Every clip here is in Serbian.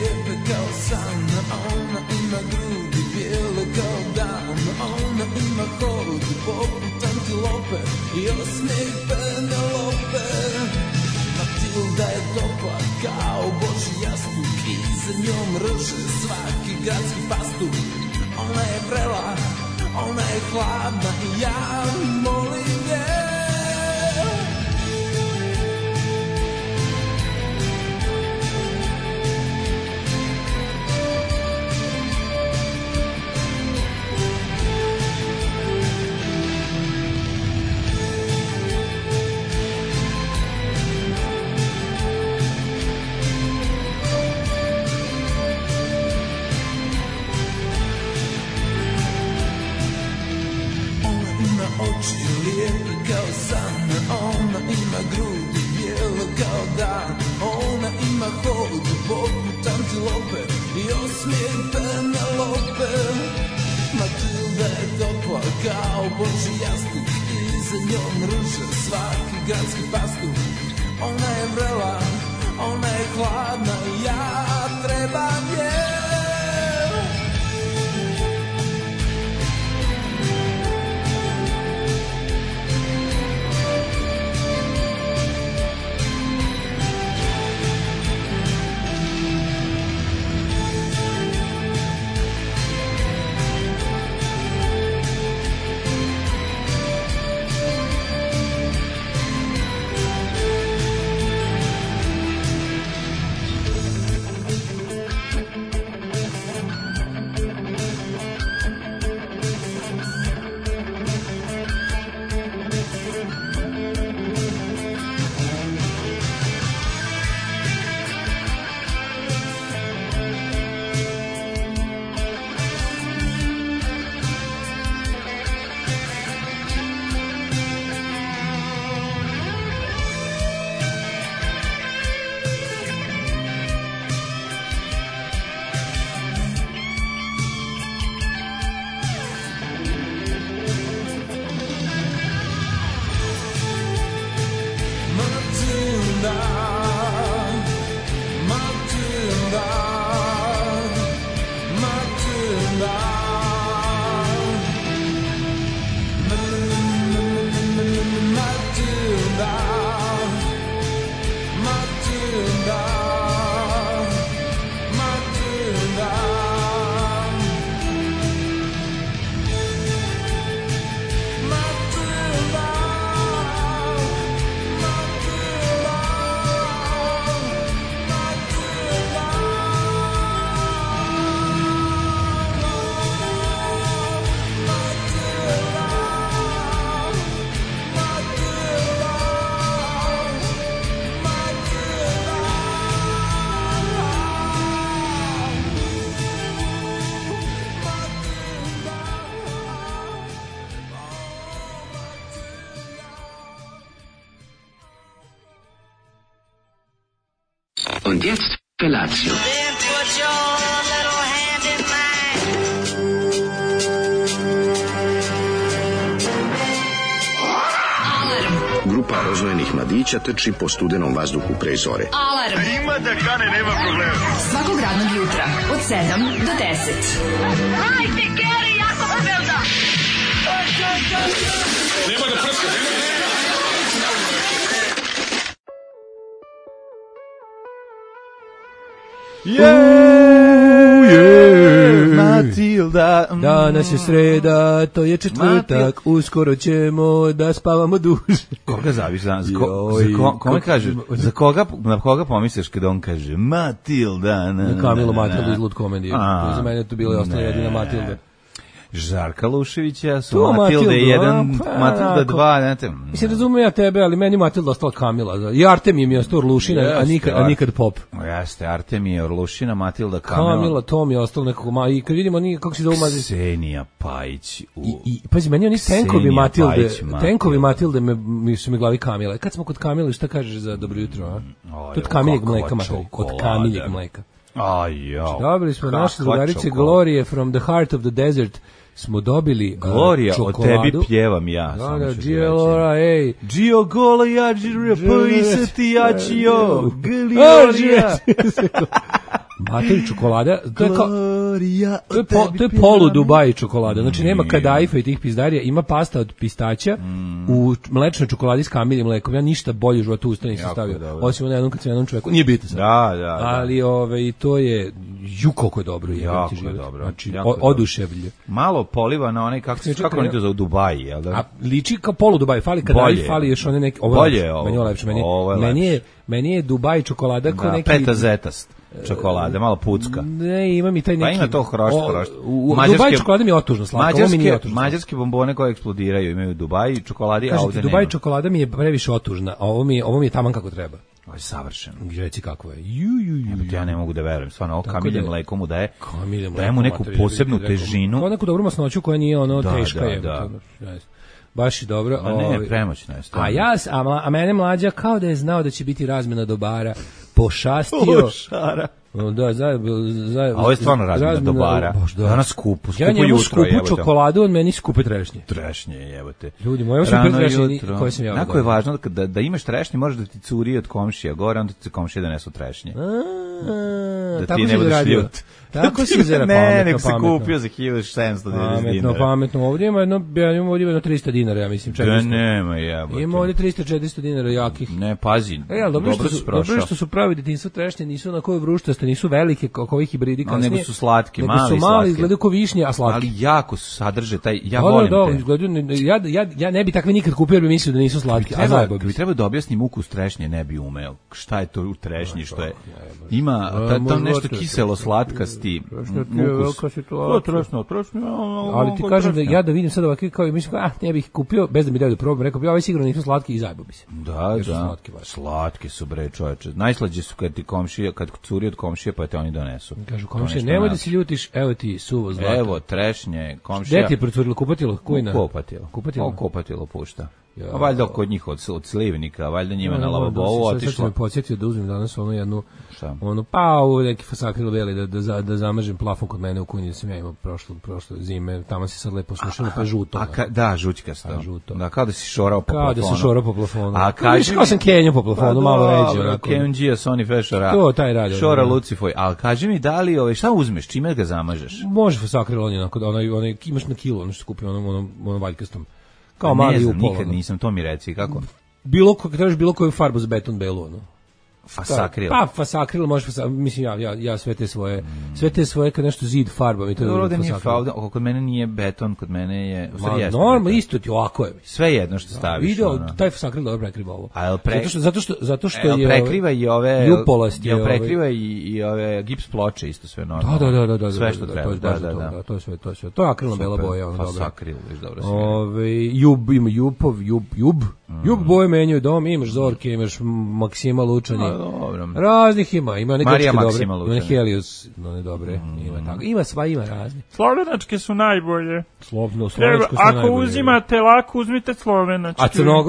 lijepe kao san, ona ima grudi bijele kao dan, ona ima hod poput antilope i osmijeh Penelope. Matilda je topla kao Božji jastuk i za njom rže svaki gradski pastuh. Ona je vrela, ona je hladna i ja molim je. Oči lijepe kao san, ona ima grudi bijele kao dan, ona ima hod poput antilope i osmijeh Penelope. Matilda je topla kao Božji jastuk i za njom rže svaki gradski pastuh. Ona je vrela, ona je hladna i ja trebam je. Und jetzt Felatio. Then put your little hand in mine. Grupa rozvojenih mladića trči po studenom vazduhu pre zore. Alarm. Ima da kane, nema problema. Svakog radnog jutra od 7 do 10. Hajde, Geri, jako se velda. Nema da prska, Matilda. Danas je sreda, to je četvrtak, uskoro ćemo da spavamo duže. Koga zaviš danas? Kome kaže? Na koga pomisliš kada on kaže Matilda? Na Kamilu Matildu iz Lud komedije. Za mene je to bila ostala jedina Matilda. Žarka Luševića su Matilde 1, Matilda 2, znate. Mislim, razumijem ja tebe, ali meni Matilda ostala Kamila. I Artemij mi je ostao Orlušina, a nikad Pop. Jeste, Artemij je Orlušina, Matilda Kamila, to mi je ostalo nekako. I kad vidimo, kako se zove mazi. Ksenija Pajić. Pazi, meni oni tenkovi Matilde mi su mi glavi Kamila. Kad smo kod Kamile, šta kažeš za dobro jutro, a? To od kamiljeg mleka, materi. Od kamiljeg mleka. Dobili smo naše drugarice Glorije from the heart of the desert. Smo dobili Glorija, čokoladu. O tebi pjevam ja. Da, Giolora, ej. Gio Gola, Jađir, Poisati, Jačio, Glorija. Patori čokolada, to je polu Dubai čokolada. Znači nema kadaifa i tih pizdarija, ima pasta od pistaća u mlečnoj čokoladi s kamiljem mlekom. Ja ništa bolje u životu usta nisam stavio. Osim jednom kad sam jednom čoveku. Nije bitno sad. Da. Ali to je koliko je dobro. Jako je dobro. Znači oduševlje. Malo poliva na onaj kako oni to zove Dubai, jel da? A liči kao polu Dubai, fali kadajf, fali još one neke. Bolje je ovo. Meni je lepše. Meni je Dubai čokolada kao neki peta zetast čokolade, malo pucka. Ne, ima mi taj neki. Pa ima to hrošt. Dubai čokolada mi je otužno slatka, ovo mi nije otužno. Mađarske bombone koje eksplodiraju imaju Dubai čokoladi, a ovde nema. Dubai čokolada mi je previše otužna, a ovo mi je taman kako treba. Ovo je savršeno. Reci kako je. Ja ne mogu da verujem. Stvarno, ovo kamilje mleko mu daje mu neku posebnu težinu. Kao neku dobru masnoću koja nije teška je. Baš i dobro. Ne, premoćno je. A mene mlađa kao da je znao da će biti razmena dobara. Pošastio. A ovo je stvarno razmena dobara. Danas skupu njemu skupu čokoladu, on meni skupe trešnje. Trešnje, jebote. Ljudi, moje su trešnje koje sam ja. Jako je važno da imaš trešnje, možeš da ti curi od komšija gore, onda ti komšije donesu trešnje. Da ti ne budeš ljut. Tako si zara pametno. Ne, nek se kupio za 1790 dinara. Pametno. Ovdje ima jedno 300 dinara, ja mislim. 400. Nema jebote. Ima ovdje 300-400 dinara jakih. Ne, pazi. Dobro što su pravi detinjstvo trešnje, nisu na koje vruštaste, nisu velike kao ovi hibridi kasnije. Nego su slatki, mali slatki. Nego su mali, izgledaju kao višnje, a slatki. Ali jako su sadrže taj, ja volim te. Ja ne bi takve nikad kupio, jer bi mislio da nisu slatki. Kad bi trebao da objasnim ukus trešnje, ne bi umeo. Šta je to u trešnji, što je? Ima tam nešto kiselo slatkasti. Ali ti kažem da ja da vidim sad ovakve kao mislim ne bih kupio bez da mi daju da probam, rekao bi ovaj sigurno nisu slatki i zajebo bi se. Da, slatki su bre čoveče. Najslađe su kad ti komšija, kad curi od komšije pa te oni donesu. Kažu komšije nemoj da se ljutiš, evo ti suvo zlato. Evo trešnje, komšija. Gde ti procurilo kupatilo kujna? Kupatilo pušta. A valjda kod njih od slivnika, valjda njima na lavabovu otišlo. Sad sam me podsjetio da uzmem danas jednu u neki fasakril beli da zamažem plafon kod mene u kunji da sam ja imao prošle zime, tamo se sad lepo slušalo pa žuto. Da, žućkasto. Da, kao da si šorao po plafonu. Kao da si šorao po plafonu. A kaži kao sam kenjao po plafonu, malo ređe. Kenjio Sony Fešora. To taj radi. Šora Lucifoj. A kaži mi da li šta uzmeš, čime ga zamažeš? Može fasakril onako da onaj imaš na kilo, ono što kupim onom valjkastom. Kao mali upolo. Nikad nisam, to mi reci, kako? Tražiš bilo koju farbu za beton belu, ono. Fasakril. Pa fasakril može mislim ja sve te svoje kad nešto zid farba mi to je fasakril. Kod mene nije beton, kod mene je normalno isto ti ovako je. Sve jedno što staviš. Video taj fasakril dobro prekriva ovo. Zato što je prekriva i ove ljupolasti, prekriva i ove gips ploče isto sve normalno. Da. Sve što treba. Da. To je sve. To je akrilna bela boja, ono dobro. Fasakril, viš dobro. Ima Jub boje menjaju dom, imaš Zorke, imaš Maksima Lučani. Raznih ima neke Marija dobre, ima Helios, ne dobre, ima razne. Slovenačke su najbolje. Slovenačke su najbolje. Ako uzimate lako, uzmite slovenačke.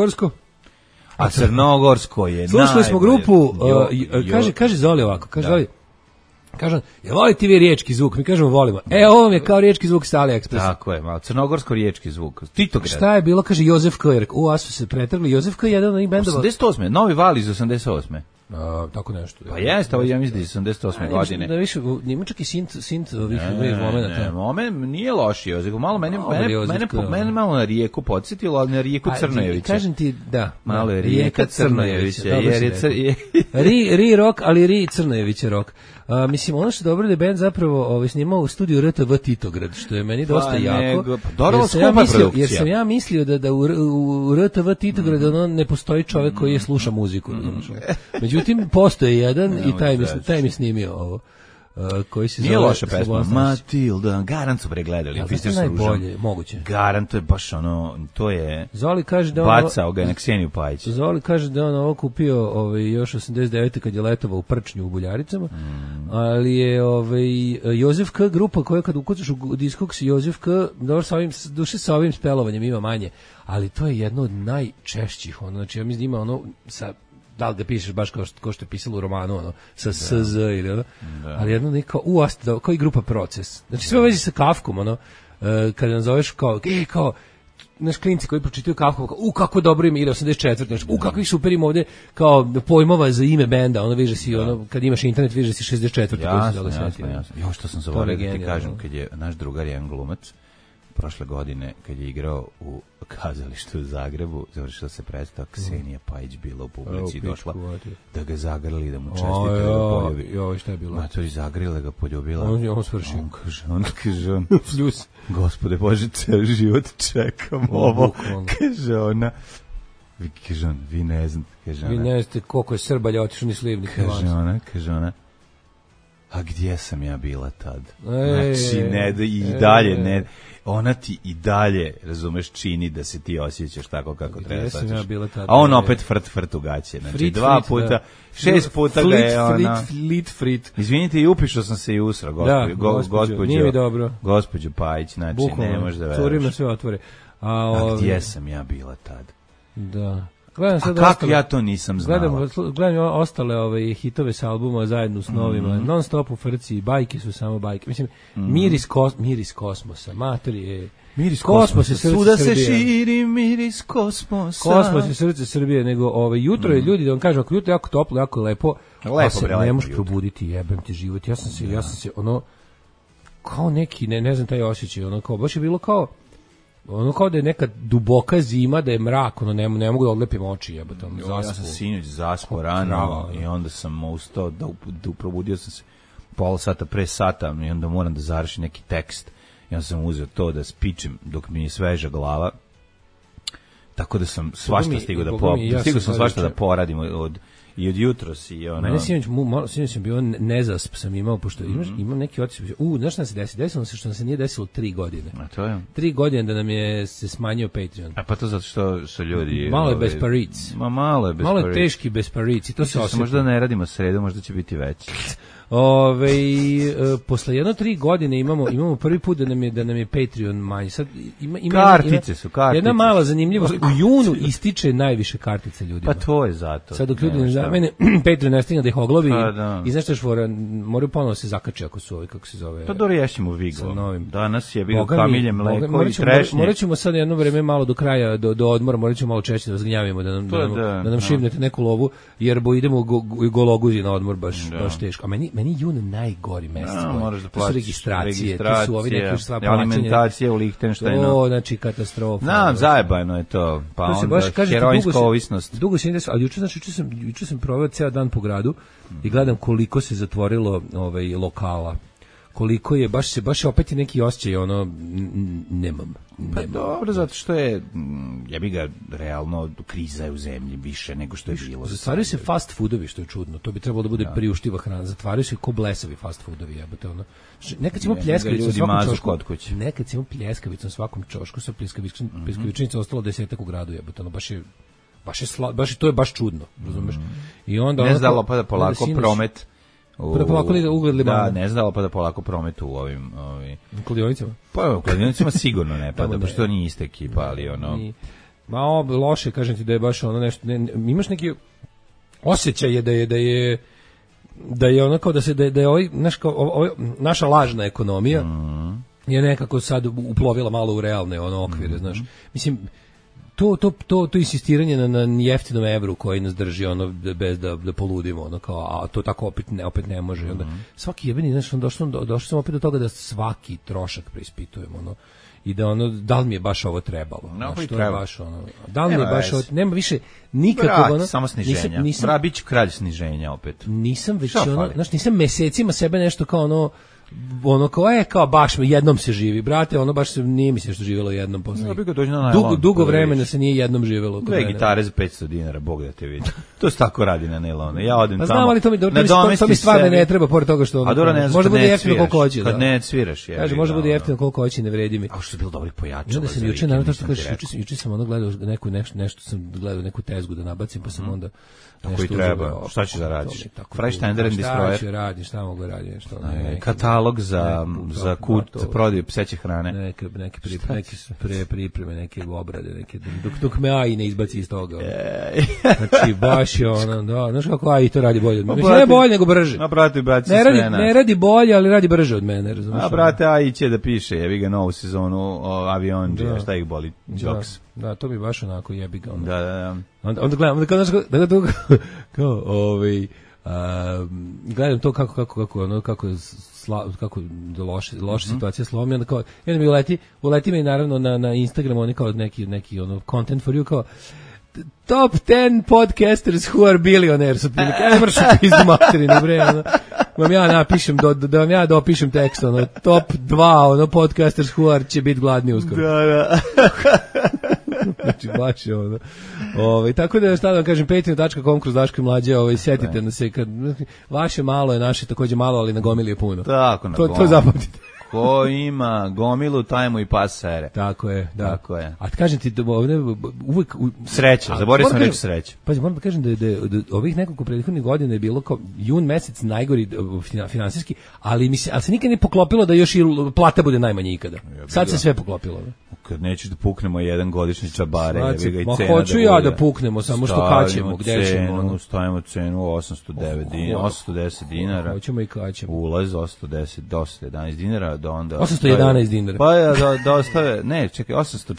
A crnogorsko je najbolje. Slušali smo grupu, kaže Zoli ovako, kažem, voli ti vi riječki zvuk? Mi kažemo volimo. Ovo vam je kao riječki zvuk sa AliExpressa. Tako je, malo crnogorsko riječki zvuk. Titograd. Šta je bilo, kaže Jozef K. A su se pretrgli. Jozef K. je jedan od onih bendova. 88. Novi val iz 88. Tako nešto. Pa jeste, ovo ja mislim da je 78. godine. Da više, nima čak i sint ovih momenata. Moment nije loši, Jozef. Malo mene malo na rijeku podsjetilo, ali na rijeku Crnojevića. Kažem ti, da. Malo je rijeka Crnojevića. Ri rock, ali Ri Crnojevića rock. Mislim, ono što je dobro da je band zapravo snimao u studiju RTV Titograd, što je meni dosta jako. Jer sam ja mislio da u RTV Titograd ne postoji čovek koji sluša muziku. Međutim, postoji jedan i taj mi snimio ovo. Koji se nije loša pesma. Matilda, garant su pregledali. Ja, to je najbolje, moguće. Garant, to je baš to je... Zoli kaže da bacao ga na Kseniju Pajić. Zoli kaže da on ovo kupio još 89. kad je letovao u Prčnju u Buljaricama, ali je Jozef K. grupa koja kad ukucaš u Discogs Jozef K. duše sa ovim spelovanjem ima manje, ali to je jedno od najčešćih. Znači, ja mislim da ima sa da li ga pišeš baš kao što je pisalo u romanu, sa SZ ili ali jedno neko kao i grupa Proces. Znači sve u vezi sa Kafkom, kada nazoveš kao naš klinci koji pročitaju Kafku, kako dobro ime, ili 84. Znači, kakvi super ima ovde kao pojmova za ime benda, ono viže si, ono, kad imaš internet, viže si 64. Jasno. Jo, što sam zaboravio da ti kažem, kad je naš drugar jedan glumac, prošle godine, kad je igrao u kazalištu u Zagrebu, završila se predstava, Ksenija Pajić bila u publici i došla da ga zagrli, da mu čestite, da ga poljubi. Jo, šta je bilo? Ma to i zagrile ga, poljubila. On svršio. On kaže, Fljus. Gospode Bože, ceo život čekam ovo. Kaže ona. Kaže on, vi ne znate. Vi ne znate koliko je Srbalja otišao ni slivnik. Kaže ona. A gdje sam ja bila tad? Znači, i dalje, ne, ona ti i dalje, razumeš, čini da se ti osjećaš tako kako treba. A on opet frt u gaće. Znači, 2 puta, 6 puta ga je ona... Flit. Izvinite, i upišao sam se i usra, gospođo Pajić, znači, ne možeš da veruješ. Curima sve otvore. A gdje sam ja bila tad? Da. A kako ja to nisam znala? Gledam ostale hitove s albuma zajedno s novima, non stop u frci, bajke su samo bajke. Mislim, miris kosmosa, materije. Miris kosmosa, svuda se širi miris kosmosa. Kosmos je srce Srbije, nego jutro je ljudi, da vam kažem, ako jutro je jako toplo, jako lepo, a se ne možeš probuditi, jebem ti život. Ja sam se, ono, kao neki, ne znam taj osjećaj, ono, kao, baš je bilo kao da je neka duboka zima, da je mrak, ono, ne mogu da odlepim oči, jebate, ono, zaspo. Ja sam sinoć zaspao rano i onda sam ustao, da probudio sam se pola sata pre sata i onda moram da završim neki tekst. I onda sam uzeo to da spičem dok mi je sveža glava. Tako da sam svašta stigao da poradim i od jutros i ono. Mene sinoć sam bio nezasp sam imao, pošto imam neki otisak. Znaš šta se desilo se što nam se nije desilo 3 godine. A to je? 3 godine da nam je se smanjio Patreon. A pa to zato što su ljudi... Malo je bez paric. Malo je teški bez paric. To se osjeti. Možda ne radimo sredu, možda će biti veći. Posle 3 godine imamo prvi put da nam je Patreon manji. Sad ima kartice su. Jedna mala zanimljivost, u junu ističe najviše kartice ljudima. Pa to je zato. Sad dok ljudi ne zamene, Patreon ne stigne da ih oglobi i znaš što šfora, moraju ponovno se zakače ako su kako se zove. Pa dobro, ješćemo Vigo. Danas je bilo kamilje mleko i trešnje. Morat ćemo sad jedno vreme malo do kraja, do odmora, morat ćemo malo češće da vas gnjavimo, da nam šibnete neku lovu, jer idemo gologuzi na odmor baš teško. A meni jun najgori mesec. To su registracije, to su ovi neki sva plaćanja. Alimentacija u Lihtenštajnu. Znači katastrofa. Zajebano je to. Pa onda heroinska ovisnost. Dugo se ali juče sam proveo ceo dan po gradu i gledam koliko se zatvorilo lokala. Koliko je, baš opet je neki osjećaj, ono, nemam. Pa dobro, zato što je, jebi ga, realno, kriza je u zemlji više nego što je bilo. Zatvaraju se fast foodovi, što je čudno, to bi trebalo da bude priuštiva hrana, zatvaraju se ko blesavi fast foodovi, jebote, ono. Nekad si imao pljeskavicu na svakom čošku, nekad si imao pljeskavicu na svakom čošku, sa pljeskavičnica ostalo 10 u gradu, jebote, ono, to je baš čudno, razumeš? I onda... Ne znalo pa da polako promet... Da, ne znalo pa da polako prometu u ovim... Kladionicama? Pa u kladionicama sigurno ne pada, pošto to nije ista ekipa, ali ono... Loše, kažem ti da je baš ono nešto... Imaš neki osjećaj da je ono kao da je naša lažna ekonomija je nekako sad uplovila malo u realne okvire, znaš. Mislim... To insistiranje na jeftinom evru koji nas drži ono bez da poludimo, ono kao, a to tako opet ne može. Onda svaki jebeni, znači došao sam opet do toga da svaki trošak preispitujemo, ono, i da ono, da li mi je baš ovo trebalo? Što je baš ono, da li mi je baš ovo, nema više nikakvog ono, samo sniženja. Bić kralj sniženja opet. Nisam već ono, znači nisam mesecima sebe nešto kao ono kao baš jednom se živi, brate, ono baš nije mi se što živjelo jednom posle. Dugo vremena se nije jednom živelo. Dve gitare za 500 dinara, Bog da te vidi. To se tako radi na nailonu. Ja odem tamo. Znam, ali to mi stvarno ne treba, pored toga što može bude jeftino koliko hoće. Kad ne sviraš, je. Kaže, može bude jeftino koliko hoće, ne vredi mi. A što je bilo dobro pojačalo. Da sam juče, naravno što kažeš, juče sam ono gledao nešto sam gledao neku tezgu da nabacim, pa sam onda tako i treba. Šta ćeš da radiš? Freisteiner and Destroyer. Šta ću raditi, šta mogu raditi, što katalog za prodaju pseće hrane. Neke pripreme, neke obrade, dok me AI ne izbaci iz toga. Znači, baš je ono, da, znaš kako AI to radi bolje od mene. Ne bolje, nego brže. A brate, ne radi bolje, ali radi brže od mene, razumiješ? A brate, AI će da piše, jebi ga novu sezonu Avionđe, šta ih boli, Jokes. Da, to mi baš onako jebi ga. Da. Onda gledam, gledam to kako loša situacija sloma mi, onda kao, jedan mi uleti mi naravno na Instagram, oni kao neki ono, content for you, kao top 10 podcasters who are billionaires, otprilike, ja mršu pizdu materinu, bre, ono, vam ja napišem, da vam ja dopišem tekst, ono, top 2, ono, podcasters who are će biti gladni uskoro. Da. Znači, baš je ono. Tako da, šta da vam kažem, patreon.com kroz Daško i Mlađe, setite nas se, kad vaše malo je, naše takođe malo, ali na gomili je puno. Tako, na to zapamtite. Ko ima gomilu, taj mu i pas sere. Tako je, da. Tako je. A kažem ti, ovdje uvek... Sreća, zaboravio sam reći sreća. Pazi, moram da kažem da ovih nekoliko prethodnih godina je bilo kao jun mesec najgori finansijski, ali se nikad ne poklopilo da još i plata bude najmanja ikada. Sad se sve poklopilo. Kad nećeš da puknemo jedan godišnji čabare, jebi ga i cena. Ma hoću ja da puknemo, samo što kaćemo, gde ćemo. Stavimo cenu 810 dinara. Hoćemo i kaćemo. Ulaz 811 dinara. 811 dinara. Pa da ostave, ne, čekaj,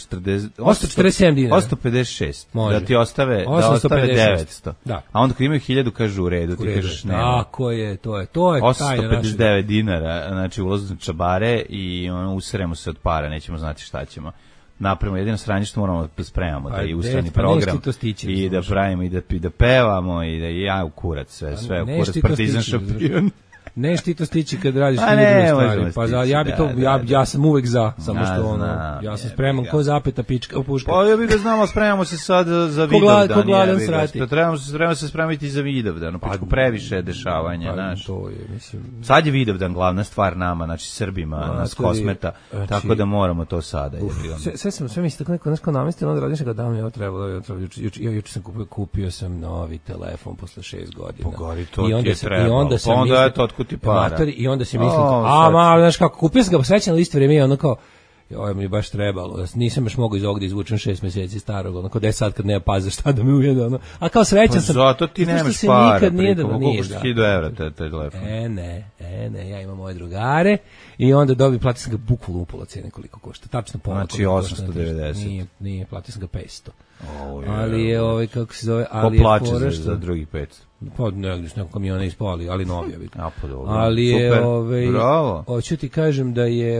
847 dinara. 856. Može. Da ti ostave 900. Da. A onda kad imaju 1000 kažu u redu, ti kažeš nema. Tako je, to je 859 dinara, znači ulazno čabare i usremo se od para, nećemo znati šta ćemo. Napravimo jedino sranje što moramo da spremamo, da je usrani program i da pravimo i da pevamo i da ja u kurac sve u kurac Partizan šampion. Neš ti to stići kad radiš druge stvari. Pa ja sam uvek za, samo što ono, ja sam spreman ko zapeta puška. Pa ja bih da znamo, spremamo se sad za Vidovdan. Ko gladan srati. Trebamo se spremiti za Vidovdan, pa previše dešavanja, znaš. To je, mislim. Sad je Vidovdan glavna stvar nama, znači Srbima, nas kosmeta, tako da moramo to sada. Sve mi se tako neko namestilo, onda radiš ga mi je trebalo, juče sam kupio sam novi telefon posle 6 godina. Pogori, to ti je trebalo. Onda je to ti para. I onda si mislim, znaš kako, kupio sam ga srećan, ali isto vrijeme je ono kao, ovo mi je baš trebalo, nisam još mogao iz ovog da izvučem 6 mjeseci starog, ono kao 10 sad kad nema paza šta da mi ujede, ono, a kao srećan sam. Zato ti nemaš para, koliko košta 1000 evra taj telefon. Ne, ja imam moje drugare i onda platio sam ga bukvalno upola cijene koliko košta, tačno pola. Znači 890. Nije, platio sam ga 500. Ali je kako se zove, ali je plaće za drugih 500. Pa negdje s nekog kamiona ispali, ali novi je biti. Dobro. Ali je, bravo. Hoću ti kažem da je,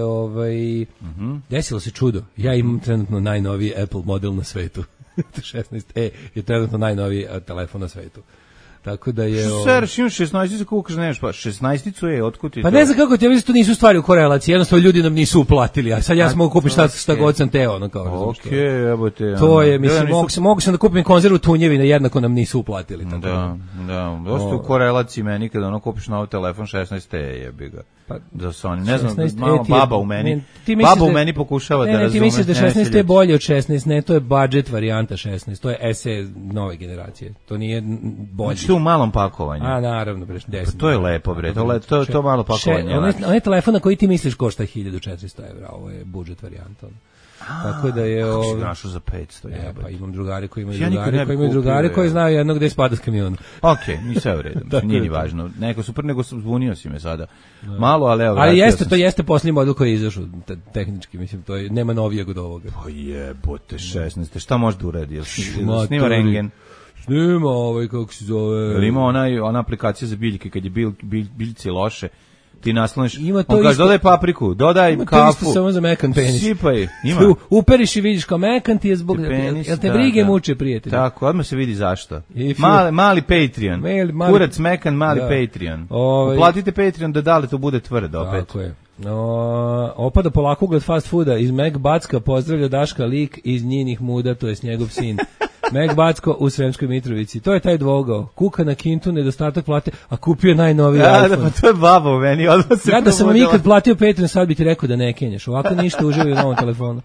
desilo se čudo. Ja imam trenutno najnoviji Apple model na svetu. 16e je trenutno najnoviji telefon na svetu. Tako da je... Seraš, imaš 16-icu, kako kaže nemaš, pa 16-icu je, otkud ti to? Pa ne znam kako ti, ja mislim, to nisu stvari u korelaciji, jednostavno ljudi nam nisu uplatili, a sad ja sam mogu kupiti šta god sam teo, ono kao, evote. To je, mislim, mogu sam da kupim konzervu tunjevina, jednako nam nisu uplatili. Da, dosta u korelaciji meni, kada ono kupiš novi telefon 16 jebi ga. Za Sony, ne znam, malo baba u meni pokušava da razume. Ti misliš da 16 je bolje od 16, ne, to je budget varijanta 16, to je SE nove generacije, to nije bolje. Znači to u malom pakovanju. A naravno, bre, 10. To je lepo, bre, to malo pakovanje. Onaj telefon na koji ti misliš košta 1400 evra, ovo je budžet varijanta. Tako da je kako si našao za 500 jebote. Pa imam drugari koji imaju drugari koji znaju jednog gde spada s kamionom. Okej, ni sve u redu. Nije ni važno. Neko super, nego zbunio si me sada. Malo, ali evo. Ali jeste posljednji model koji je izašao tehnički, mislim, to je nema novijeg od ovoga. Pa jebote, 16. Šta može da uradi? Snima rentgen. Snima kako se zove. Ima ona aplikacija za biljke kad je biljci loše. Ti nasloniš, on kaže dodaj papriku, dodaj kafu. To isto samo za mekan penis. Sipaj, ima. Uperiš i vidiš kao mekan ti je zbog, jel te brige muče, prijatelji. Tako, odmah se vidi zašto. Mali Patreon, kurac mekan, mali Patreon. Uplatite Patreon da to bude tvrdo opet. Tako je. Opada polako ugled fast fooda, iz Meg Backa pozdravlja Daška lik iz Njinih muda, to je njegov sin. Meg Backo u Sremskoj Mitrovici. To je taj dvogao. Kuka na kintu, nedostatak plate, a kupio najnoviji iPhone. Da, pa to je baba u meni. Ja da sam vam ikad platio Patreon, sad bi ti rekao da ne kenjaš. Ovako ništa uživi u novom telefonu.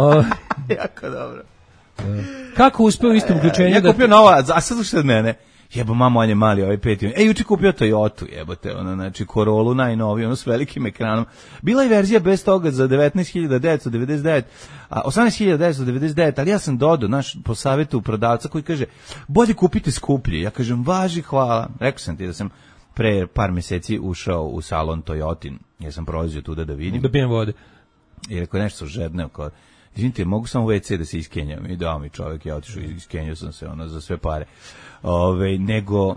Jako dobro. Kako uspeo u istom uključenju? Ja kupio nova, a sad slušaj od mene. Jebo mamo, on je mali, ovaj 5. Juče kupio Toyotu, jebote, ono, znači Corollu najnoviju, ono s velikim ekranom. Bila je verzija bez toga za 19.999, 18.999, ali ja sam dodao, po savjetu prodavca koji kaže, bolje kupite skuplje. Ja kažem, važi, hvala. Rekao sam ti da sam pre par meseci ušao u salon Toyotin, jer sam prolazio tuda da vidim. Da pijem vode. I rekao nešto žedne, kao, izvinite, mogu samo u WC da se iskenjam. I dao mi čovjek, ja otišao i iskenjao sam se za sve pare. Nego,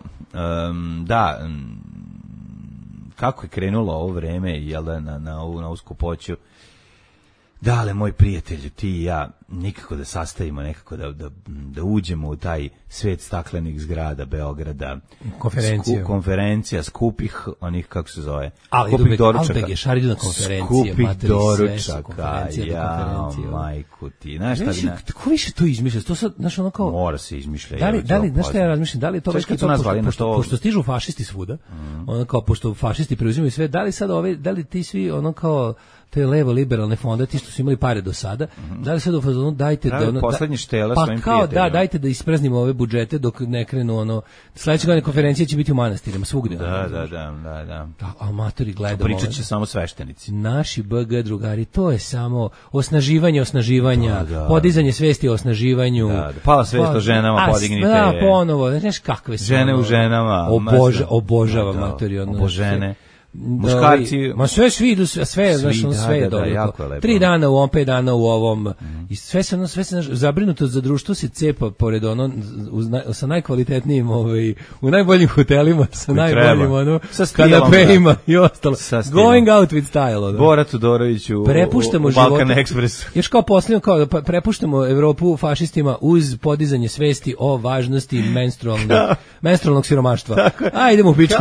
kako je krenulo ovo vreme, jel da, na ovu skupoću, dale, moj prijatelju, ti i ja, nikako da sastavimo, nekako da uđemo u taj svet staklenih zgrada Beograda. Konferencija, skupih, onih, kako se zove, skupih doručaka. Skupih doručaka, majku ti. Znaš šta bi na... Ko više to izmišlja? To sad, znaš, ono kao... Mora se izmišlja. Znaš šta ja razmišljam? Da li je to već pošto stižu fašisti svuda, ono kao, pošto fašisti preuzimaju sve, da li sad da li ti svi, ono kao, te levo liberalne fonde, ti što su imali pare do sada, da li sad u fazonu dajte da ono poslednji štela svojim prijateljima. Pa kao dajte da ispraznimo ove budžete dok ne krenu ono sledeće godine konferencija će biti u manastirima svugde. Da. Amatori gledamo. Pričat će samo sveštenici. Naši BG drugari, to je samo osnaživanje, podizanje svesti o osnaživanju. Da, pala svest o ženama, podignite. Da, ponovo, znaš kakve su. Žene u ženama. Obožavam amatori. Obožene. Muškarci, ma sve idu, sve je dobro. 3 dana u ovom, 5 dana u ovom. I sve se zabrinutost za društvo se cepa pored ono sa najkvalitetnijim u najboljim hotelima, sa najboljim kanapejima i ostalo. Going out with style. Bora Todorović u Balkan Expressu. Još kao posljedno, kao da prepuštamo Evropu fašistima uz podizanje svesti o važnosti menstrualnog siromaštva. Idemo u pičku.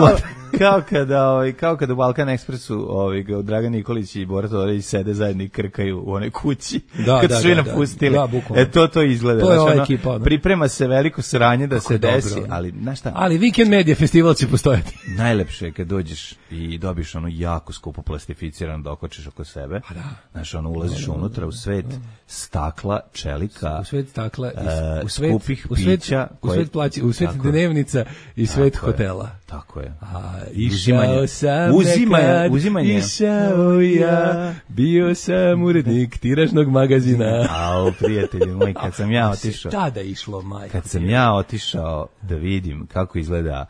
Kao kada u Balkan Expressu Dragan Nikolić i Bora Todorović sede zajedno i krkaju u onoj kući kad su svi napustili. To izgleda. To je ova ekipa. Priprema se veliko sranje da se desi, ali znaš šta? Ali Weekend Media festival će postojati. Najlepše je kad dođeš i dobiš ono jako skupo plastificirano da okočiš oko sebe. Znaš, ulaziš unutra u svet stakla, čelika, u svet stakla, skupih pića, u svet dnevnica i svet hotela. Tako je. Išao sam uzimanje. Išao ja, bio sam urednik tiražnog magazina. Prijatelji moji, kad sam ja otišao. Šta da išlo, majka? Kad sam ja otišao da vidim kako izgleda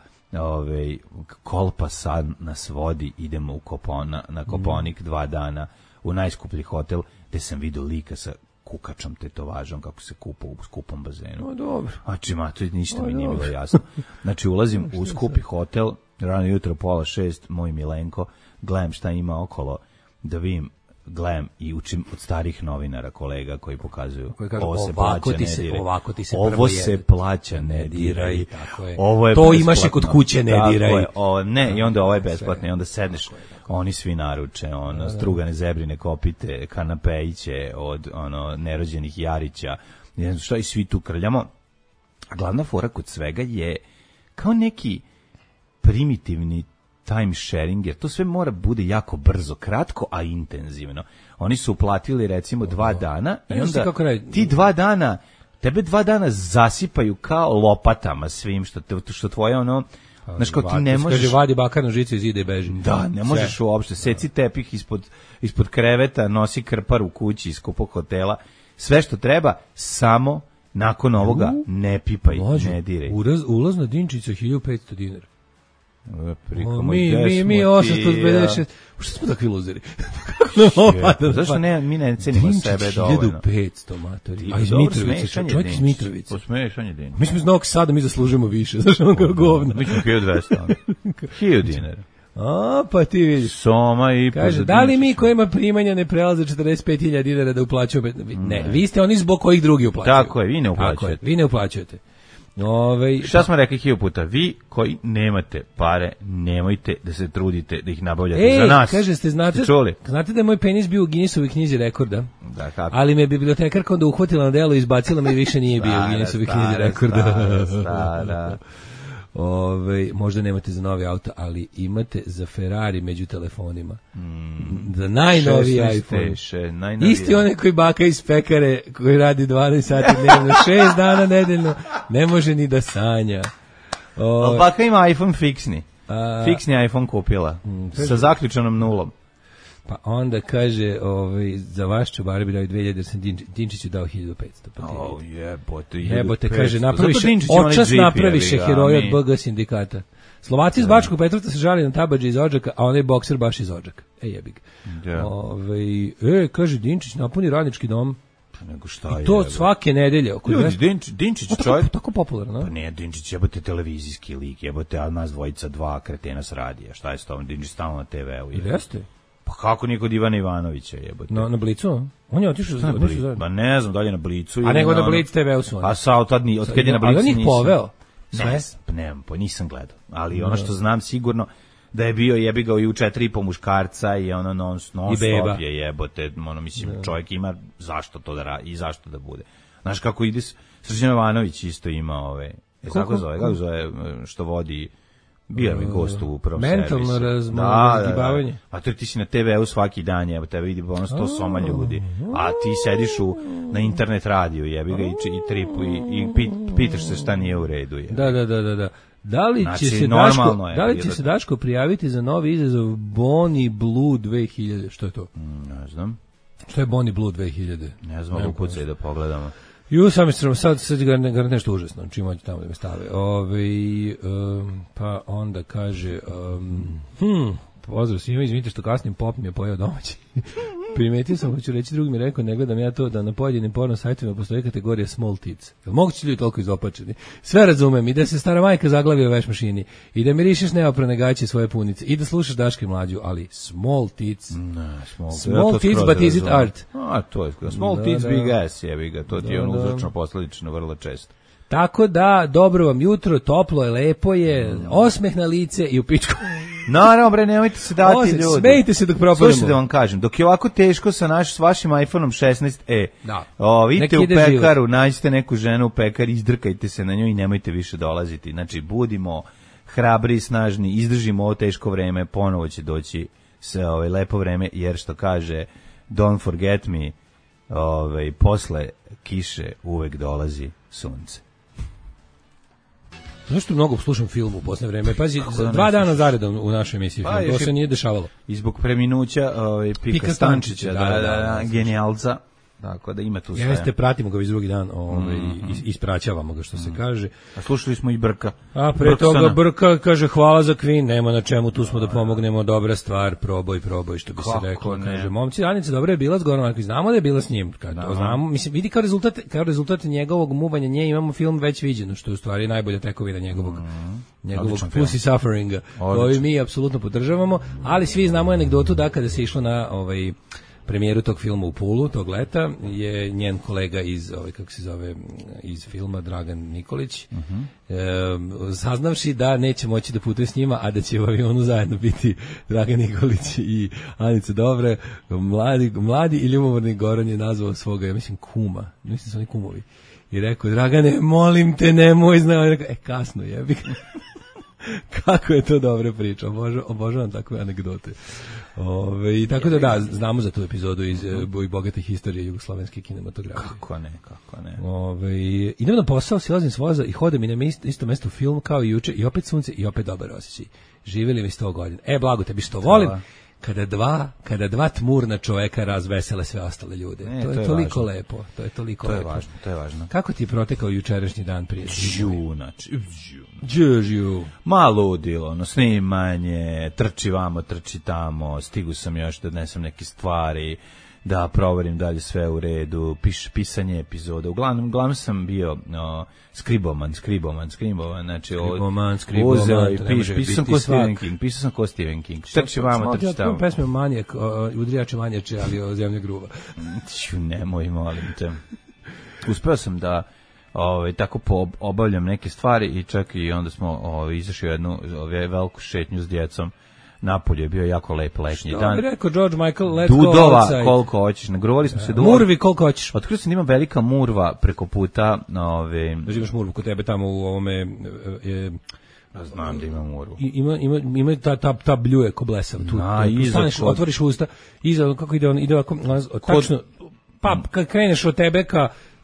Kolpa sad nas vodi, idemo na Koponik 2 dana u najskuplji hotel, gde sam vidio lika sa kukačom tetovažom kako se kupa u skupom bazenu. Dobro. To ništa mi nije bilo jasno. Znači, ulazim u skupi hotel, rano jutro, 5:30, moj Milenko, gledam šta ima okolo, da vidim, gledam i učim od starih novinara, kolega koji pokazuju ovo se plaća, ne diraj. Ovo se plaća, ne diraj. To imaš i kod kuće, ne diraj. I onda ovo je besplatno, i onda sedneš, oni svi naruče, strugane zebrine kopite, kanapejiće od nerođenih jarića, ne znam šta, i svi tu krljamo. A glavna fora kod svega je kao neki primitivni time sharing, jer to sve mora bude jako brzo, kratko, a intenzivno. Oni su uplatili recimo 2 dana i onda ti 2 dana, tebe 2 dana zasipaju kao lopatama svim što tvoje znaš, kao ti ne možeš... Kaže, vadi bakarnu žicu iz ide i beži. Da, ne možeš uopšte. Seci tepih ispod kreveta, nosi krpar u kući iz skupog hotela. Sve što treba, samo nakon ovoga ne pipaj, ne diraj. Ulaz na Dinčića 1500 dinara. Mi 856. Što smo takvi luzeri? Zašto mi ne cenimo sebe dovoljno? 1500, matori. A iz Mitrovice, čovjek iz Mitrovice. Posmešanje Dinčića. Mi smo iz Novog Sada, mi zaslužujemo više. Znaš, ono kao govna. Mi smo 1200. 1000 dinara. Pa ti vidiš. Soma i kaže, da li mi koji ima primanja ne prelaze 45.000 dinara da uplaćujemo? Ne, vi ste oni zbog kojih drugi uplaćuju. Tako je, vi ne uplaćujete. Vi ne uplaćujete. Šta smo rekli 1000 puta? Vi koji nemate pare, nemojte da se trudite da ih nabavljate za nas. Kaže, znate da je moj penis bio u Guinnessovoj knjizi rekorda? Da, kako? Ali me bibliotekarka onda uhvatila na delo i izbacila me i više nije bio u Guinnessovoj knjizi rekorda. Stara. Možda nemate za novi auto, ali imate za Ferrari među telefonima. Za najnoviji iPhone. Isti onaj koji baka iz pekare, koji radi 12 sati dnevno, 6 dana nedeljno, ne može ni da sanja. Baka ima iPhone fiksni. Fiksni iPhone kupila. Sa zaključanom nulom. Pa onda kaže, za vaš čubar bi dao 2000, jer sam Dinčiću dao 1500. Jebote, kaže, očas napraviše heroja od BG sindikata. Slovaci iz Bačkog Petrovca se žali na Tabadži iz Odžaka, a onaj bokser baš iz Odžaka. Jebi ga. Kaže, Dinčić napuni radnički dom. Nego šta je? To svake nedelje. Ljudi, Dinčić čovjek... Tako popularno. Pa ne, Dinčić jebote televizijski lik, jebote, a nas dvojica, dva kretena s radija. Šta je s tom? Dinčić stalno na TV-u. Ili jeste? Pa kako nije kod Ivana Ivanovića, jebote? Na Blicu? On je otišao za Blicu. Pa ne znam, da li je na Blicu. A nego na Blic TV-u su oni. A sad od kad je na Blicu nisam. Ali on ih poveo? Ne, nisam gledao. Ali ono što znam sigurno, da je bio jebiga i u 4,5 muškarca i ono non-stop je jebote, mislim, čovjek ima zašto to da radi i zašto da bude. Znaš kako ide, Srđan Jovanović isto ima kako zove, što vodi, bio mi gost u prvom servisu. Mentalno razgibavanje. A ti si na TV-u svaki dan, jebote, vidi ono 100 soma ljudi, a ti sediš na internet radiju, jebiga i tripu i pitaš se šta nije u redu. Da. Da li će se Daško prijaviti za novi izazov Bonnie Blue 2000? Što je to? Ne znam. Što je Bonnie Blue 2000? Ne znam, ukucaj da pogledamo. Sam sad ga nešto užasno, čim hoće tamo da me stave. Pa onda kaže, pozdrav svima, izvinite što kasnim, pop mi je pojeo domaći. Primetio sam, hoću reći, drugi mi rekao, ne gledam ja to da na pojedinim porno sajtovima postoji kategorija small tits. Jel moguće ljudi toliko izopačeni? Sve razumem, i da se stara majka zaglavi u veš mašini, i da mirišeš neoprane gaće svoje punice, i da slušaš Daška i Mlađu, ali small tits. Small tits, but is it art? To je small tits, big ass, jebi ga, to ti je uzročno posledično vrlo često. Tako da, dobro vam jutro, toplo je, lepo je, osmeh na lice i u pičku. Naravno, bre, nemojte se dati ljudi. Smejte se dok propademo. Slušajte da vam kažem, dok je ovako teško s vašim iPhone-om 16e, vidite u pekaru, nađite neku ženu u pekari, izdrkajte se na njoj i nemojte više dolaziti. Znači, budimo hrabri, snažni, izdržimo ovo teško vreme, ponovo će doći lepo vreme, jer što kaže Don't forget me, posle kiše uvek dolazi sunce. Zašto mnogo slušam film u posljednje vreme? Pazi, 2 dana zaredom u našoj emisiji film. To se nije dešavalo. I zbog preminuća Pika Stančića, genijalca. Tako da ima tu sve. Jeste, pratimo ga već drugi dan, ispraćavamo ga, što se kaže. A slušali smo i Brka. A pre toga Brka kaže hvala za Queen, nema na čemu, tu smo da pomognemo, dobra stvar, proboj, što bi se reklo. Kaže, momci, Anica dobra je bila s Goranom, znamo da je bila s njim. Znamo, mislim, vidi kao rezultat njegovog muvanja nje imamo film već viđeno, što je u stvari najbolja tekovina njegovog pussy sufferinga, koji mi apsolutno podržavamo, ali svi znamo anegdotu da kada se išlo na premijeru tog filma u Pulu, tog leta, je njen kolega iz, iz filma, Dragan Nikolić, saznavši da neće moći da putuje s njima, a da će u avionu zajedno biti Dragan Nikolić i Anica Dobre, mladi i ljubomorni Goran je nazvao svoga, ja mislim, kuma, mislim su oni kumovi, i rekao, Dragane, molim te, nemoj, znao, i rekao, kasno jebi. Kako je to dobra priča, obožavam takve anegdote. I tako da, znamo za tu epizodu iz bogate historije jugoslovenske kinematografije. Kako ne. Idem na posao, silazim s voza i hodem i na isto mesto film kao i juče i opet sunce i opet dobar osjećaj. Živjeli mi 100 godina. Blago tebi što volim. Kada dva tmurna čoveka razvesele sve ostale ljude. To je toliko lepo. To je toliko lepo. To je važno. Kako ti je protekao jučerašnji dan prije? Malo ludilo, snimanje, trči vamo, trči tamo, stigu sam još da odnesem neke stvari, da proverim dalje sve u redu, pisanje epizoda. Uglavnom sam bio skriboman, znači uzeo i pisao sam ko Stephen King. Trči vamo, trči tamo. Ja pesme Manijak, udrijače manjače, ali o zemlje gruva. Nemoj, molim te. Uspeo sam da tako obavljam neke stvari i čak i onda smo izašli u jednu veliku šetnju s djecom. Napolje je bio jako lep letnji dan. Što bi rekao George Michael, let's Dudova, go outside. koliko hoćeš. Nagruvali smo se duva. Murvi koliko hoćeš. Otkrio sam da ima velika murva preko puta. Znači imaš murvu kod tebe tamo u ovome... Znam da ima murvu. Ima ta bljuje ko blesav. Staneš, otvoriš usta, kako ide on, ide ovako, tačno, pa kad kreneš od tebe ka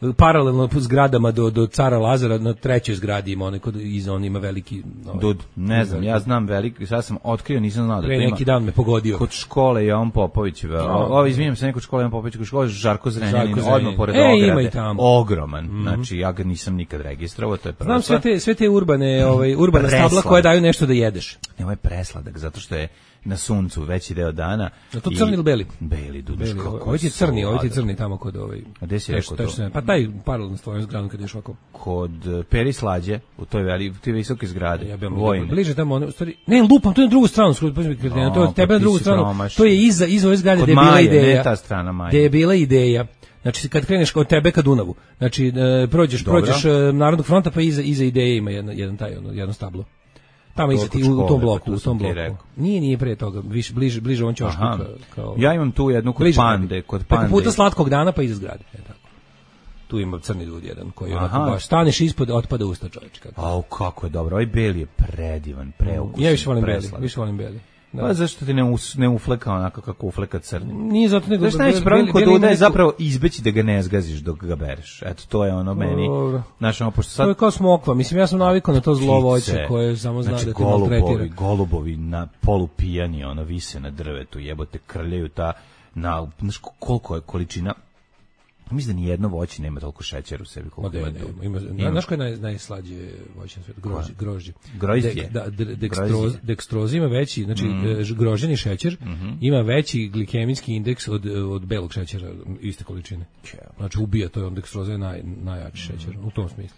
paralelno zgradama do Cara Lazara, na trećoj zgradi ima onaj kod iza on ima veliki Dud, ne znam, ja znam veliki, sad sam otkrio, nisam znao da to ima. Neki dan me pogodio. Kod škole Jovan Popović, izvinjam se, neko kod škole Jovan Popović, kod škole Žarko Zrenjanin, odmah pored ograde, ogroman, znači ja ga nisam nikad registrovao, to je prvo. Znam sve te urbana stabla koje daju nešto da jedeš. Ne, ovo je presladak, zato što je na suncu veći deo dana. A to crni ili beli? Beli, duduško. Ovo je crni tamo kod A gde si rekao to? Pa taj paralelno s tvojom zgradom kad ješ ovako. Kod Peri Slađe, u toj visoke zgrade. Ja bih bliže tamo, u stvari, ne, lupam, to je na drugu stranu, to je tebe na drugu stranu. To je iza ove zgrade, gde je bila ideja. Ne ta strana Maje. Gde je bila ideja. Znači, kad kreneš od tebe ka Dunavu, znači, prođeš Narodnog fronta, pa iza ideje ima jedno stablo. Tamo iza ti u tom bloku. Nije pre toga, bliže on ćošku kao. Ja imam tu jednu kod Pande. Preko puta Slatkog dana pa iza zgrade. Tako. Tu ima crni dud jedan koji onako baš staneš ispod, otpada usta čovječ. Kako je dobro, ovaj beli je predivan, preukusan. Ja više volim beli. Da. Pa zašto ti ne ufleka onako kako ufleka crni? Nije zato nego... Znaš, najveći problem kod duda je zapravo izbeći da ga ne zgaziš dok ga bereš. Eto, to je ono meni... Znaš, pošto sad... To je kao smokva. Mislim, ja sam navikao na to zlo voće koje samo zna da te maltretira. Golubovi na polupijani, vise na drvetu, jebote, krljaju ta... Znaš, koliko je količina... Mislim da ni jedno voće nema toliko šećera u sebi koliko ima. Znaš koje je najslađe voće na svijetu? Grožđe. Grožđe? Da, dekstroza ima veći, znači grožđeni šećer ima veći glikemijski indeks od belog šećera iste količine. Znači ubija, to je dekstroza je najjači šećer, u tom smislu.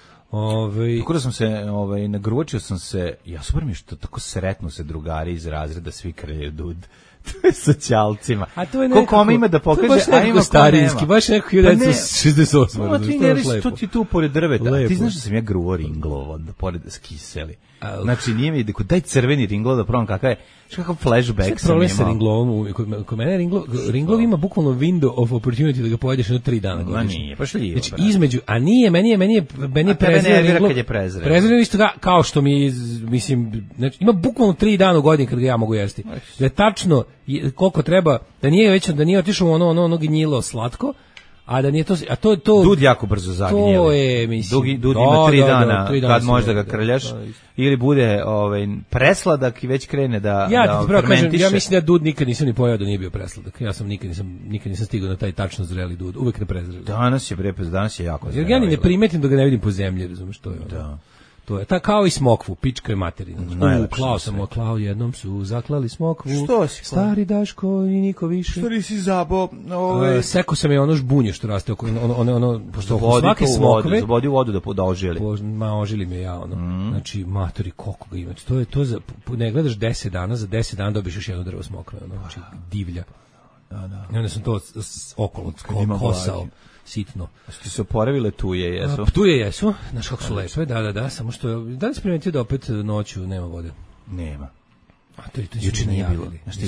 Tako da sam se, nagruvačio sam se, ja super mi je što tako sretno se drugari iz razreda svi krljaju dud. To je sa ćalcima. A to je nekako... Koliko ima da pokaže, a ima ko nema. To je baš nekako starinski, baš nekako 1968. Pa ti ne reći, to ti tu pored drveta. Ti znaš da sam ja gruo ringlo, da pored skiseli. Znači, nije mi, daj crveni ringlo da probam kakav je, kakav flashback sam imao. Sa ringlovom, kod mene ringlov ima bukvalno window of opportunity da ga pojedeš na 3 dana godišnje. Nije, pa šljivo. Znači, između, a nije, meni je prezreo ringlov. Prezreo isto kao što mi, mislim, znači, ima bukvalno 3 dana u godini kad ga ja mogu jesti. Da je tačno koliko treba, da nije otišao ono gnjilo slatko, a da nije to dud jako brzo zagnjeli. To je, mislim. Dud ima 3 dana kad možda ga krljaš, ili bude presladak i već krene da fermentiše. Ja mislim da dud nikad nisam ni pojao da nije bio presladak. Ja sam nikad nisam stigao na taj tačno zreli dud, uvek ne prezreli. Danas je jako zreli. Jer ja ni ne primetim da ga ne vidim po zemlji, razumeš, to je. Da. To je kao i smokvu, pička je materina. Klao jednom su zaklali smokvu. Što si? Stari Daško i niko više. Stari si zabo. Seko sam je ono žbunje što raste oko pošto oko svake smokve. Zavodi u vodu da ožili. Ožili me ja ono. Znači, matori, koliko ga ima. To za, ne gledaš 10 dana, za 10 dana dobiš još jedno drvo smokve. Znači, divlja. Da. I onda sam to okolo kosao. Sitno. Ste se oporavile tuje, jesu? Tuje jesu, znaš kako su lepe, da, samo što, da li se primetio da opet noću nema vode? Nema. A to juče nije bilo.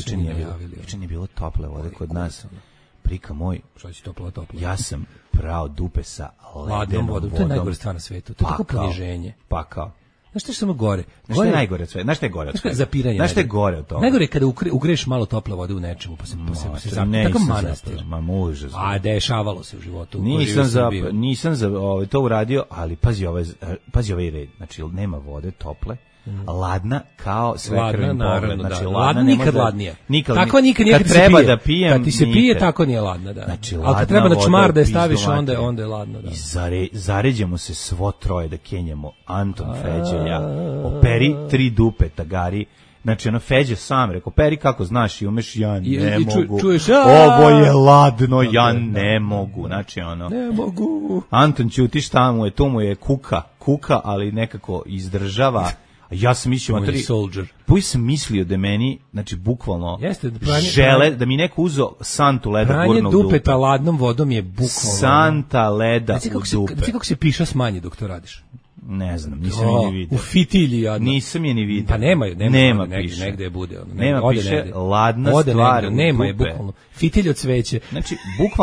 Juče nije bilo tople vode kod nas. Prika moj. Što će topla? Ja sam prao dupe sa ledenom vodom. To je najgore stvar na svetu. To je tako poniženje. Pa kao. Znaš što je samo gore? Znaš što je najgore od sve? Znaš što je gore od sve? Zapiranje. Znaš što je gore od toga? Najgore je kada ugreš malo tople vode u nečemu, pa se zapira. Tako manastir. Može. A dešavalo se u životu. Nisam za to uradio, ali pazi ovaj red. Znači, nema vode tople, ladna kao svekrvim pogled. Znači, ladna nikad ladnija. Tako nikad kad treba da pijem. Kad ti se pije, tako nije ladna, da. Znači, ali kad treba na čmar da je staviš, onda je ladna, da. I zaređemo se svo troje da kenjamo. Anton, Feđa, ja. Operi 3 dupe, tagari. Znači, Feđa sam rekao, peri kako znaš i umeš, ja ne mogu. Ovo je ladno, ja ne mogu. Znači, ne mogu. Anton ćuti šta mu je, to mu je kuka, ali nekako izdržava. Ja sam mislio, sam mislio da meni, znači bukvalno žele da mi neko uzeo santu leda gurno u dupe. Pranje dupeta ladnom vodom je bukvalno. Santa leda u dupe. Ti kako se piša smanji dok to radiš? Ne znam, nisam je ni vidio. U fitilji jadno. Nisam je ni vidio. Pa nema piše. Negde je bude. Nema piše ladna stvar. Nema je bukvalno. Fitilj od cveće. Znači,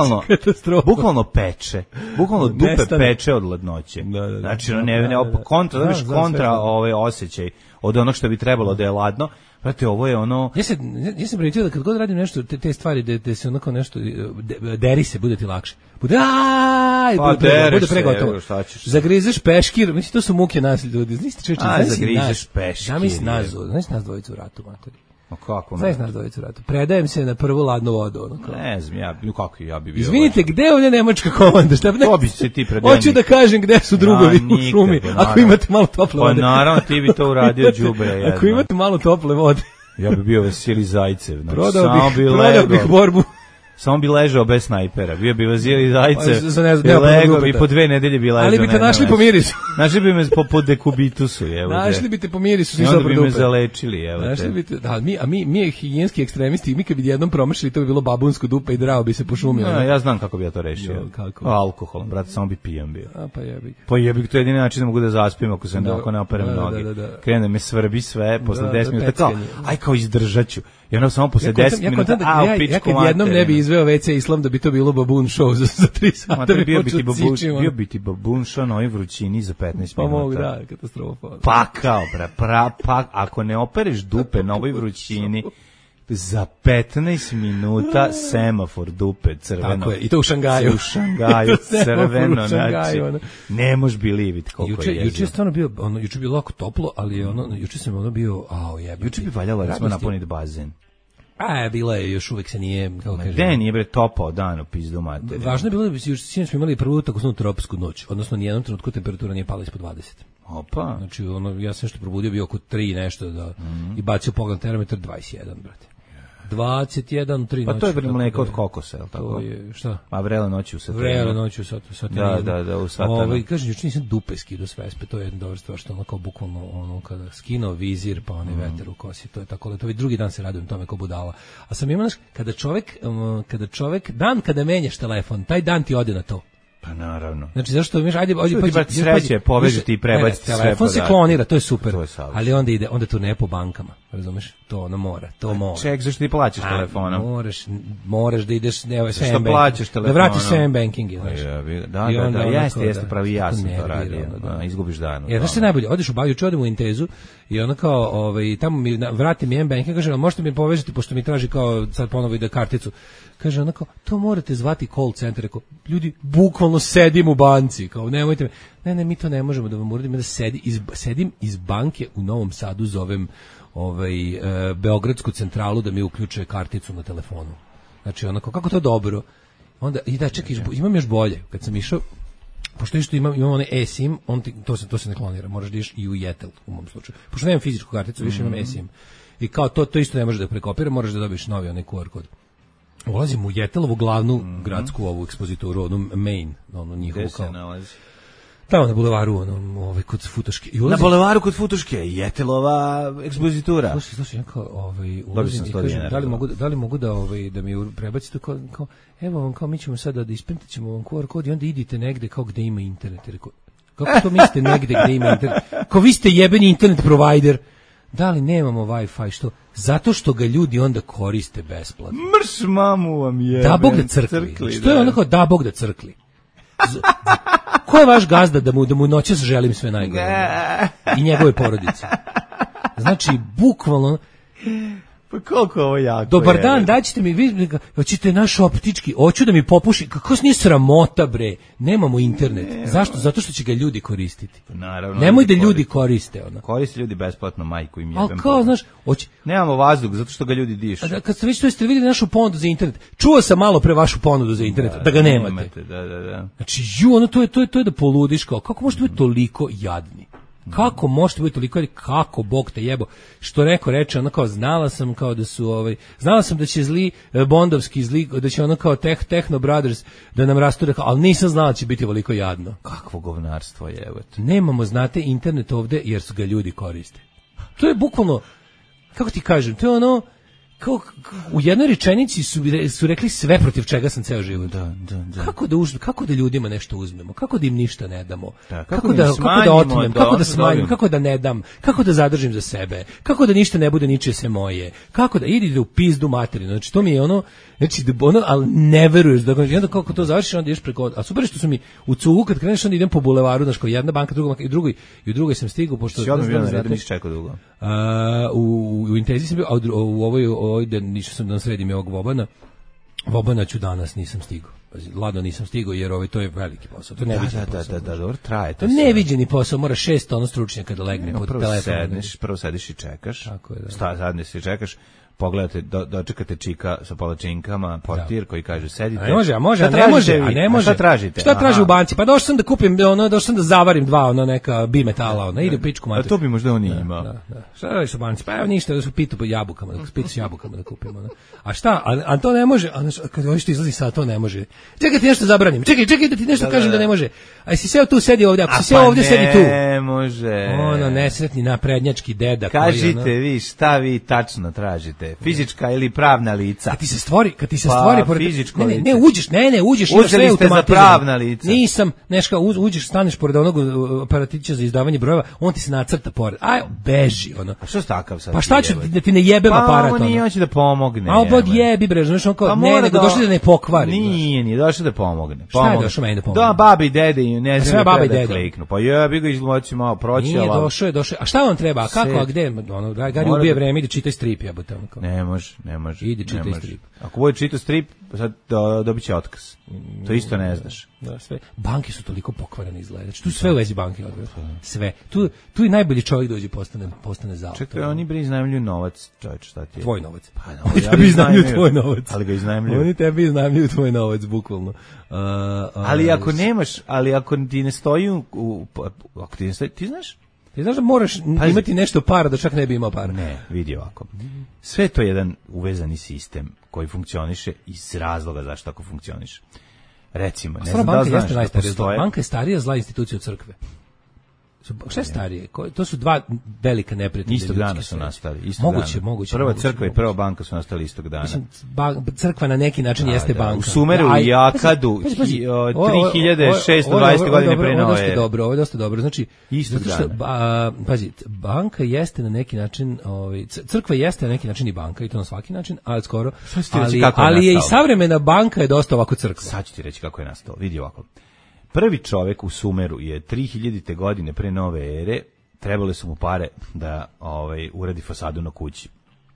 bukvalno peče. Bukvalno dupe peče od ladnoće. Znači, kontra osjećaj od onog što bi trebalo da je ladno. Brate, ovo je ono... Ja sam primetio da kad god radim nešto, te stvari, da se onako nešto, deri se, bude ti lakše. Bude pregotovo. Zagrizeš peškir, mislim, to su muke nas ljudi. Zagrizeš peškir. Znaš nas dvojicu u ratu, matori. Kako? Znaš nas dvojicu u ratu. Predajem se na prvu ladnu vodu. Ne znam, ja bi bio... Izvinite, gde je ovdje nemačka komanda? To bi se ti predajem. Hoću da kažem gde su drugovi u šumi, ako imate malo tople vode. Pa naravno, ti bi to uradio đubre jedno. Ako imate malo tople vode. Ja bi bio Vasilij Zajcev. Prodao bih borbu. Samo bi ležao bez snajpera. Bio bi Vasilij Zajcev. Lego bi po 2 nedelje bi ležao. Ali bi te našli po mirisu. Našli bi me po dekubitusu. Našli bi te po mirisu. I onda bi me zalečili. Našli bi te, mi higijenski ekstremisti, mi kad bi jednom promašili, to bi bilo babunsko dupe i drao bi se po šumi. Ja znam kako bi ja to rešio. Alkoholom, brate, samo bi pijan bio. Pa jebi, to je jedini način da mogu da zaspim ako se ne operem noge. Krene me svrbi sve, posle 10 minuta kao, aj kao izdržaću. I ono samo posle 10 minuta, ja kad jednom ne bi izveo WC Islam da bi to bilo babun show za 3 sata. Bio bi ti babun show na ovoj vrućini za 15 minuta. Pa mogu, da, katastrofa. Pa kao, ako ne opereš dupe na ovoj vrućini, za 15 minuta semafor dupe crveno. Tako je, i to u Šangaju. U Šangaju, crveno, znači, ne možeš bilivit koliko je jezivo. Juče je stvarno bio, juče je bilo lako toplo, ali juče sam bio, juče bi valjalo da smo napuniti bazen. Bila je, još uvek se nije, kako kažem. Gde nije bre topao dan u pizdu materiju? Važno je bilo da sinoć smo imali prvu takozvanu tropsku noć, odnosno nijednom trenutku temperatura nije pala ispod 20. Opa. Znači, ja sam nešto probudio, bio oko 3 nešto i bacio pogled termometar 21, brate. 21, 3 noći. Pa to je mleko od kokosa, je li tako? To je, šta? A vrele noći u satanu. Vrele noći u satanu. Da, u satanu. Kažem, juče nisam dupe skido s vespe, to je jedna dobra stvar, što ono kao bukvalno, kada skino vizir, pa onaj veter u kosi, to je tako leto. I drugi dan se radujem tome kao budala. A sam imao, kada čovek, dan kada menjaš telefon, taj dan ti ode na to. Pa naravno. Znači zašto mi ajde sreće povežiti i prebaciti sve telefon se klonira, to je super. Ali onda turneje po bankama, razumeš? To ono mora. Ček, zašto ti plaćaš telefonom? Moraš da ideš što plaćaš telefonom? Da vratiš sve banking, znaš. Da, jeste pravi, ja sam to radio. Izgubiš dan. Znaš što je najbolje? Odeš u banku, odem u Intezu i ona kao tamo mi vrati mi banking, kaže, možete mi povežiti pošto mi traži kao sad ponovo ide karticu. Kaže ona kao, to morate zvati call center. Rekao, ljudi, bukvalno sedim u banci. Kao, nemojte me. Ne, mi to ne možemo da vam uradimo. Da sedim iz banke u Novom Sadu, zovem Beogradsku centralu da mi uključe karticu na telefonu. Znači, onako, kako to dobro. Onda, i da, čekaj, imam još bolje. Kad sam išao, pošto isto imam onaj eSIM, to se ne klonira. Moraš da iš i u Jetel, u mom slučaju. Pošto nemam fizičku karticu, više imam eSIM. I kao, to isto ne može da prekopira, moraš da dobiješ novi onaj QR kod. Ulazim u Jetelovu glavnu gradsku ovu ekspozituru, onu main, onu njihovu kao. Gde se nalazi? Tamo na bulevaru, kod Futoške. Na bulevaru kod Futoške, Jetelova ekspozitura. Slušaj, ja kao, ulazim i kažem, da li mogu da mi prebacite kao, evo vam, kao mi ćemo sada da isprintat ćemo vam QR kod i onda idite negde kao gde ima internet. Kako to mislite negde gde ima internet? Kao vi ste jebeni internet provider. Da li nemamo Wi-Fi, što? Zato što ga ljudi onda koriste besplatno. Mrš mamu vam jebe. Da Bog da crkli. Što je onako da Bog da crkli? Ko je vaš gazda da mu noćas želim sve najgore? I njegove porodice. Znači, bukvalno... Pa koliko ovo jako Dobar dan, daćete mi, vi hoćete naš optički, hoću da mi popuši, kako nije sramota bre, nemamo internet. Zašto? Zato što će ga ljudi koristiti. Naravno. Nemoj da ljudi koriste ono. Koriste ljudi besplatno, majku im jebem. Ali kao, znaš, nemamo vazduh zato što ga ljudi dišu. Kad ste već to jeste vidjeli našu ponudu za internet, čuo sam malo pre vašu ponudu za internet, da ga nemate. Da. Znači, to je da poludiš kao, kako možete biti toliko jadni? Kako možete biti toliko, kako Bog te jebo, što neko reče, ono kao, znala sam da će zli bondovski, da će ono kao Techno Brothers da nam rasture, ali nisam znala da će biti ovoliko jadno. Kakvo govnarstvo je, evo. Nemamo, znate, internet ovde jer su ga ljudi koriste. To je bukvalno, kako ti kažem, to je ono, kao u jednoj rečenici su rekli sve protiv čega sam ceo život. Da. Kako da ljudima nešto uzmemo? Kako da im ništa ne damo? Kako da otmem? Kako da smanjim? Kako da ne dam? Kako da zadržim za sebe? Kako da ništa ne bude ničije sve moje? Kako da idite u pizdu materinu? Znači to mi je ono, ali ne veruješ da onda kako to završiš, onda ideš preko. A super što su mi u cugu kad kreneš onda idem po bulevaru, znači kao jedna banka, druga banka i u drugoj sam stigao pošto nisi čekao dugo. U Intezi sam bio, a u ovoj da nisam da sredim ovog Vobana ću danas, nisam stigao. Ladno nisam stigao jer to je veliki posao. To ne neviđeni posao. Da, dobro, traje to. Neviđeni posao, mora 6 stručnjaka da legne pod telefonom. Prvo sediš i čekaš. Tako je, da. Sadneš i čekaš. Pogledate, dočekate čika sa palačinkama, portir koji kaže sedite. Ne može. Šta tražite? Šta traži u banci? Pa došao sam da kupim, došao sam da zavarim dva neka bimetala, ide u pičku mater. A to bi možda on ima. Da. Šta radiš u banci? Pa evo ništa, da su pitu po jabukama, da kupimo. A šta? A to ne može. Kad hoćeš izlazi sad, to ne može. Čekaj ti nešto zabranim. Čekaj da ti nešto kažem da ne može. A si seo tu, sedi ovdje. Ako si seo ovdje, sedi tu. Ne može. Nesretni naprednjački deda. Kažite vi šta vi tačno tražite. Fizička ili pravna lica. Kad ti se stvori fizičko lice. Ne uđeš uzeli ste za pravna lica. Nisam, uđeš, staneš pored onog aparatića za izdavanje brojeva, on ti se nacrta pored. Aj, beži, ono. A što je takav sad? Pa šta ću da ti ne jebem aparat, ono? Pa on nije hoće da pomogne. A obod jebi, bre, znaš, on kao, nego došli da ne pokvari. Nije došli da pomogne. Šta je došao meni da pomogne? Da, babi i dede, ne znam da da kliknu. Pa jebi ga izloći malo proći. Nije, došao. A šta on treba? Kako, a gde? Ono, Gari ubije vreme, ide čitaj strip, jebote. Ne može. Idi čitaj strip. Ako bude čitao strip, sad dobit će otkaz. To isto ne znaš. Da, sve. Banke su toliko pokvarene izgleda. Tu sve u vezi banke odgleda. Sve. Tu i najbolji čovjek dođe postane za. Čekaj, oni bre iznajmljuju novac, čoveče, šta ti je? Tvoj novac. Pa oni tebi iznajmljuju tvoj novac. Ali ga iznajmljuju. Oni tebi iznajmljuju tvoj novac, bukvalno. Ali ako ti ne stoji ti znaš? Ti znaš da moraš imati nešto para da čak ne bi imao para. Ne, vidi ovako. Sve to je jedan uvezani sistem koji funkcioniše iz razloga zašto tako funkcioniše. Recimo, ne znam da znaš da postoje. Banka je starija zla institucija od crkve. Šta je starije? To su dva velika neprijatelja. Istog dana su nastali. Moguće. Prva crkva i prva banka su nastali istog dana. Mislim, crkva na neki način jeste banka. U Sumeru i Akadu 3620 godine pre nove. Ovo je dosta dobro. Znači, istog dana. Banka jeste na neki način, crkva jeste na neki način i banka, i to na svaki način, ali skoro. Ali je i savremena banka je dosta ovako crkva. Sad ću ti reći kako je nastalo. Vidi ovako. Prvi čovjek u Sumeru je 3000. godine pre nove ere, trebale su mu pare da uradi fasadu na kući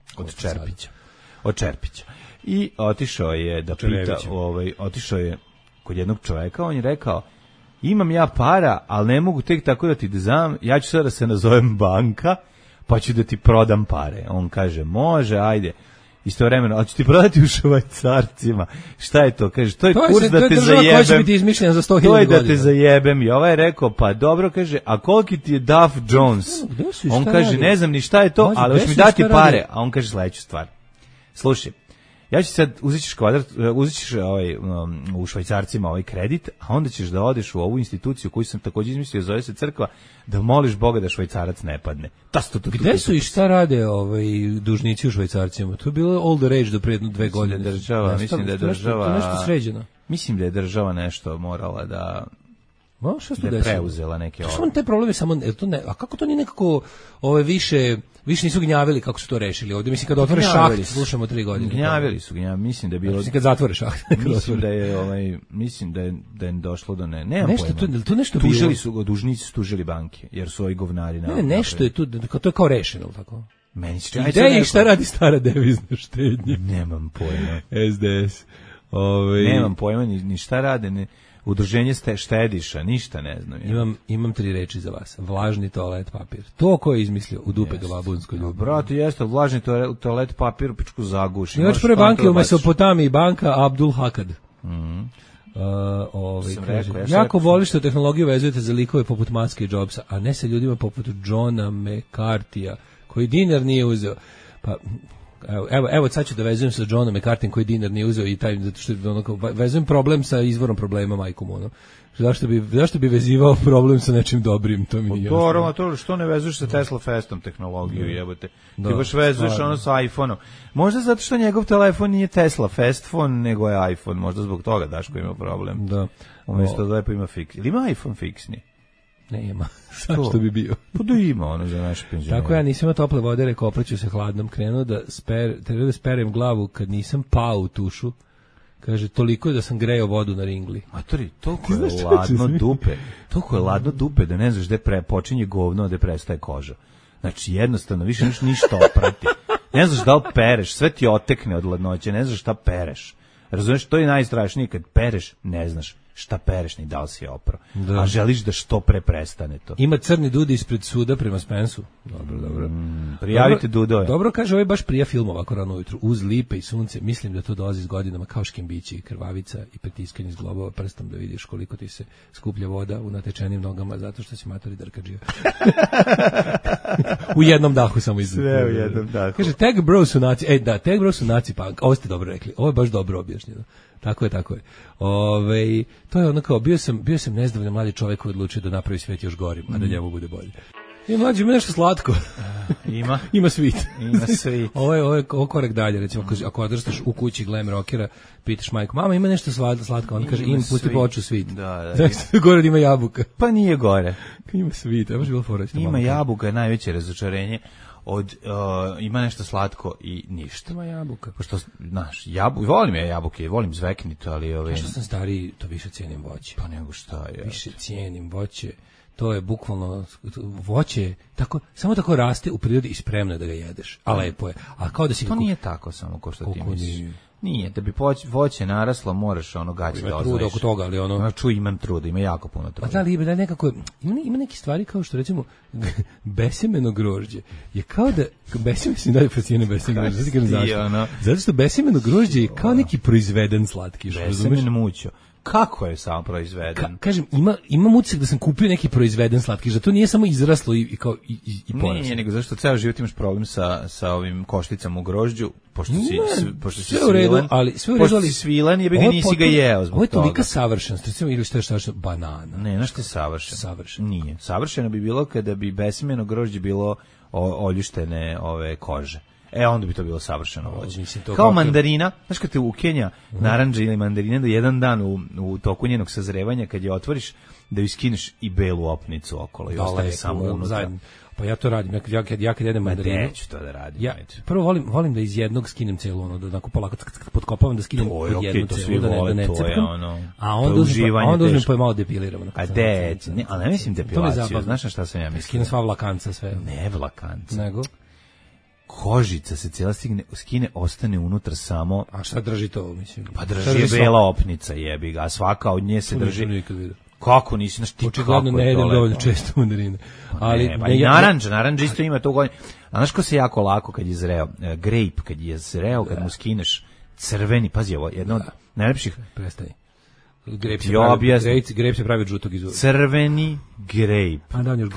od Čerpića. I otišao je da pita, otišao je kod jednog čovjeka, on je rekao: "Imam ja para, ali ne mogu tek tako da ti dam, ja ću sada da se nazovem banka, pa ću da ti prodam pare." On kaže: "Može, ajde." Istovremeno, ali ću ti prodati u švajcarcima. Šta je to? Kaže, to je kurs da te zajebem. Koja će biti izmišljena za 100.000 godina. To je da te zajebem. I ovaj je rekao, pa dobro, kaže, a koliki ti je Duff Jones? On kaže, ne znam ni šta je to, ali hoće mi dati pare. A on kaže sledeću stvar. Slušaj, ja ću sad, uzet ćeš u švajcarcima ovaj kredit, a onda ćeš da odeš u ovu instituciju koju sam također izmislio, zove se crkva, da moliš Boga da švajcarac ne padne. Gde su i šta rade dužnici u švajcarcima? To je bilo all the rage do pre 2 godine. Mislim da je država... nešto sređeno. Mislim da je država nešto morala da... Da je preuzela neke ove. Što te problemi samo... A kako to nije nekako više nisu gnjavili kako su to rešili ovdje? Mislim, kad otvore šaht, slušamo 3 godine. Gnjavili su, mislim da je bilo... Mislim, kad zatvore šaht. Mislim da je došlo do nemam pojma. To nešto tužili su, dužnici su tužili banke, jer su ovi govnari... Ne, nešto je tu, to je kao rešeno, tako? Meni se Ideje šta radi stara devizna štednja? Nemam pojma. SDS. Nemam pojma ni šta rade, ne... Udruženje štediša, ništa ne znam. Imam 3 reči za vas. Vlažni toalet papir. To ko je izmislio u dupe ga babunskoj ljubav. Brate, jeste, vlažni toalet papir u pičku zaguši. Još prve banke u Mesopotamiji, banka Abdul Hakad. Jako voli što tehnologiju vezujete za likove poput Muska i Jobsa, a ne sa ljudima poput Johna McCarthyja, koji dinar nije uzeo. Pa... Evo sad ću da vezujem sa Johnom McCarthyjem koji dinar nije uzeo i taj, zato što vezujem problem sa izvorom problema, majkom ono. Zašto bi vezivao problem sa nečim dobrim, to mi nije jasno. Dobro, to što ne vezuješ sa Tesla Festom tehnologiju, jebote. Ti baš vezuješ ono sa iPhone-om. Možda zato što njegov telefon nije Tesla Fest phone, nego je iPhone, možda zbog toga Daško ima problem. Da. Umjesto da lepo ima fiks. Ili ima iPhone fiksni? Ne ima. Što bi bio? Pa da ima ono za naše penzionere. Tako ja nisam imao tople vode, rekao opraću se hladnom, krenuo treba da sperem glavu kad nisam pao u tušu. Kaže, toliko da sam grejao vodu na ringli. Matori, toliko je ladno dupe da ne znaš gde počinje govno, a gde prestaje koža. Znači, jednostavno, više ništa oprati. Ne znaš da li pereš, sve ti otekne od ladnoće, ne znaš šta pereš. Razumeš, to je najstrašnije, kad pereš, ne znaš šta pereš ni da li si oprao. A želiš da što pre prestane to. Ima crni Dudi ispred suda prema Spensu. Dobro. Prijavite Dudo. Dobro, kaže, ovo je baš prija film ovako rano ujutru. Uz lipe i sunce, mislim da to dolazi s godinama kao škembići i krvavica i pritiskanje s globova prstom da vidiš koliko ti se skuplja voda u natečenim nogama zato što si matori drkađija. U jednom dahu samo izgleda. Sve u jednom dahu. Kaže, Tag Bro su naci. Tag Bro su naci, pa ovo ste dobro rekli. Ovo je baš dobro objašnjeno. Tako je. To je ono kao, bio sam nezadovoljan mladi čovjek koji odlučio da napravi svijet još gorim, a da njemu bude bolje. I mlađi, ima nešto slatko. Ima svit. Ovo je korak dalje, recimo, ako odrastaš u kući glam rockera, pitaš majku, mama, ima nešto slatko? On kaže, pusti po oču svit. Da. Znači, gore ima jabuka. Pa nije gore. Ima svit, baš bilo fora. Ima jabuka, je najveće razočarenje. Ima nešto slatko i ništa. Ima jabuka. Pošto, znaš, volim ja jabuke, volim zveknito, ali... Što sam stariji, to više cijenim voće. Pa nego šta je. Više cijenim voće. To je bukvalno voće, samo tako raste u prirodi i spremno je da ga jedeš. A lepo je. A kao da si to nije tako samo kao što ti misliš. Nije, da bi voće naraslo, moraš gaći da oznaš. Truda oko toga, ali imam truda, ima jako puno truda. Pa da, nekako, ima neke stvari kao što recimo besemeno grožđe. Je kao da, besemeno si dalje fascinuje besemeno grožđe. Zato što besemeno grožđe je kao neki proizveden slatkiš. Besemeno mućo. Kako je samo proizveden? Kažem, imam utisak da sam kupio neki proizveden slatkiš, da to nije samo izraslo i poraslo. Nije, nego zašto ceo život imaš problem sa ovim košticama u grožđu, pošto si svilan, pošto si svilan, nisi ga jeo zbog toga. Ovo je tolika savršenost, recimo, ili što je banana. Ne, znaš što je savršeno? Nije. Savršeno bi bilo kada bi besemeno grožđe bilo oljuštene kože. Onda bi to bilo savršeno voće. Kao mandarina, znaš kad te ukenja narandža ili mandarina, da jedan dan u toku njenog sazrevanja, kad je otvoriš, da ju skineš i belu opnicu okolo i ostane samo unutra. Pa ja to radim, ja kad jedem mandarinu. Neću to da radim. Ja prvo volim da iz jednog skinem celu, da onako polako podkopavam da skinem jednu celu, da ne cepkam. A onda uzmem pa malo depiliram. Ali ne mislim depilaciju, znaš na šta sam ja mislio? Skinem sva vlakanca, sve. Ne vlakanca. Nego? Kožica se cijela skine, ostane unutra samo... A šta drži to, mislim? Pa drži je bela opnica, jebi ga, a svaka od nje se drži... Kako nisi, znaš ti kako je to lepo? Očigledno ne jedem dovoljno često mandarine. I naranđa isto ima to godine. A znaš ko se jako lako kad je zreo? Grape, kad je zreo, kad mu skineš crveni, pazi ovo, jedno od najlepših... Prestaje. Grape se pravi od žutog izvora. Crveni grape,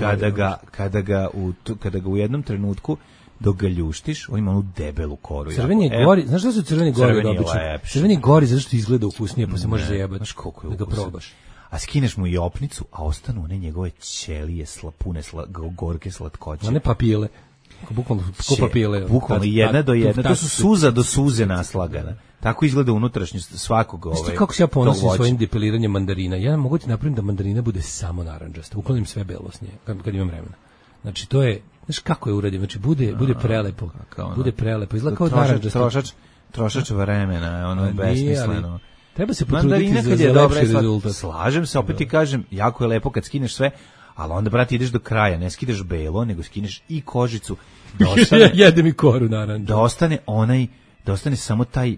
kada ga u jednom trenutku dok ga ljuštiš, on ima onu debelu koru. Crveni je gori, znaš da su crveni gori od običnih? Crveni gori zato što izgleda ukusnije, pa se može zajebati. Znaš koliko je da ga probaš. A skineš mu i opnicu, a ostanu one njegove ćelije pune gorke slatkoće. One papile. Bukvalno ko papile. Bukvalno jedna do jedna. To su suza do suze naslagana. Tako izgleda unutrašnjost svakog Znaš kako se ja ponosim svojim depiliranjem mandarina? Ja mogu ti napraviti da mandarina bude samo narandžasta. Uklonim sve belo s nje, kad imam vremena. Znači, to je, znaš kako je uradio, znači bude prelepo, izgleda kao narandžasta. Trošač vremena, besmisleno. Treba se potruditi za lepši rezultat. Slažem se, opet ti kažem, jako je lepo kad skineš sve, ali onda, brate, ideš do kraja, ne skineš belo, nego skineš i kožicu. Jedem i koru narandža. Da ostane samo taj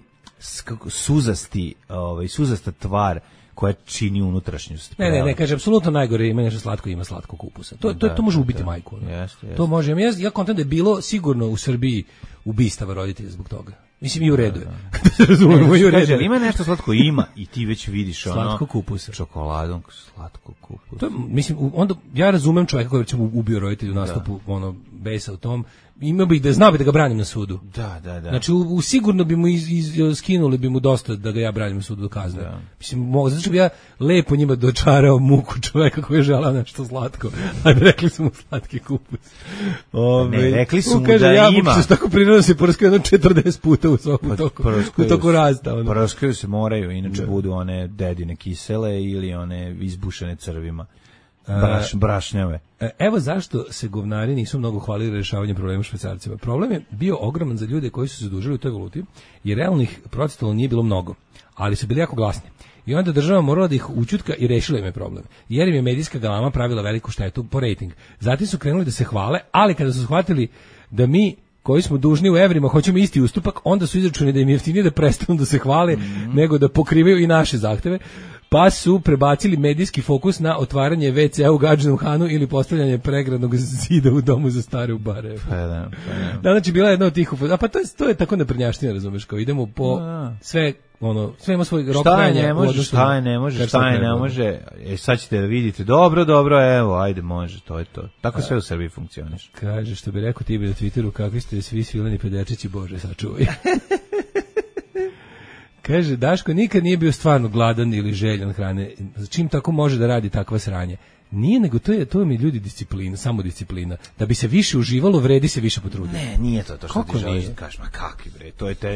suzasta tvar koja čini unutrašnjost. Ne, kaže, apsolutno najgore ima nešto slatko, ima slatkog ukusa. To može ubiti majku. To može. Ja kontam da je bilo sigurno u Srbiji ubistava roditelja zbog toga. Mislim, i u redu je. Razumemo, i u redu je. Ima nešto slatko, ima, i ti već vidiš slatkog ukusa. Čokoladom, slatkog ukusa. Mislim, onda, ja razumem čovjeka koji recimo ubio roditelju u nastupu, besa u tom, imao bih da znao bi da ga branim na sudu. Da. Znači, sigurno bi mu skinuli bi mu dosta da ga ja branim na sudu do kazne. Da. Mislim, zato što bi ja lepo njima dočarao muku čoveka koji je želao nešto slatko. A rekli su mu slatki kupus. Ne, rekli su mu kaže, da ja ima. Se tako prirodno se porskaju 40 puta u toku rasta. Porskaju se moraju, inače budu one dedine kisele ili one izbušene crvima. Brašnjave. Evo zašto se govnari nisu mnogo hvalili rešavanjem problema švajcarcima. Problem je bio ogroman za ljude koji su se zadužili u toj valuti i realnih procentala nije bilo mnogo, ali su bili jako glasni. I onda država morala da ih ućutka i rešila im je problem. Jer im je medijska galama pravila veliku štetu po rejting. Zatim su krenuli da se hvale, ali kada su shvatili da mi koji smo dužni u evrima, hoćemo isti ustupak, onda su izračunali da im je jeftinije da prestanu da se hvale nego da pokrivaju i naše zahteve. Pa su prebacili medijski fokus na otvaranje WC-a u Gadžinom Hanu ili postavljanje pregradnog zida u domu za stare u Barajevu. Da, znači, bila je jedna od tih pa to je tako naprednjaština, razumeš, kao idemo po sve, sve ima svoj rok trajanja. Šta ne može. Sad ćete da vidite, dobro, evo, ajde, može, to je to. Tako sve u Srbiji funkcioniš. Kaže, što bi rekao ti bi na Twitteru, kakvi ste svi svileni pedečići, Bože, sačuvaj. Kaže, Daško nikad nije bio stvarno gladan ili željan hrane. Čim tako može da radi takva sranje? Nije, nego to mi ljudi disciplina, samo disciplina. Da bi se više uživalo, vredi se više potruditi. Ne, nije to što ti želiš da kažeš, ma kakvi bre,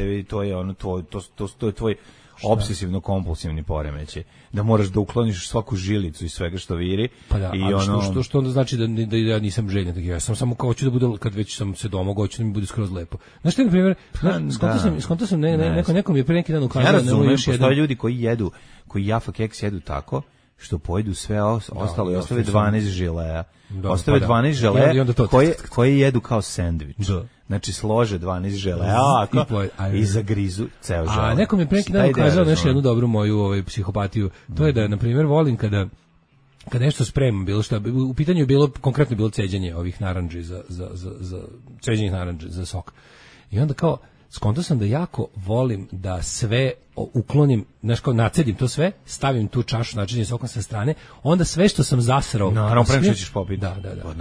to je tvoj obsesivno-kompulsivni poremećaj. Da moraš da ukloniš svaku žilicu i svega što viri. Pa da, ali što onda znači da ja nisam željan. Ja sam samo kao hoću da bude, kad već sam se doma, hoću da mi bude skroz lepo. Znaš što je, na primjer, skonto sam nekom je pre neki dan ukazao. Ja razumem, postoje ljudi koji jedu, koji Jaffa keks jedu tako, što pojedu sve ostalo i ostave 12 žileja. Ostave 12 žileja koje jedu kao sendvič. Znači slože 12 želeja i zagrizu ceo žele. A nekom je pre neki dan ukazao nešto jednu dobru moju psihopatiju. To je da, na primjer, volim kada nešto spremam, bilo šta, u pitanju je bilo, konkretno bilo ceđenje ovih narandži za ceđenje narandži za sok. I onda kao, skonto sam da jako volim da sve uklonim, znaš kao nacedim to sve, stavim tu čašu načinjenja sokom sa strane, onda sve što sam zasrao... Naravno, prema što ćeš popiti. Da.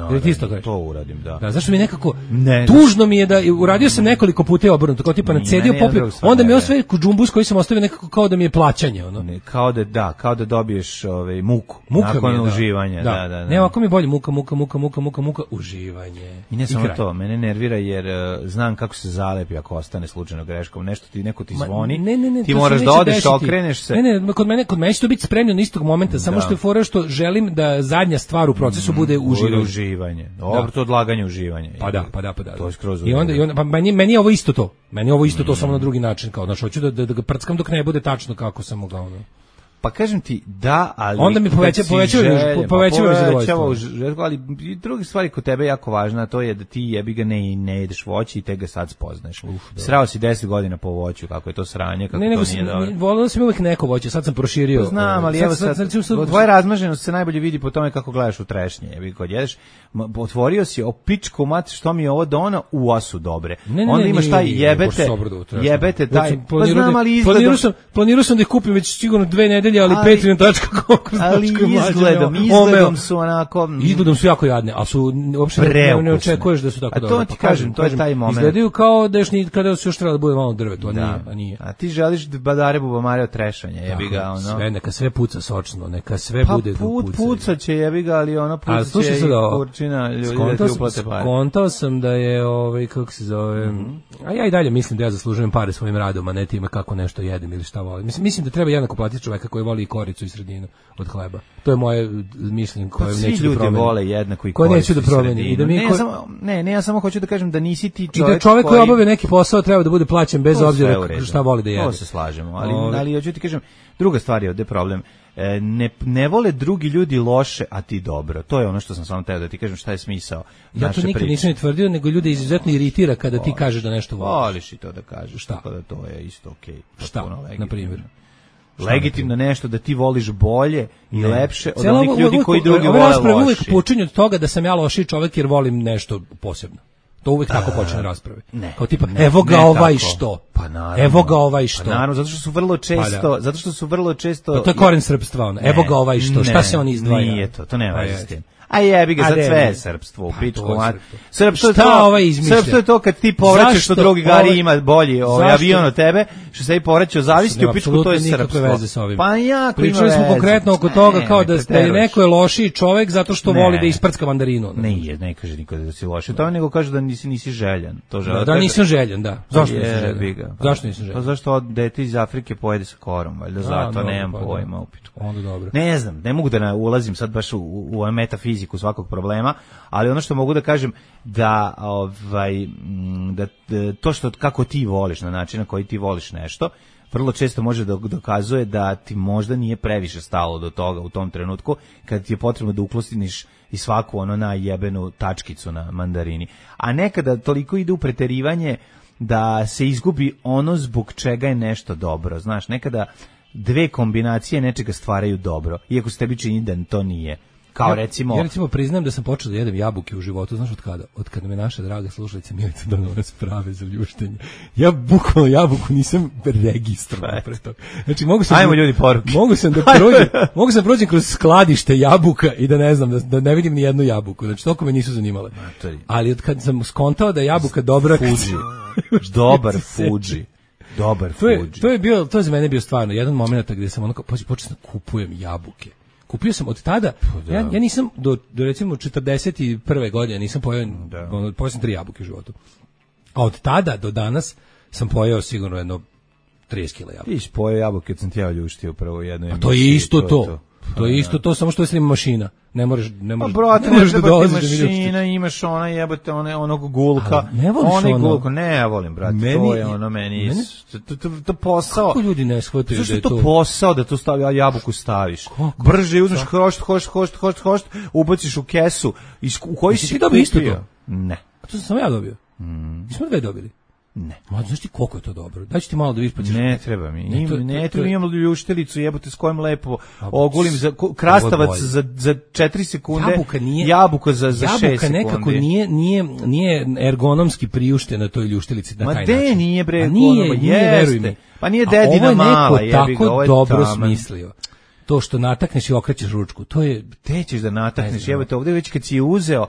To uradim, da. Zašto mi nekako, tužno mi je da, uradio sam nekoliko puta i obrnuto, kao tipa nacedio, popio, onda mi je sve džumbus koji sam ostavio nekako kao da mi je plaćanje. Kao da dobiješ muku. Nakon uživanja. Da. Ne, ovako mi je bolje, muka, uživanje. I ne samo to, mene nervira jer znam kako se zalepi ako ostane slučajno greškom, neko ti zvoni, ti moraš da odeš, okreneš se. Ne, kod mene će to biti spremljeno istog momenta, samo što je fora što želim da zadnja stvar u procesu bude uživanje. Dobro, to odlaganje uživanja. Pa da. To je skroz. I onda meni je ovo isto to. Meni je ovo isto to samo na drugi način, kao znači hoću da ga prckam dok ne bude tačno kako sam mogao. Pa kažem ti da, ali onda mi povećava zadovoljstvo. Ali druge stvari kod tebe jako važna, to je da ti jebi ga ne jedeš voće i te ga sad spoznaš. Srao si 10 godina po voću, kako je to sranje, kako to nije dobro. Volio sam uvijek neko voće, sad sam proširio. Znam, ali evo sad, tvoja razmaženost se najbolje vidi po tome kako gledaš u trešnje. Jebi kad jedeš, otvorio si pičku mat, što mi je ovo dono, su dobre. Onda imaš taj jebete taj. Pa znam, ali planirao sam da ih kupim već sigurno 2 nedelje, ali patreon.com. Ali izgledom su onako... Izgledom su jako jadne, ali su uopšte ne očekuješ da su tako dobro. A to ti kažem, to je taj moment. Izgledaju kao da kada su još trebalo da bude malo drvetu, a nije. A ti želiš da badare bubamare od trešanja, jebi ga, ono. Sve, neka sve puca sočno, neka sve bude do puca. Puca će, jebi ga, ali ono puca će i kurčina ljudi da ti uplate pare. Skontao sam da je, kako se zove, a ja i dalje mislim da ja zaslužujem pare svojim radom, a ne time kako nešto jedem ili šta volim. Mislim da treba jednako platiti čoveka koji voli i koricu i sredinu od hleba. To je moje mišljenje koje neću da promenim. Svi ljudi vole jednako i koricu i sredinu. Ja samo hoću da kažem da nisi ti čovjek i da čovjek koji obavlja neki posao treba da bude plaćen bez obzira šta voli da jede. To se slažemo, ali hoću ti kažem, druga stvar je ovdje problem. Ne vole drugi ljudi loše, a ti dobro. To je ono što sam samo teo da ti kažem šta je smisao naše priče. Ja to nikad nisam ni tvrdio, nego ljude izuzetno iritira kada ti kažeš da nešto voliš. Voliš i to da kažeš, tako da to je isto okej. Šta, na primjer? Legitimno nešto da ti voliš bolje i lepše od onih ljudi koji drugi vole loše. Ova uvijek počinje od toga da sam ja lošiji čovjek jer volim nešto posebno. To uvijek tako počne rasprave. Kao tipa, evo ga ovaj što. Pa naravno. Evo ga ovaj što. Pa naravno, zato što su vrlo često... To je koren srpstva, ono. Evo ga ovaj što. Šta se on izdvaja? Nije to nema veze s tim. A jebi ga, za sve je srpstvo u pičku. Srpstvo je to kad ti povraćaš što drugi gari ima bolji avion od tebe, što se i povraćao zavisi u pičku, to je srpstvo. Pa jako pričali smo konkretno oko toga kao da je neko je lošiji čovek zato što voli da isprcka mandarinu. Ne kaže niko da si loš. To nego kaže da nisi željan. Da, nisam željan, da. Zašto nisam željan? Zašto nisam željan? Pa zašto dete iz Afrike pojede sa korom, valjda zato nemam pojma u pičku. Onda dobro. Ne znam, ne mogu da ulazim sad baš u metafiziku svakog problema, ali ono što mogu da kažem da to što kako ti voliš, na način na koji ti voliš nešto, vrlo često može da dokazuje da ti možda nije previše stalo do toga u tom trenutku kad ti je potrebno da ukloniš i svaku ono najjebenu tačkicu na mandarini. A nekada toliko ide u preterivanje da se izgubi ono zbog čega je nešto dobro. Znaš, nekada dve kombinacije nečega stvaraju dobro, iako se tebi čini da to nije. Kao ja recimo priznam da sam počeo da jedem jabuke u životu, znaš od kada? Od kada me naša draga slušalica Milica donala sprave za ljuštenje. Ja bukvalno jabuku nisam registrovao pre toga. Znači ajmo ljudi poruke. Mogu sam prođem kroz skladište jabuka i da ne znam, da ne vidim ni jednu jabuku. Znači toliko me nisu zanimale. Ali od kad sam skontao da je jabuka dobra Fuji. Dobar Fuji. Dobar Fuji. To je za mene bio stvarno jedan moment gdje sam počeo da kupujem jabuke. Kupio sam od tada, ja nisam do recimo 41. godine nisam pojeo, pojeo sam 3 jabuke u životu. A od tada do danas sam pojeo sigurno jedno 30 kila jabuke. Tiš pojeo jabuke kad sam ti ja ljuštio prvo jedno. A to je isto to. To je isto to, samo što je snima mašina. Ne možeš da dolaziš mašina, imaš ona jebote onog gulka. Ne voliš ono? Gulku, ne volim, brate. To je ono meni to posao. Kako ljudi ne shvataju da je to? To posao da tu stavi jabuku staviš. Brže uzmeš hošt, ubaciš u kesu. U koji si dobio isto to? Ne. A to sam ja dobio. Nismo dve dobili. Ne. Ma, znaš ti koliko je to dobro? Daj ću ti malo da vidiš pa ćeš... Ne treba mi. Imam ljuštelicu jebote s kojim lepo ogulim krastavac za 4 sekunde. Jabuka za 6 sekunde. Jabuka nekako nije ergonomski priuštena toj ljuštelici na taj način. Ma de nije bre ergonomski. Nije, veruj mi. Pa nije dedina mala. Ovo je neko tako dobro smislio. To što natakneš i okrećeš ručku, to je... Te ćeš da natakneš, evo te ovdje već kad si je uzeo,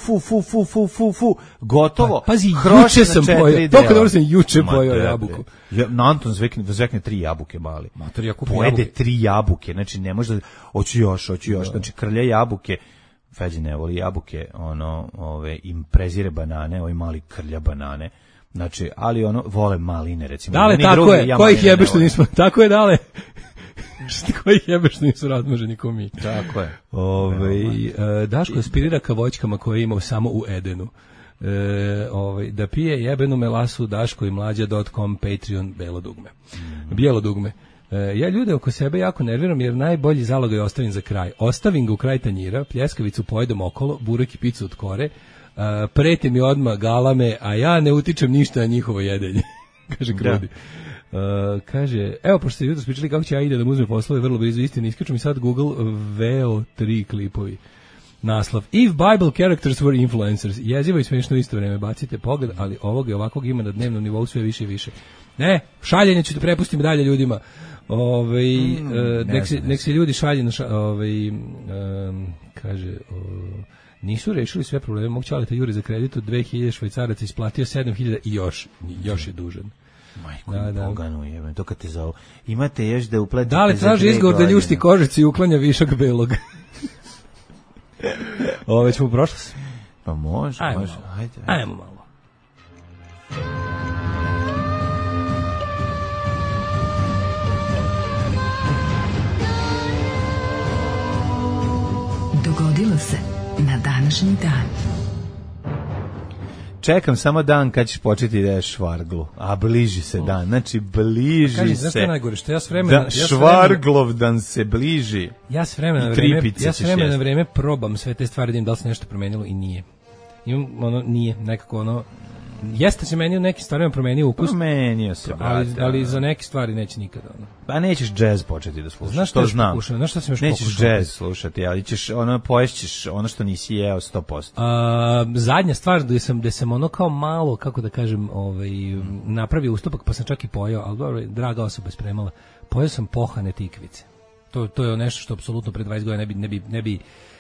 gotovo. Pazi, juče sam pojao, toliko dobro sam juče pojao jabuku. Na Anton zvekne 3 jabuke mali. Mater, ja kupim pojede 3 jabuke, znači ne može da... Hoću još, znači krlja jabuke, Feđi ne voli jabuke, im prezire banane, ovaj mali krlja banane. Znači, ali vole maline, recimo. Dale, tako je, kojih jebe što nismo, tako je, dale. Koji jebeš nisu razmoženi ko mi. Tako je. Daško aspirira ka voćkama koje je imao samo u Edenu. Da pije jebenu melasu Daško i mlađa.com Patreon bijelo dugme. Ja ljude oko sebe jako nerviram jer najbolji zalog je ostavim za kraj. Ostavim ga u kraj tanjira, pljeskavicu pojedem okolo, burek i picu od kore, prete mi odmah galame, a ja ne utičem ništa na njihovo jedenje. Kaže Krudi. Kaže, evo, pošto ste jutros pričali kako će ja ide da mu uzme poslove vrlo blizu istine, iskaču mi sad Google VO3 klipovi. Naslov: If Bible characters were influencers. Jezivo i smiješno isto vreme, bacite pogled, ali ovog i ovakvog ima na dnevnom nivou sve više i više. Ne, šaljenje ću da prepustim dalje ljudima. Nek se ljudi šalje na kaže... Nisu rešili sve probleme, mogu Ćaleta Jure za kredit od 2000 švajcaraca isplatio 7000 i još je dužan. Majko, Boganu jebe, to kad te zovu. Imate još da uplatite... Da li traži izgovor da ljušti kožicu i uklanja višak belog? Ovo ćemo u prošlost. Pa može. Ajmo malo. Dogodilo se na današnji dan. Čekam samo dan kad ćeš početi da ješ švarglu. A bliži se dan. Znači, bliži se. Najgore, što ja s vremena... Švarglov dan se bliži. Ja s vremena na vreme probam sve te stvari, da im da li se nešto promenilo i nije. Nije, nekako jeste se meni u nekim stvarima promenio ukus. Promenio se, brate. Ali za neke stvari neće nikada. Pa nećeš džez početi da slušaš. Znaš što znam? Znaš što sam još nećeš džez slušati, ali ćeš poješćeš ono što nisi jeo 100%. Zadnja stvar gde sam kao malo, kako da kažem, napravio ustupak, pa sam čak i pojeo, ali dobro, draga osoba je spremala. Pojeo sam pohane tikvice. To je nešto što apsolutno pre 20 godina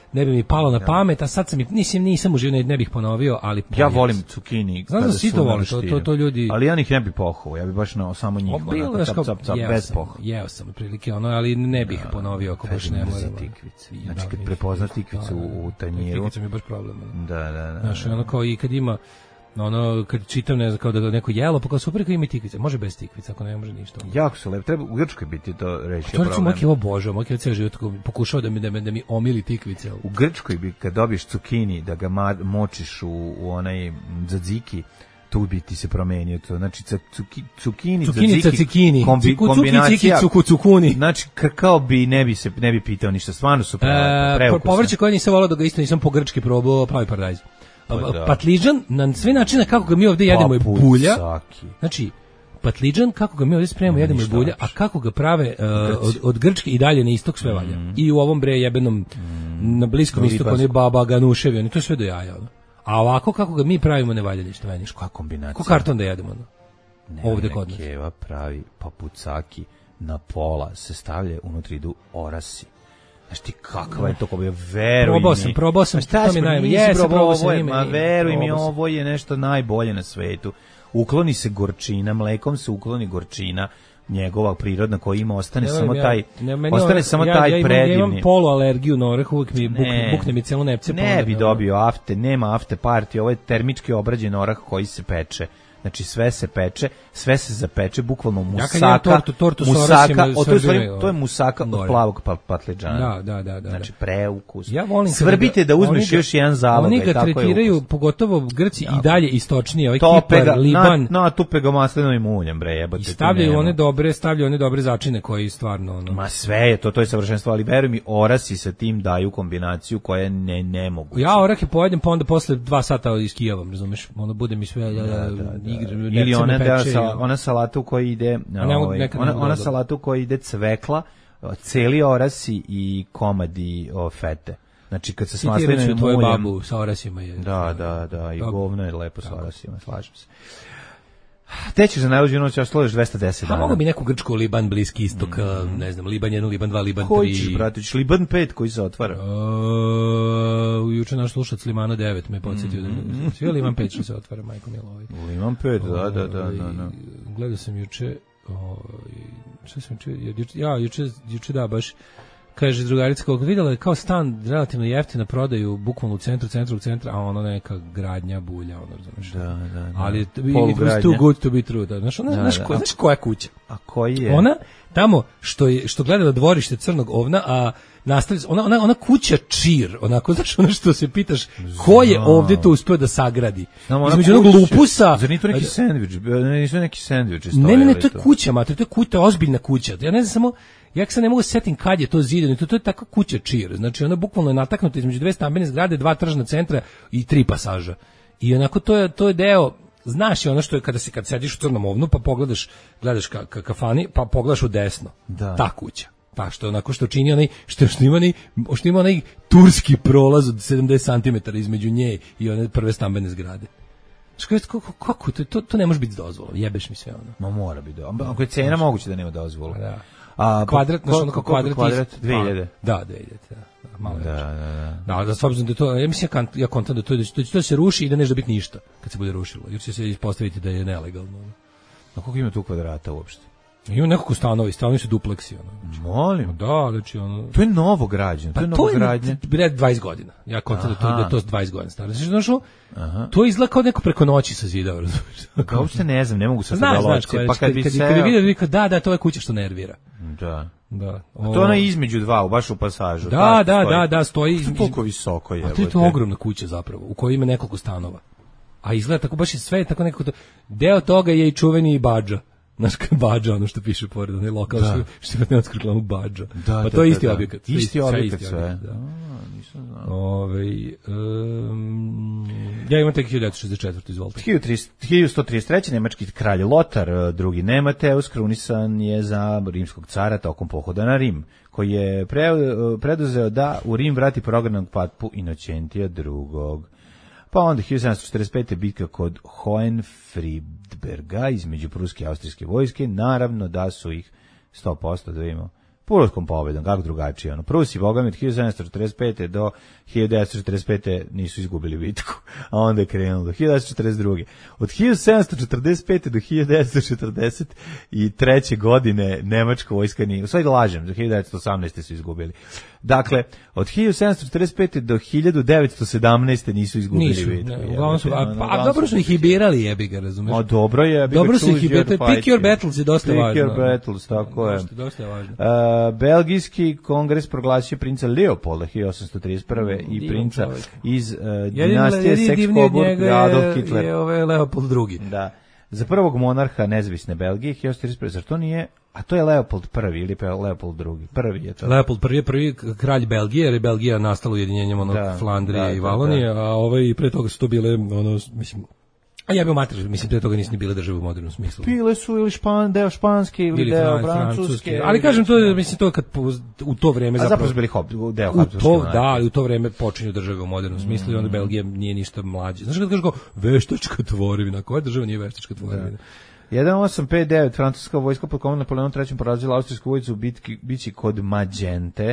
ne bi mi palo na pamet, a sad sam nisam uživio, ne bih ponovio, ali ja volim cukini. Znam da svi to vole, to ljudi. Ali ja njih ne bih pohovao, ja bih baš samo njih, bez pohova. Jeo sam otprilike ali ne bih ponovio ako baš ne moram. Znači kad prepoznaš tikvicu u tanjiru. Tikvica mi je baš problem. Da. Znači kao i kad ima kad čitam ne znam kao da neko jelo, pa kao super kao ima tikvice, može bez tikvica, ako ne može ništa. Jako su lepo, treba u Grčkoj biti to reći. To recimo moj bože, moj ceo život pokušao da mi omili tikvice. U Grčkoj bi kad dobiješ cukini da ga močiš u onaj tzatziki, tu bi ti se promenio to. Znači cukini tzatziki, kombinacija cukuni. Znači krkao bi, ne bi pitao ništa, stvarno su preukusne. Povrće koje nisam volao da ga isto nisam po grčki probao, pravi paradajz. Patliđan, na sve načine kako ga mi ovdje jedemo je bulja. Znači, patliđan, kako ga mi ovdje spremamo, jedemo je bulja, a kako ga prave od Grčke i dalje na istok sve valja. I u ovom jebenom, na Bliskom istoku, oni baba ganuševi, oni to je sve do jaja. A ovako kako ga mi pravimo ne valja ništa, meni. Koja kombinacija? Ko karton da jedemo. Ovdje kod nas. Keva pravi papucaki, na pola se stavlja, unutra idu orasi. Znaš ti kakva je to, veruj mi. Probao sam, to mi najbolje. Veruj mi, ovo je nešto najbolje na svetu. Ukloni se gorčina, mlekom se ukloni gorčina, njegova prirodna koja ima, ostane samo taj predivni. Ja imam polualergiju na oreh, uvijek mi bukne mi cijelu nepce. Ne bi dobio afte, nema afte partije, ovo je termički obrađen orah koji se peče. Znači sve se peče, sve se zapeče, bukvalno musaka. To je musaka od plavog patliđana. Da. Znači preukus. Ja volim svrbite da uzmeš još jedan zalog. Oni ga tretiraju, pogotovo Grci i dalje istočnije, ovaj Kipar, Liban. Tupe ga maslinovim uljem, bre, jebote. I stavljaju one dobre začine koji stvarno Ma sve je to je savršenstvo, ali veruj mi, orasi sa tim daju kombinaciju koja je nemoguća. Ja orahe pojedem, pa onda posle 2 sata iskijavam, razumeš? Onda bude mi sve ili ona salata u kojoj ide ona salata u kojoj ide cvekla, celi orasi i komadi fete. Znači kad se s maslinovim tvoju babu sa orasima je. Da, i govno je lepo sa orasima, slažem se. Te ćeš za najluđu noć, još složiš 210 dana. A mogu bi neku Grčku, Liban, Bliski istok, ne znam, Liban 1, Liban 2, Liban 3. Koji ćeš, brate, ćeš Liban 5 koji se otvara? Juče naš slušac Limana 9 me podsjetio da sve Liban 5 što se otvara, majko milovi. Liban 5, da. Gledao sam juče, što sam juče da baš, kaže drugarica, kako vidjela je kao stan relativno jeftino prodaju, bukvalno u centru, a ono neka gradnja bulja, ono razumiješ. Da. Ali it was too good to be true. Znaš koja kuća? A koji je? Ona tamo što gleda na dvorište crnog ovna, a nastavi ona kuća čir, onako, znaš, ono što se pitaš ko je ovdje to uspio da sagradi. Između onog lupusa. Zar nije to neki sendvič? Nisu neki sendviči stoje? Ne, to je kuća, mater, to je ozbiljna kuća. Ja ne znam samo, ja sad ne mogu setim kad je to zidano, to je takva kuća čir. Znači ona bukvalno je nataknuta između 2 stambene zgrade, 2 tržna centra i 3 pasaža. I onako to je deo, znaš je ono što je kad sediš u crnom ovnu pa gledaš ka kafani pa pogledaš u desno. Da. Ta kuća. Pa što onako što čini onaj što ima onaj turski prolaz od 70 cm između nje i one prve stambene zgrade. Kako to ne može biti dozvoljeno. Jebeš mi sve ono. Ma mora biti. Ako je cena moguće da nema dozvolu. Da. A kvadrat, kvadrat 2000. Da, 2000. Malo da, s obzirom da to, ja mislim ja kontam da to se ruši i da neće biti ništa kad se bude rušilo. Jer će se ispostaviti da je nelegalno. A koliko ima tu kvadrata uopšte? Ima nekako stanovi su dupleksi. Molim. Da, znači ono. To je novo građeno. To je novo građeno. 20 godina. Ja kontam da je to 20 godina staro. Znači, došlo, to izgleda kao neko preko noći sazidao, razumiješ? Kao uopšte ne znam, ne mogu sad da ločiti. Pa kad bi vidio, da, to je kuća što nervira. Da. A to je ona između dva, baš u pasažu. Da, stoji. To je toliko visoko je. A to je to ogromna kuća zapravo, u kojoj ima nekoliko stanova. A izgleda tako, baš je sve tako nekako. Deo toga je i čuveni Badža. Znaš kad Badža, ono što piše pored, onaj lokal što ima neodsku reklamu Badža. Pa to je isti objekat. Isti objekat sve. Nisam znao. Ja imam tek 1964, izvolite. 1133. nemački kralj Lotar II. Nemateus krunisan je za rimskog cara tokom pohoda na Rim, koji je preduzeo da u Rim vrati prognanog papu Inocentija II. Pa onda 1745. bitka kod Hohenfriedberga između pruske i austrijske vojske, naravno da su ih 100% da imamo Pruskom pobedom, kako drugačije. Ono. Prusi, boga mi, od 1745. do 1945. nisu izgubili bitku, a onda je krenulo do 1942. Od 1745. do 1943. godine nemačka vojska nije, u stvari lažem, do 1918. su izgubili. Dakle, od 1745. do 1917. nisu izgubili bitku. A dobro su ih i birali, jebi ga, razumeš? A dobro je, dobro su ih i birali, pick your battles je dosta važno. Pick your battles, tako je. Dosta je važno. Belgijski kongres proglasio princa Leopolda 1831. i princa iz dinastije Saxe-Coburg Adolf Hitler. Je Leopold II. Da. Za prvog monarha nezavisne Belgije 1831. Zar to nije? A to je Leopold I ili Leopold II. Prvi je to. Leopold I je prvi kralj Belgije, jer je Belgija nastala ujedinjenjem Flandrije i Valonije, a pre toga su to bile, mislim, a ja bih mater, mislim, pre toga nisu ni bile države u modernom smislu. Bile su ili deo španske ili deo francuske. Ali kažem, to je, mislim, to kad u to vreme zapravo su bili deo Habsburgske. Da, u to vreme počinju države u modernom smislu i onda Belgija nije ništa mlađe. Znaš kad kažeš veštačka tvorevina, koja država nije veštačka tvorevina? 1859 francuska vojska pod komandom Napoleonom III porazila austrijsku vojsku u bici kod Magente.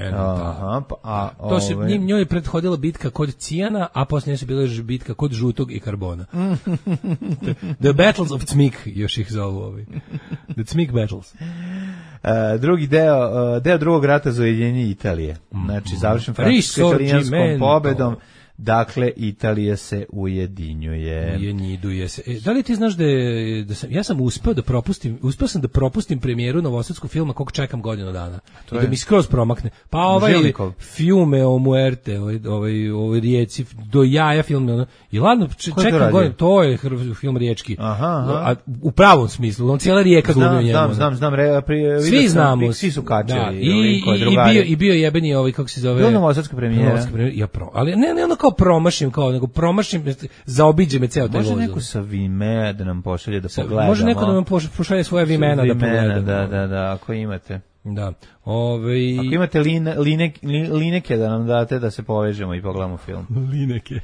To se njoj je prethodila bitka kod Cijana, a poslije se bila bitka kod Žutog i Karbona. The Battles of Cmik, još ih zovu ovi. The Cmik Battles. Drugi deo drugog rata za ujedinjenje Italije. Znači, završen francusko-italijanskom pobedom. Dakle, Italija se ujedinjuje. Ujedinjuje se. Da li ti znaš ja sam uspeo da propustim premijeru novosadsku filma kog čekam godinu dana. I da mi skroz promakne. Pa Fiume o Muerte, ovaj rijeci, do jaja film. I ladno, čekam godinu, to je film riječki. A u pravom smislu, on cijela rijeka glumi u njemu. Znam. Svi znamo. Svi su kačeli. I bio jebeni kako se zove. Bio novosadska premijera. Ali ne ono kao promašim, zaobiđe me ceo taj voz. Može neko sa Vimea da nam pošalje da pogledamo. Može neko da nam pošalje svoje Vimena da pogledamo. Da, ako imate. Da. Ako imate lineke da nam date da se povežemo i pogledamo film. Lineke.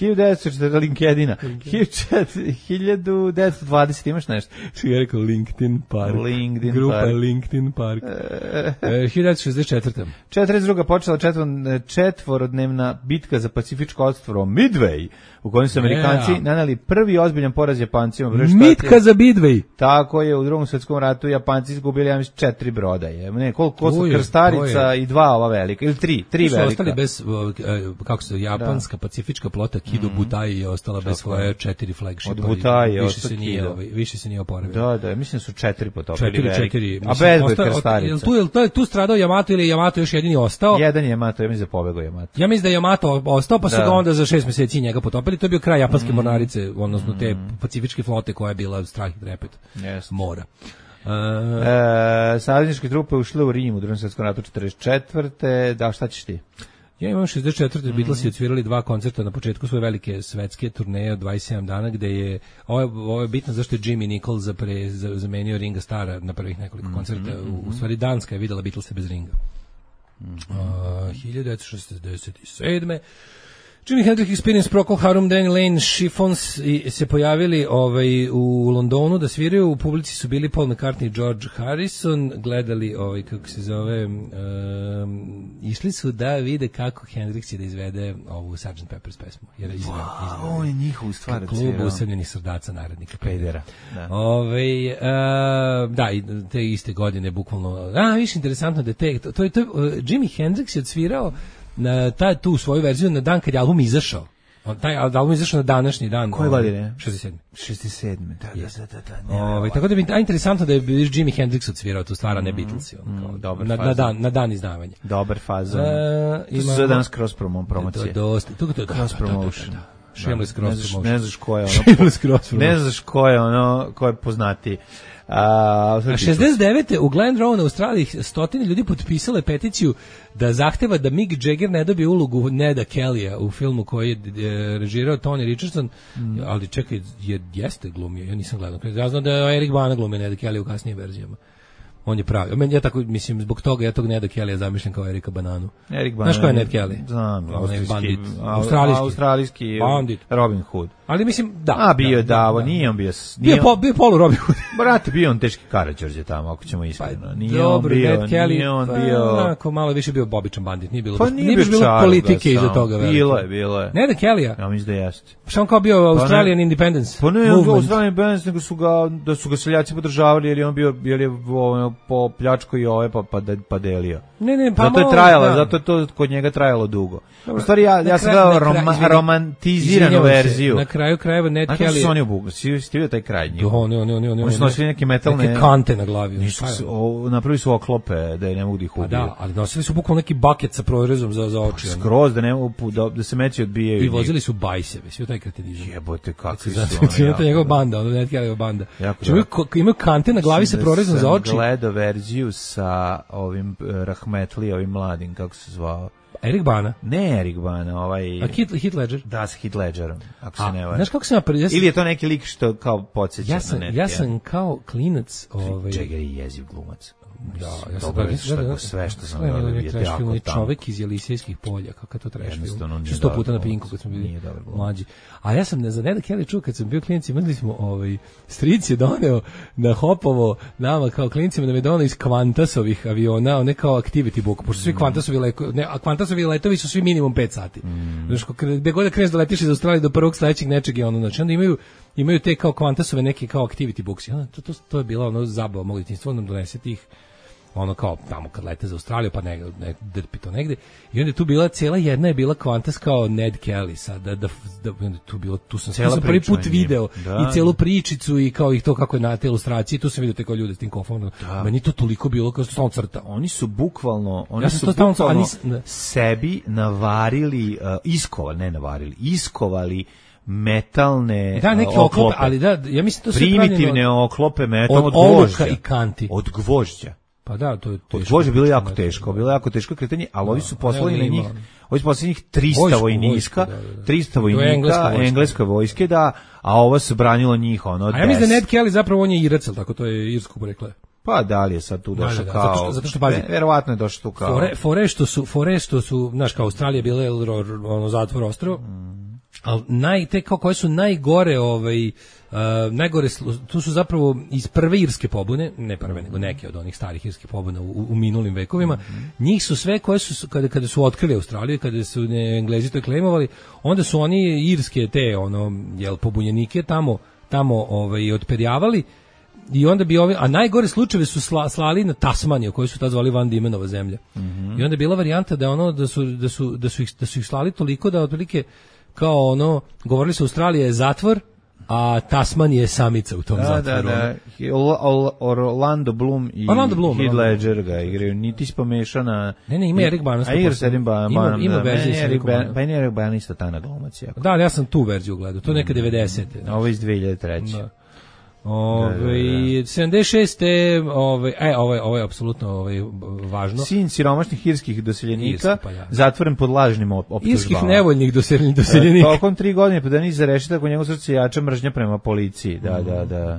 1920 imaš nešto? Ja rekao LinkedIn Park. Grupa LinkedIn Park. 1964. 42. počela četvorodnevna bitka za Pacifičko ostrvo Midway, u kojem su Amerikanci naneli prvi ozbiljan poraz Japancima. Bitka za Midway. Tako je, u Drugom svjetskom ratu Japanci izgubili, ja mislim, 4 broda. Koliko su krstarica i 2 ova velika, ili 3 velika. Su ostali bez, kako se japanska pacifička flota Kido Butai je ostala bez svoje 4 flagshipa. Od Butai je ostao Kido. Više se nije oporavio. Da, mislim da su 4 potopili. 4. A bezbroj krstarica. Je tu stradao Yamato ili je Yamato još jedini ostao? Jedan je Yamato, ja mislim da pobegao Yamato. Ja mislim da je Yamato ostao, pa su ga onda za 6 mjeseci njega potopili. To je bio kraj japanske mornarice, odnosno te pacifičke flote koja je bila strah i trepet mora. Savezničke trupe ušle u Rim u Drugom svjetskom ratu 44. Da, šta ćeš ti? Ja imam 64. Beatlesi odsvirali 2 koncerta na početku svoje velike svetske turneje od 27 dana, gde je, ovo je bitno zašto je Jimmy Nichols zamenio Ringa Starra na prvih nekoliko koncerta. U stvari Danska je videla Beatlese bez Ringa. 1967. Jimi Hendrix Experience, Procol Harum, Danny Lane, Chiffons se pojavili u Londonu da sviraju. U publici su bili Paul McCartney i George Harrison. Gledali, kako se zove, išli su da vide kako Hendrix je da izvede ovu Sgt. Pepper's pesmu. Jer ovo je njihov stvar. Klub usamljenih srdaca narodnika pedera. Da. I te iste godine bukvalno. Više interesantno da je Jimi Hendrix je odsvirao tu svoju verziju na dan kad je album izašao. Taj album izašao na današnji dan. Koje godine? 67. Da. Tako da bi interesantno da je Jimi Hendrix odsvirao tu stvar, a ne Beatlesi. Na dan izdavanja. Dobar fazon. To se zove danas cross promocije. Cross promotion. Shameless cross promotion. Ne znaš ko je poznatiji. A 69. u Glen Rowan u Australiji 100 ljudi potpisale peticiju da zahteva da Mick Jagger ne dobije ulogu Neda Kellya u filmu koji je režirao Tony Richardson, ali čekaj, jeste glumio, ja nisam gledao. Ja znam da je Eric Bana glumio Neda Kelly u kasnijim verzijama. On je pravi. Ja tako mislim zbog toga ja tog Neda Kellya zamišljam kao Erika Bananu. Erik Banan. Znaš ko je Ned Kelly? Znam, australijski bandit. Robin Hood. Ali mislim da. Bio je Davo, nije on bio. Bio polu Robin Hood. Brate, bio on teški Karađorđe tamo, ako ćemo iskreno. Nije dobro, on bio, Ned Kelly, nije on bio. Onako malo više bio običan bandit, nije bilo. Pa nije bilo politike iza toga, Bilo je. Ned Kellya. Ja mislim da jeste. Šta on kao bio Australian Independence? Pa ne, Australian Independence, nego su ga seljaci podržavali jer je on bio po pljačku i ove pa delio. Ne, pa zato je trajalo, zato je to kod njega trajalo dugo. U stvari ja sam gledao romantiziranu verziju. Na kraju krajeva Ned Kelly. Kako su oni obuku? Si vidio taj kraj njihov? Oni su nosili neke metalne... Neke kante na glavi. Napravili su oklope da je ne mogu da ih ubiju. Pa da, ali nosili su bukvalno neki baket sa prorezom za oči. Skroz da ne mogu da se meci odbijaju. I vozili su bajseve, svi u taj kretenizam. Jebote, kakvi su oni. To je njegova banda, Ned Kellyva banda. Imaju kante na glavi sa prorezom za oči. Sam gledao verziju sa ovim Rahmetli, ovim mladim, kako se zvao. Erik Bana? Ne Erik Bana, ovaj... A Heath Ledger? Da, s Heath Ledgerom, ako se ne varam. Znaš kako sam Ili je to neki lik što kao podsjeća na Ned Kelly? Ja sam kao klinac... Jagger je jeziv glumac. Da, ja sam sve što sam gledao je jako tamo. Čovek iz Jelisejskih polja, kako to trash film. 100 puta na Pinku kad smo bili mlađi. A ja sam za Neda Kelly čuo kad sam bio klinac, imali smo stric je doneo na Hopovo nama kao klincima da me doneo iz Qantasovih aviona, one kao activity book, pošto svi Qantasovi letovi su svi minimum 5 sati. Znaš, gde god da kreneš da letiš iz Australije do prvog sledećeg nečeg je ono, znači onda imaju te kao Qantasove neke kao activity books. To je bila zabava mog djetinjstva, nam donese tih kao tamo kad lete za Australiju pa ne drpi to negde i onda je tu bila cijela jedna je bila Qantas kao Ned Kelly sad tu sam prvi put video i celu pričicu i kao ih to kako je na te ilustraciji tu sam vidio te kao ljude s tim kofom meni to toliko bilo kao što crta oni su bukvalno sebi navarili iskovali metalne neke oklope ali ja mislim to primitivne oklope metalom od oluka i kanti od gvožđa. Pa da, to je teško. Od gvožđa bilo jako teško kretanje, ali ovi su poslali na njih, ovi su poslali njih 300 vojnika, 300 vojnika, engleske vojske, da, a ovo se branilo njih, ono, 10. A ja mislim da Ned Kelly zapravo on je Irac, tako to je irsko poreklo. Pa da li je sad tu došao kao... Zato što pazi, verovatno je došao tu kao... Fore što su, znaš, kao Australija bila zatvor ostrvo, ali koje su najgore tu su zapravo iz prve irske pobune, ne prve nego neke od onih starih irskih pobuna u minulim vekovima, njih su sve koje su kada su otkrili Australiju, kada su Englezi to klejmovali, onda su oni irske te pobunjenike tamo otperjavali. I onda bi a najgore slučajeve su slali na Tasmaniju, koju su tad zvali Van Diemenova zemlja. I onda je bila varijanta da su ih slali toliko da otprilike kao govorili su Australija je zatvor, a Tasman je samica u tom zatvoru. Da. Orlando Bloom i Heath Ledger ga igraju, niti spomešana... Ne, ima Erik Bana. A igra s Erik Banom. Ima verzija s Erikom Banom. Pa je Erik Bana isto ta na glumac. Da, ja sam tu verziju gledao, to neka 90. Ovo iz 2003. Da. 76. Ovo je apsolutno važno. Sin siromašnih irskih doseljenika, zatvoren pod lažnim optužbama. Irskih nevoljnih doseljenika. Tokom 3 godine podani za rešetak, u njegov srce jača mržnja prema policiji. Da.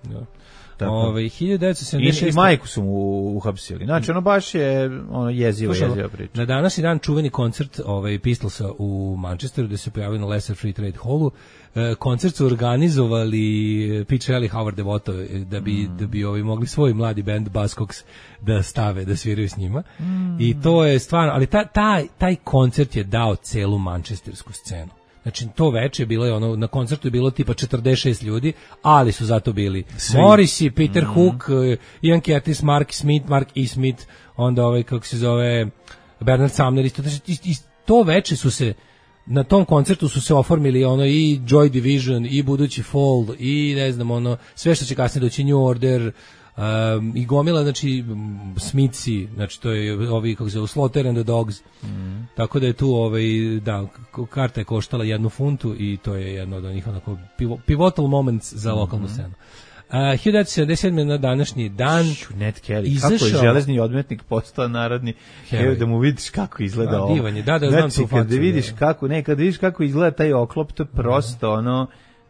1976. I majku su mu uhapsili. Znači, ono baš je jeziva priča. Na današnji dan čuveni koncert Pistolsa u Manchesteru, gde se pojavili na Lesser Free Trade Hallu. Koncert su organizovali Peach Ellie, Howard Devoto, da bi mogli svoj mladi band Buzzcocks da stave, da sviraju s njima. I to je stvarno, ali taj koncert je dao celu manchestersku scenu. Znači, to veče je bilo, na koncertu je bilo tipa 46 ljudi, ali su zato bili Morrissey, Peter Hook, Ian Curtis, Mark E. Smith, onda kako se zove, Bernard Sumner, to veče su se, na tom koncertu su se oformili i Joy Division, i budući Fall, i ne znam, sve što će kasnije doći, New Order, i gomila, znači Smithsi, znači to je kako se zove, Slaughter and the Dogs. Tako da je tu karta je koštala 1 funtu i to je jedno od onih pivotal moments za lokalnu scenu. 1977. na današnji dan Ned Kelly, kako je železni odmetnik postao narodni heroj, da mu vidiš kako izgleda ovo. Da, znam tu kad vidiš kako izgleda taj oklop, to je prosto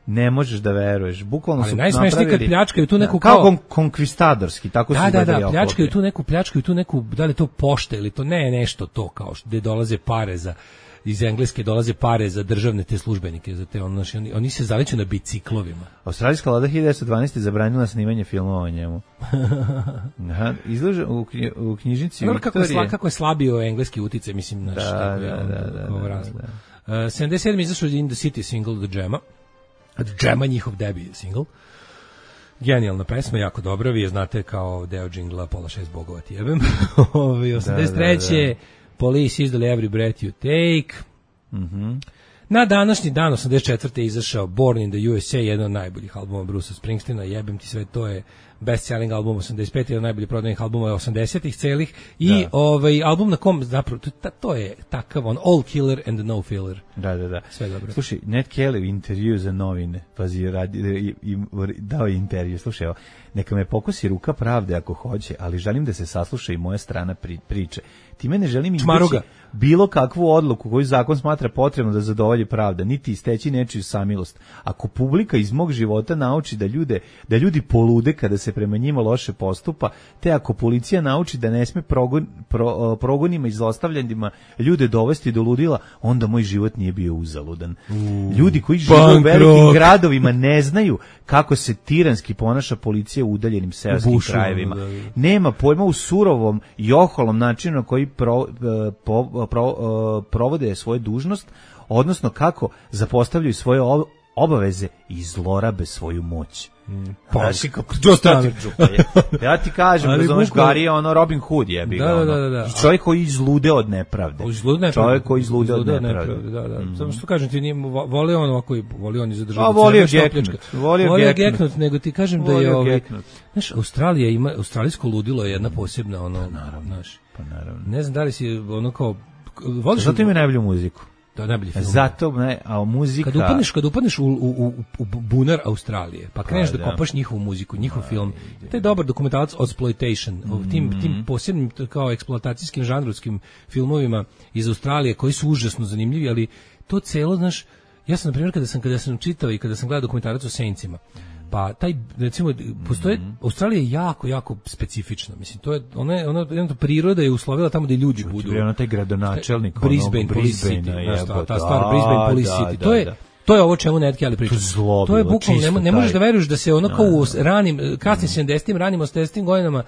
ne možeš da veruješ. Bukvalno ali su najsmešnije kad pljačkaju tu neku kao konkvistadorski, tako su da, pljačkaju tu neku, da li to pošta ili to ne nešto to kao što gde dolaze pare za iz Engleske dolaze pare za državne te službenike, za te oni se zaliču na biciklovima. Australijska vlada 1912 zabranila snimanje filmova o njemu. Aha, izlaže u knjižnici Viktorije. Kako je slabio engleski uticaj, mislim, naš razlog. 77 izašao In the City single The Jama. The Jama, njihov debut single. Genijalna pesma, jako dobra, vi je znate kao deo džingla Pola 6 bogova ti jebem. 83. Police izdali Every Breath You Take. Na današnji dan, 84. je izašao Born in the USA, jedan od najboljih albuma Brucea Springsteena, jebem ti sve, to je best-selling album 85. jedan od najboljih prodanih albuma 80-ih celih i album na kom zapravo to je takav on all killer and no filler. Da. Sve dobro. Slušaj, Ned Kelly u intervju za novine, pazi, dao je intervju, slušaj, neka me pokosi ruka pravde ako hoće, ali želim da se sasluša i moja strana priče. Time ne želim izbeći bilo kakvu odluku koju zakon smatra potrebno da zadovolji pravda, niti isteći nečiju samilost. Ako publika iz mog života nauči da ljudi polude kada se prema njima loše postupa, te ako policija nauči da ne sme progonima i zlostavljanjima ljude dovesti do ludila, onda moj život nije bio uzaludan. Ljudi koji žive u velikim gradovima ne znaju kako se tiranski ponaša policija u udaljenim seoskim krajevima. Nema pojma u surovom i oholom načinu na koji provode svoju dužnost, odnosno kako zapostavljaju svoje obaveze i zlorabe svoju moć. Ja ti kažem, razumeš, Gari je ono Robin Hood jebi ga. Da. Čovjek koji izlude od nepravde. Čovjek koji izlude od nepravde. Da. Samo što kažem ti, nije volio on ovako, volio on i zadržao. Volio geknut, nego ti kažem da je znaš, Australija ima, australijsko ludilo je jedna posebna znaš. Pa naravno. Ne znam da li si ono kao voliš. Zato ima najbolju muziku. Da, najbolji film. Zato a muzika. Kad upadneš u bunar Australije, pa kreneš da kopaš njihovu muziku, njihov film. To je dobar dokumentarac Exploitation, tim posebnim kao eksploatacijskim žanrovskim filmovima iz Australije koji su užasno zanimljivi, ali to celo, znaš, ja sam na primjer kada sam čitao i kada sam gledao dokumentarac o Saintsima, pa taj, recimo, postoje, Australija je jako, jako specifična, mislim, to je, ona priroda je uslovila tamo da i ljudi budu. Ono taj gradonačelnik, Brisbane Police City, ta stvar Brisbane Police City, to je ovo čemu Ned Kelly priča. To je bukvalno, ne možeš da veruješ da se ono kao u kasnim 70-im, ranim 80-im godinama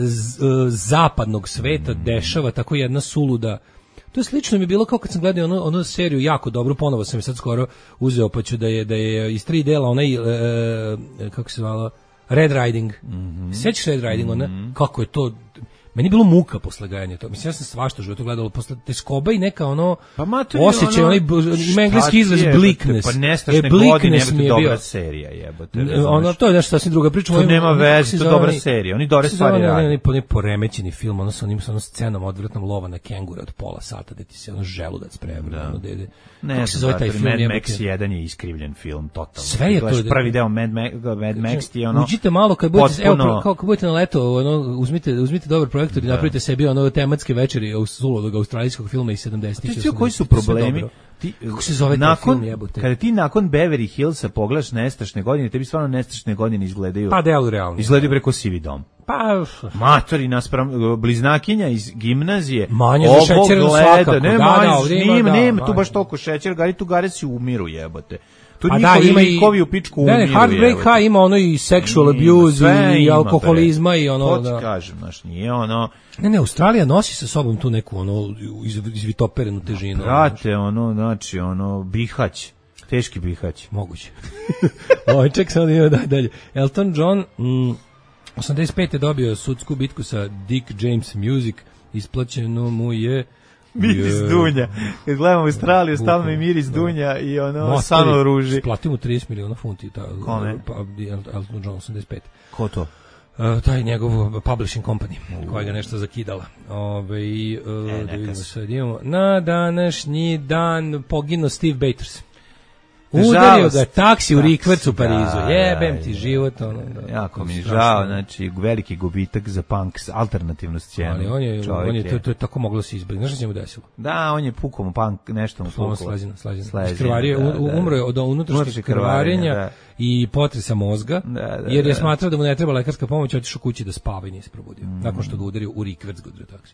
zapadnog sveta dešava tako jedna suluda. To je slično mi je bilo kao kad sam gledao onu seriju jako dobro, ponovo sam je sad skoro uzeo, pa ću da je iz 3 dela onaj, kako se zvala, Red Riding. Sećaš Red Riding, ona? Kako je to... Meni je bilo muka posle gledanja to. Mislim, ja sam svašta životu gledalo posle teskoba i neka osjećaj, ima engleski izraz bleakness. Pa nestašne godine je dobra serija, jebote. To je nešto sasvim druga priča. To nema veze, to je dobra serija. Oni dobre stvari radi. Ne poremećeni film, ono sa onom scenom odvratnom lova na kengure od pola sata, da ti se želudac prevrne. Ne znam, taj film, Mad Max 1 je iskrivljen film, totalno. Sve je to. Prvi deo Mad Max je ono... Uđite malo, kad budete na leto, uzmite dobar projektor i napravite sebi tematske večeri suludog australijskog filma iz 70-ih. Koji su problemi? Kako se zove taj film, jebote? Kada ti nakon Beverly Hillsa pogledaš Nestašne godine, tebi stvarno Nestašne godine izgledaju... Pa delu realno. Izgledaju preko Sivi dom. Pa... Matori naspram bliznakinja iz gimnazije. Manje za šećerom svakako. Nema tu baš toliko šećer, tu gareci umiru, jebote. Tu njihovi u pičku umiru. Heartbreak High ima ono i sexual abuse i alkoholizma i ono... To ti kažem, znaš, nije ono... Ne, Australija nosi sa sobom tu neku izvitoperenu težinu. Brate, znači, Bihać. Teški Bihać. Moguće. Ček sam dalje. Elton John 85. je dobio sudsku bitku sa Dick James Music, isplaćeno mu je miris dunja. Kad gledamo Australiju, stalno mi miris dunja i sano ruži. Isplati mu 30 miliona funti. Kome? Elton John 85. Ko to? Taj njegov publishing company, koja ga nešto zakidala. Na današnji dan poginuo Steve Bators. Udario ga taksi u rikverc u Parizu. Jebem ti život. Ono, jako mi je žao, znači veliki gubitak za punk alternativnu scenu. Ali on je to je tako moglo se izbjeći. Znaš šta se mu desilo? Da, on je pukao punk, nešto mu pukao. Slađena. Umro je od unutrašnjeg krvarenja i potresa mozga, jer je smatrao da mu ne treba lekarska pomoć, otišao kući da spava i nije se probudio. Nakon što ga udario u rikverc ga taksi.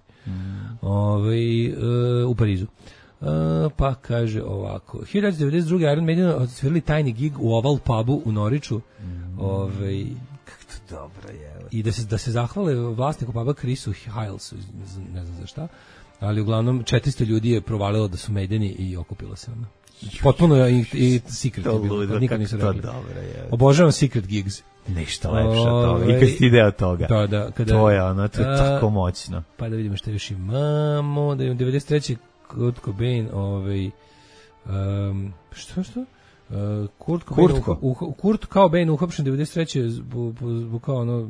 U Parizu. Pa kaže ovako 1992. Iron Maiden odsvirali tajni gig u Oval pubu u Noriću. Kako to dobro je. I da se zahvale vlasniku puba Chrisu Hilesu, ne znam za šta, ali uglavnom 400 ljudi je provalilo da su Maideni i okupilo se ono. Potpuno i secret je bilo, nikad nisu rekli. Obožavam secret gigs. Ništa lepše od toga. I kad si ide od toga. To je ono, to je tako moćno. Pa da vidimo šta još imamo. Da imamo 93. Kurt Cobain, što? Kurt Cobain uhapšen 93. zbog kao ono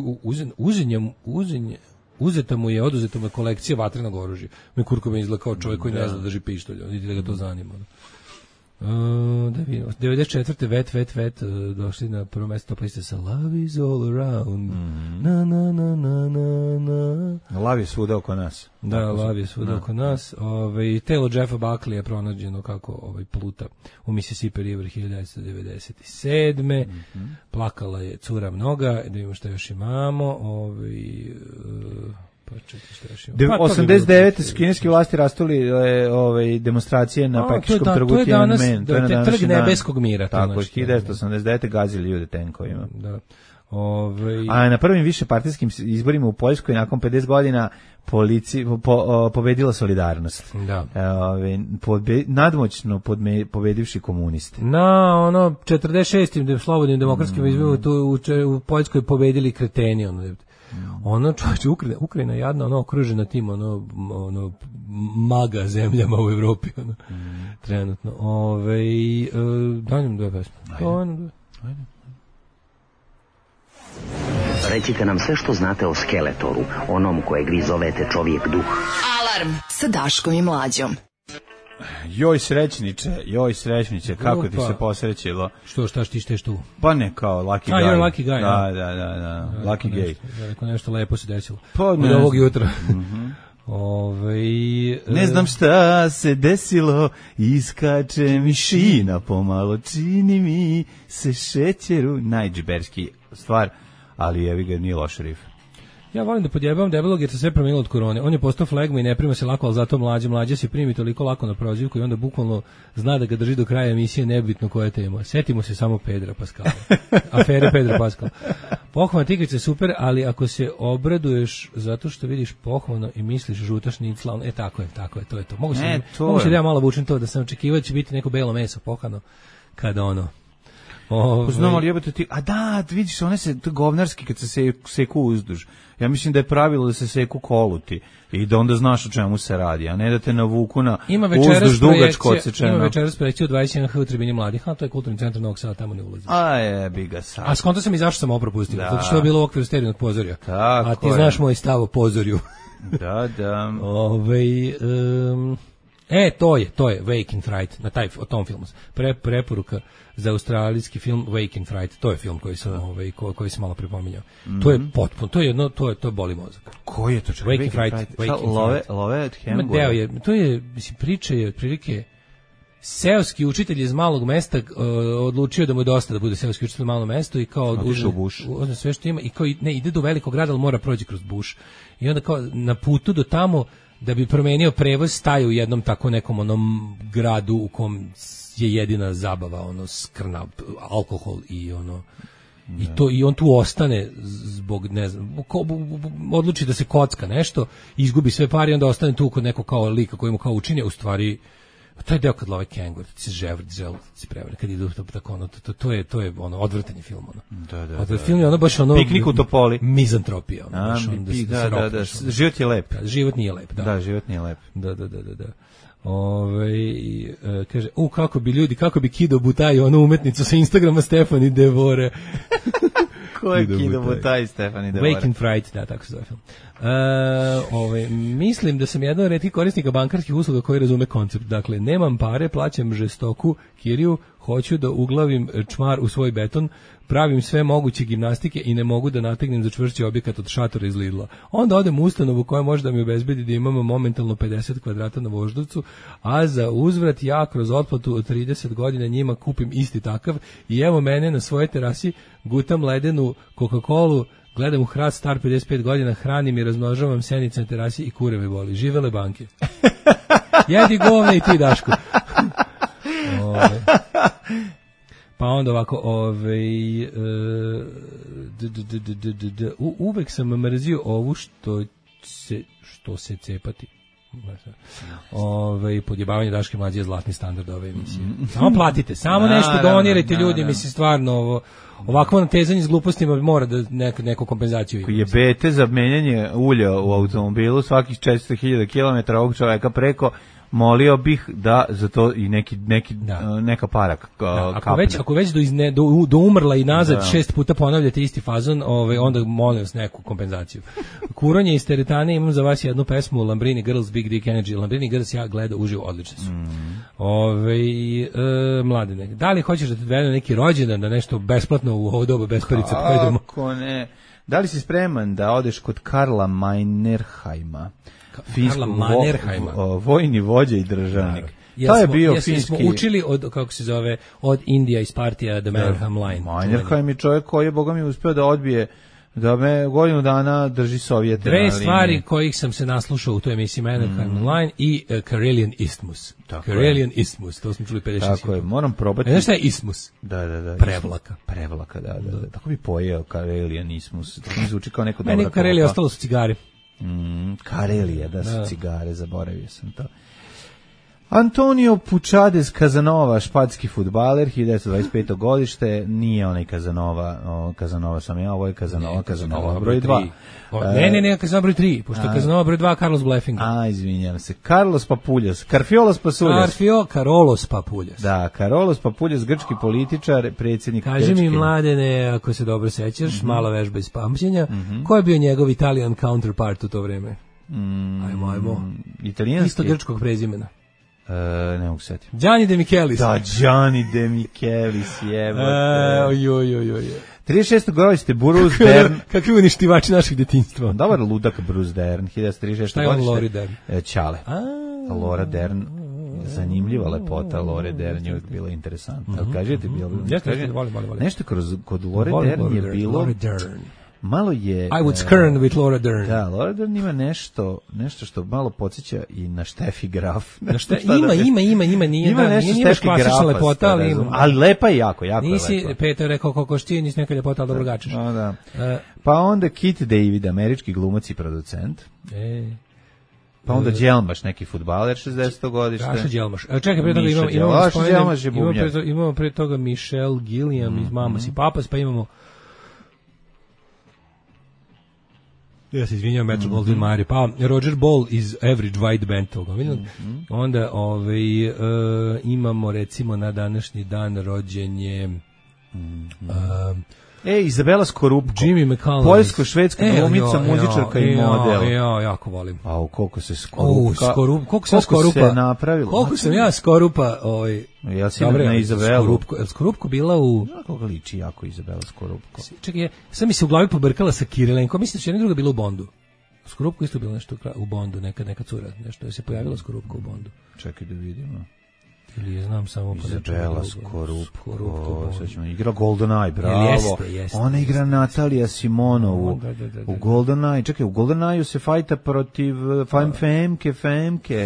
uzeta mu je kolekcija vatrenog oružja. Kurt Cobain izgleda kao čovjek koji ne zna da drži pištolj, niti da ga to zanima. Da vidimo. 94. Vet došli na prvo mjesto top liste sa Love is all around. Na na na na na na. Love je svuda oko nas. Da, Love je svuda oko nas. Telo Jeffa Buckley je pronađeno kako pluta u Mississippi River 1997. Plakala je cura mnoga. Da vidimo šta još imamo. 89. su kineski vlasti rastuli demonstracije na Pekiškom trgu Tiananmen. To je trg nebeskog mira. Tako, 1989. gazili ljude tenkovima. Da. A na prvim višepartijskim izborima u Poljskoj nakon 50 godina pobedila Solidarnost. Da. Nadmoćno pobedivši komuniste. Na 46. slobodnim demokratskim izborima u Poljskoj pobedili kreteni. Čovječe, Ukrajina jadna, okružena tim, maga zemljama u Evropi, trenutno. Danjem dve pesme. Ajde. Recite nam sve što znate o Skeletoru, onom kojeg vi zovete čovjek duh. Alarm sa Daškom i Mlađom. Joj srećniče, kako ti se posrećilo? Šta štiš tu? Pa ne, kao Lucky Guy. You're Lucky Guy. Da, Lucky Gay. Rekao nešto lepo se desilo. Od ovog jutra. Ne znam šta se desilo, iskače mišina pomalo, čini mi se šećeru, najdžiberski stvar, ali jevi ga, nije loš rif. Ja volim da podjebavam debelog jer se sve promijenilo od korone. On je postao flegma i ne prima se lako, ali zato mlađe se primi toliko lako na prozivku i onda bukvalno zna da ga drži do kraja emisije, nebitno koja je tema. Setimo se samo Pedra Paskala. Afere Pedra Paskala. Pohvalna tikvica je super, ali ako se obraduješ zato što vidiš pohvalno i misliš žuta šnicla, tako je, to je to. Mogu se da ja malo vučem to, da sam očekivao da će biti neko belo meso pohvalno kada Znam, ali jebate ti, vidiš, one se govnarski kad se seku uzduž. Ja mislim da je pravilo da se seku koluti i da onda znaš o čemu se radi, a ne da te navuku na uzduž dugačko odsečeno. Ima večeras projekciju 21H u tribini mladih, to je kulturni centar Novog Sada, tamo ne ulaziš. Jebi ga sad. A skonto sam i zašto sam ovo propustio, zato što je bilo u okviru sterijnog pozorja. A ti znaš moj stav o pozorju. Da. To je Wake in Fright, o tom filmu. Preporuka za australijski film Wake in Fright, to je film koji sam malo pripominjao. To je potpuno, to je boli mozak. Koji je to čak? Wake in Fright. Love at Hemingway. To je, priča je otprilike seoski učitelj iz malog mesta odlučio da mu je dosta da bude seoski učitelj u malom mestu i kao uzme sve što ima i kao ide do velikog grada, ali mora proći kroz buš. I onda kao na putu do tamo da bi promenio prevoz staje u jednom tako nekom onom gradu u kom je jedina zabava skrna, alkohol i i on tu ostane zbog ne znam odluči da se kocka nešto, izgubi sve pare i onda ostane tu kod nekog kao lika koji mu kao učini, u stvari to je deo kad love kengur, ti se žel prevare kad idu tako to je odvrtanje film Da. Film je baš Piknik u Topoli, mizantropija da. Život je lep. Život nije lep, da. Da, život nije lep. Da. Kaže, kako bi Kido Butaj onu umetnicu sa Instagrama Stefani Devore. Ko je Kido Butaj Stefani Devore? Wake in Fright, da, tako se zove film. Mislim da sam jedan od retkih korisnika bankarskih usluga koji razume koncept. Dakle, nemam pare, plaćam žestoku kiriju, hoću da uglavim čmar u svoj beton, pravim sve moguće gimnastike i ne mogu da nategnem za čvršći objekat od šatora iz Lidla. Onda odem u ustanovu koja može da mi obezbedi da imamo momentalno 50 kvadrata na Voždovcu, a za uzvrat ja kroz otplatu od 30 godina njima kupim isti takav i evo mene na svojoj terasi, gutam ledenu Coca-Colu, gledam u hrast star 55 godina, hranim i razmnožavam senice na terasi i kure me boli. Živele banke. Jedi govne i ti, Daško. Pa onda ovako, uvek sam mrzio ovu što se cepati. Podjebavanje Daške Mlađe je zlatni standard ove emisije. Samo platite, samo nešto donirajte ljudi, mislim stvarno ovako natezanje s glupostima mora da neku kompenzaciju ima. Je bete za menjanje ulja u automobilu svakih 400.000 km ovog čoveka preko, molio bih da za to i neka para ako već do umrla i nazad 6 puta ponavljate isti fazon, onda molim vas neku kompenzaciju. Kuronje iz teretane, imam za vas jednu pesmu Lambrini Girls Big Dick Energy. Lambrini Girls ja gledao uživo, odlični su. Mladene, da li hoćeš da te odvedem neki rođendan, da nešto besplatno u ovo doba besparice pojedemo? Kako ne? Da li si spreman da odeš kod Karla Mannerheima? Vojni vođa i državnik. To je bio finski. Smo učili od Indija iz partija The Mannerheim Line. Mannerheim je čovjek koji je, boga mi, uspio da odbije, da me godinu dana drži Sovjete. Dve stvari kojih sam se naslušao u toj emisiji Mannerheim Line i Karelian Isthmus. Karelian Isthmus, to smo čuli 56. Tako je, moram probati. Znaš šta je Isthmus? Da. Prevlaka, da. Tako bi pojeo Karelian Isthmus. To mi zvuči kao neko dobro. Meni Karelija ostalo su cigare. Karelija, da su cigare, zaboravio sam to. Antonio Pučades Kazanova, španski fudbaler, 1925. godište, nije onaj Kazanova sam ja, ovo je Kazanova broj 2. Ne, Kazanova broj 3, pošto je Kazanova broj 2 Carlos Blefing. Izvinjam se, Carlos Papuljas, Karfiolos Pasuljas. Carolus Papuljas. Da, Carolus Papuljas, grčki političar, predsjednik Grčke. Kaži mi, Mladene, ako se dobro sećaš, mala vežba iz pamćenja, ko je bio njegov Italian counterpart u to vreme? Ajmo. Italijanski? Isto grčkog prezimena. Ne mogu setiti. Gianni De Michelis. Da, Gianni De Michelis, jebote. 36. godište, Bruce Dern. Kakvi uništivači naših detinjstva. Dobar ludak Bruce Dern, 1936. Šta je on Lori Dern? Ćale. Laura Dern, zanimljiva lepota, Lore Dern je uvijek bila interesantna. Kažete, volim. Nešto kod Lore Dern je bilo... Malo je... I would skirn with Laura Dern. Da, Laura Dern ima nešto što malo podsjeća i na Steffi Graf. Ima, nije baš klasična lepota, ali ima. Ali lepa je jako lepa. Nisi, Petar rekao kako štije, nisi neka ljepota, ali dobro gačeš. Da. Pa onda Kit David, američki glumac i producent. Pa onda Đelmaš, neki fudbaler, 60. godište. Raša Đelmaš. Čekaj, imamo pre toga Michelle Gilliam iz Mamas i Papas, pa imamo... Ja se izvinjam, Metro Goldwyn Mayer, pa Roger Ball iz Average White Band toga. Onda imamo recimo na današnji dan rođenje Izabela Skorupko, Jimmy McCallum, poljsko-švedska glumica, muzičarka i model. Jako volim. Koliko se Skorupa napravilo. Koliko sam ja Skorupa, ja si na Izabelu. Skorupko bila u... Kako liči jako Izabela Skorupko. Čekaj, sam mi se u glavi pobrkala sa Kirilenko, mislim da će jedna druga bila u Bondu. Skorupko isto bilo nešto u Bondu, neka cura, nešto je se pojavila Skorupko u Bondu. Čekaj da vidimo. Ili je znam samo Izabela Skorupko, igra GoldenEye, bravo. Jeste. Ona igra Natalija Simonovu u GoldenEye. Čekaj, u GoldenEye se fajta protiv Famke.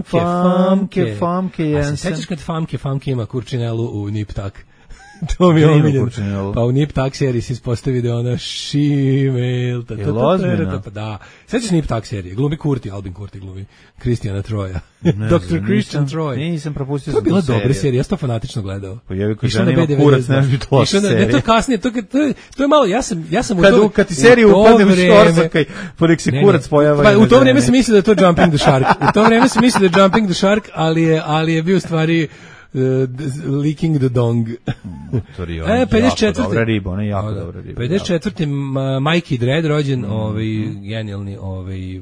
A se sećaš kad Famke ima Kurčinelu u Nip Tak? To mi je omiljen. Pa u Nip Tak seriji se ispostavi da je ona Shemale. Da. Sećaš Nip Tak serije? Glumi Albin Kurti glumi Kristijana Troja. Dr. Christian Troy. Nisam propustio. To je bila dobra serija, ja sam to fanatično gledao. Pa jevi ko žena ima kurac, ne bi to loša serija. To je kasnije, to je malo, ja sam kad ti seriju upadne u šorsakaj, ponek se kurac pojava. Pa u to vreme sam mislio da je to Jumping the Shark. U to vreme sam mislio da je Jumping the Shark, ali je bio u stvari Licking the Dong. 54. Dobra riba, ona je jako dobra riba. 54. Mikey Dredd rođen, genijalni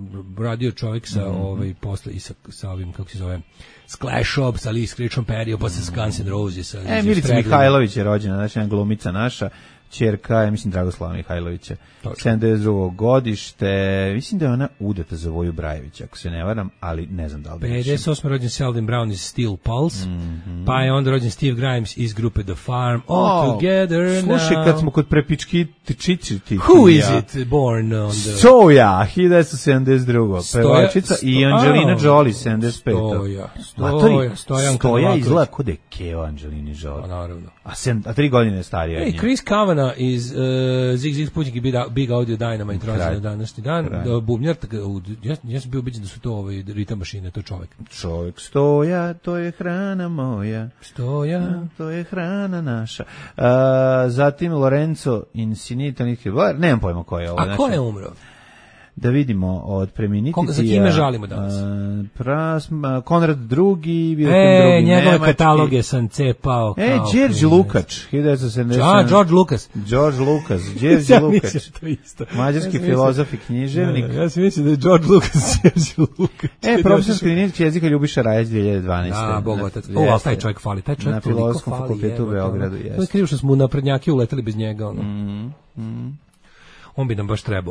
radio čovjek sa posle i sa ovim, kako se zove, s Clash Shop, ali s Kričom Perio, posle s Guns N' Roses. Milica Mihajlović je rođena, znači jedna glumica naša, ćerka je, mislim, Dragoslava Mihajlovića. 72. godište, mislim da je ona udata za Voju Brajevića, ako se ne varam, ali ne znam da li. 58. rođen Selden Brown iz Steel Pulse, pa je onda rođen Steve Grimes iz grupe The Farm, All Together Now. Slušaj, kad smo kod prepički čičiti. Who is it born on the... Soja, 1972. Pevačica i Angelina Jolie, 75. Stoja izgleda kod je Keo Angelini Jolie. Naravno. A 3 godine starija je. Chris Kavanagh iz Zig Zig Sputnik i Big Audio Dynamite rođen na današnji dan. Bubnjar, ja sam bio ubeđen da su to ritam mašine, to je čovjek. Čovjek stoja, to je hrana moja. Stoja, to je hrana naša. Zatim Lorenzo Insinito, nemam pojma ko je ovo. A ko je umro? Da vidimo od preminititija. Za kime žalimo danas? Konrad II. Njegove kataloge sam cepao. Đerđe Lukač, 1970. George Lucas. Đerđe Lukač. Mađarski filozof i književnik. Ja sam mislio da je George Lucas Đerđe Lukač. Profesor skrinitski jezika Ljubiša Rajac 2012. Bogotac. Ali taj čovjek fali. Na Filozofskom fakultetu u Beogradu. To je krivo što smo naprednjaki uleteli bez njega. On bi nam baš trebao.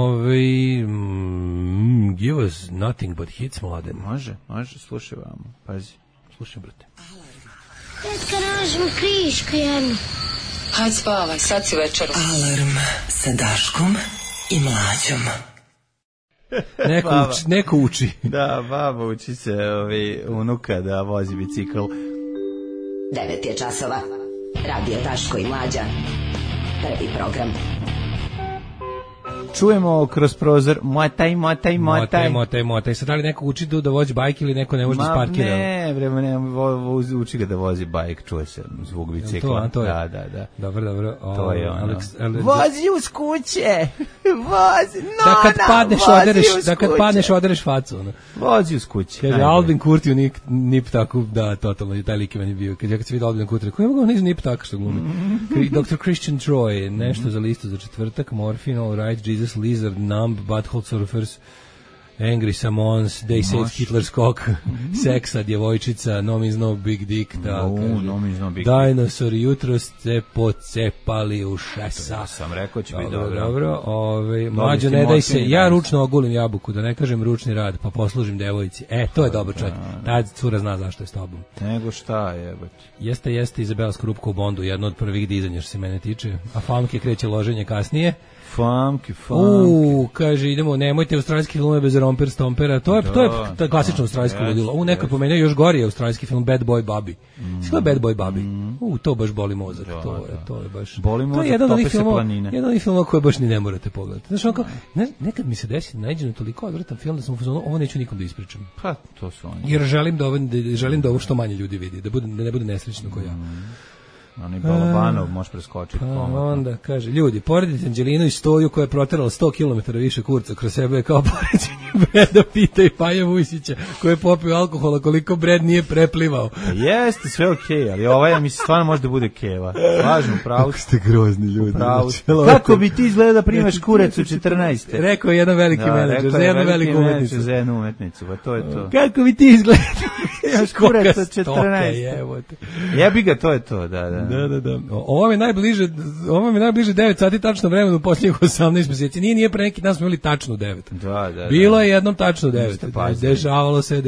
Give us nothing but hits, Mladen. Može, slušaj vamo. Pazi. Slušaj, brate. Tetka, nađemo kriška jednu. Hajde spavaj, sad si večeru. Alarm sa Daškom i Mlađom. Neko uči. Da, baba uči se unuka da vozi bicikl. 9 je časova. Radio Daško i Mlađa. Prvi program. Čujemo kroz prozor motaj. Sad da li neko uči da vozi bajk ili neko ne može da sparkira? Ne, uči ga da vozi bajk, čuje se zvuk bicikla. To je. Da. Dobro. To je ono. Vozi uz kuće! Vozi, da kad padneš odereš facu. Vozi uz kuće. Kaže, Albin Kurti u Nip tako, da, totalno, taj lik je meni bio. Kad se vidio Albin Kurti, rekao, ja mogu nizu Nip tako što glumi. Dr. Christian Troy, nešto za listu za četvrtak, Morphine, All Right, Jesus Lizard, Numb, Butthole Surfers, Angry Samoans, They Saved Hitler's Cock, Seksa, djevojčica, No Means No Big Dick, Dinosauri, jutro ste pocepali u šesa. Sam rekao će biti dobro. Dobro, mlađo, ne daj se, ja ručno ogulim jabuku, da ne kažem ručni rad, pa poslužim devojci. To je dobro čovjek, ta cura zna zašto je s tobom. Nego šta jebati. Jeste Izabela Skrupka u Bondu, jedno od prvih dizanja što se mene tiče, a Famke kreće loženje kasnije. Famke. Kaže, idemo, nemojte australijski filme bez romper stompera. To je klasično australijsko ludilo. Neko pomenuo još gori australijski film Bad Boy Bobby. Sve Bad Boy Bobby. To baš boli mozak. To je baš. Boli mozak, tope se planine. Jedan od filmova koje baš ni ne morate pogledati. Znaš, nekad mi se desi da nađem toliko odvratan film da sam u fazonu, ovo neću nikom da ispričam. Pa, to su oni. Jer želim da ovo što manje ljudi vidi, da ne bude nesrećno kao ja. Onaj Balabanov može preskočiti. Onda kaže, ljudi, poredite Angelinu i Stoju koja je proterala 100 km više kurca kroz sebe kao poređenje Breda Pita i Paja Vujsića koji je popio alkohola koliko Bred nije preplivao. Jeste, sve okej, ali ovaj mislim stvarno može da bude keva. Važno, pravo. Kako ste grozni ljudi. Kako bi ti izgleda da primaš kurec u 14. Rekao je jedan veliki menadžer za jednu veliku umetnicu. Za jednu umetnicu, pa to je to. Kako bi ti izgleda da primaš kurec u 14. Jebi ga, to je to, da. Da. Ovo je najbliže 9 sati tačno vremena u posljednjih 18 mjeseci. Nije pre neki dan smo imali tačno 9. Da. Bilo je jednom tačno 9. Dešavalo se.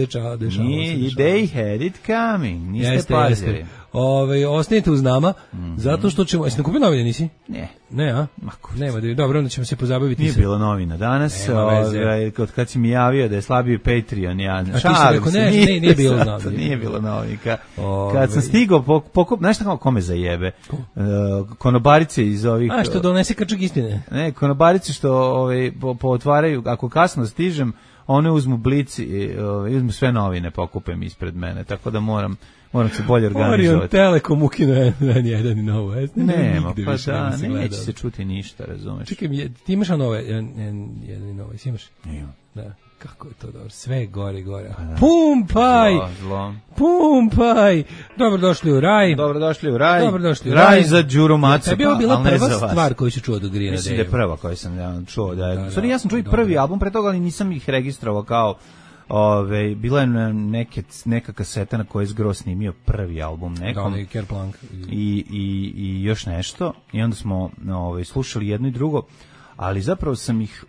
They had it coming. Niste pazili. Ostanite uz nama, zato što ćemo... Jesi ne kupio novine, nisi? Ne, a? Nema, dobro, onda ćemo se pozabaviti. Nije bilo novina danas, kad si mi javio da je slabiji Patreon, ja šalim se. Nije bilo novina. Nije bilo novinika. Kad sam stigao, znaš šta kome zajebe? Konobarice iz ovih... A, što donese kačak istine? Ne, konobarice što pootvaraju, ako kasno stižem, one uzmu blic i uzmu sve novine, pokupem ispred mene, tako da moram se bolje organizovati. Orion Telekom ukinu N1 i Novo. Nema, pa da, neće se čuti ništa, razumeš. Čekaj, ti imaš Novo N1 i Novo, jesi imaš? Imam. Da. Kako je to dobro, sve gore i gore. Pumpaj! Pumpaj! Dobrodošli u raj. Dobrodošli u raj. Dobrodošli u raj za Đuru Macu. To je bila prva stvar koju si čuo do Green Day. Mislim da je prva koju sam čuo. Sorry, ja sam čuo i prvi album pre toga, ali nisam ih registrovao kao... bila je neka kaseta na kojoj je Zgro snimio prvi album nekom. Da, Kerplunk. I još nešto. I onda smo slušali jedno i drugo. Ali zapravo sam ih...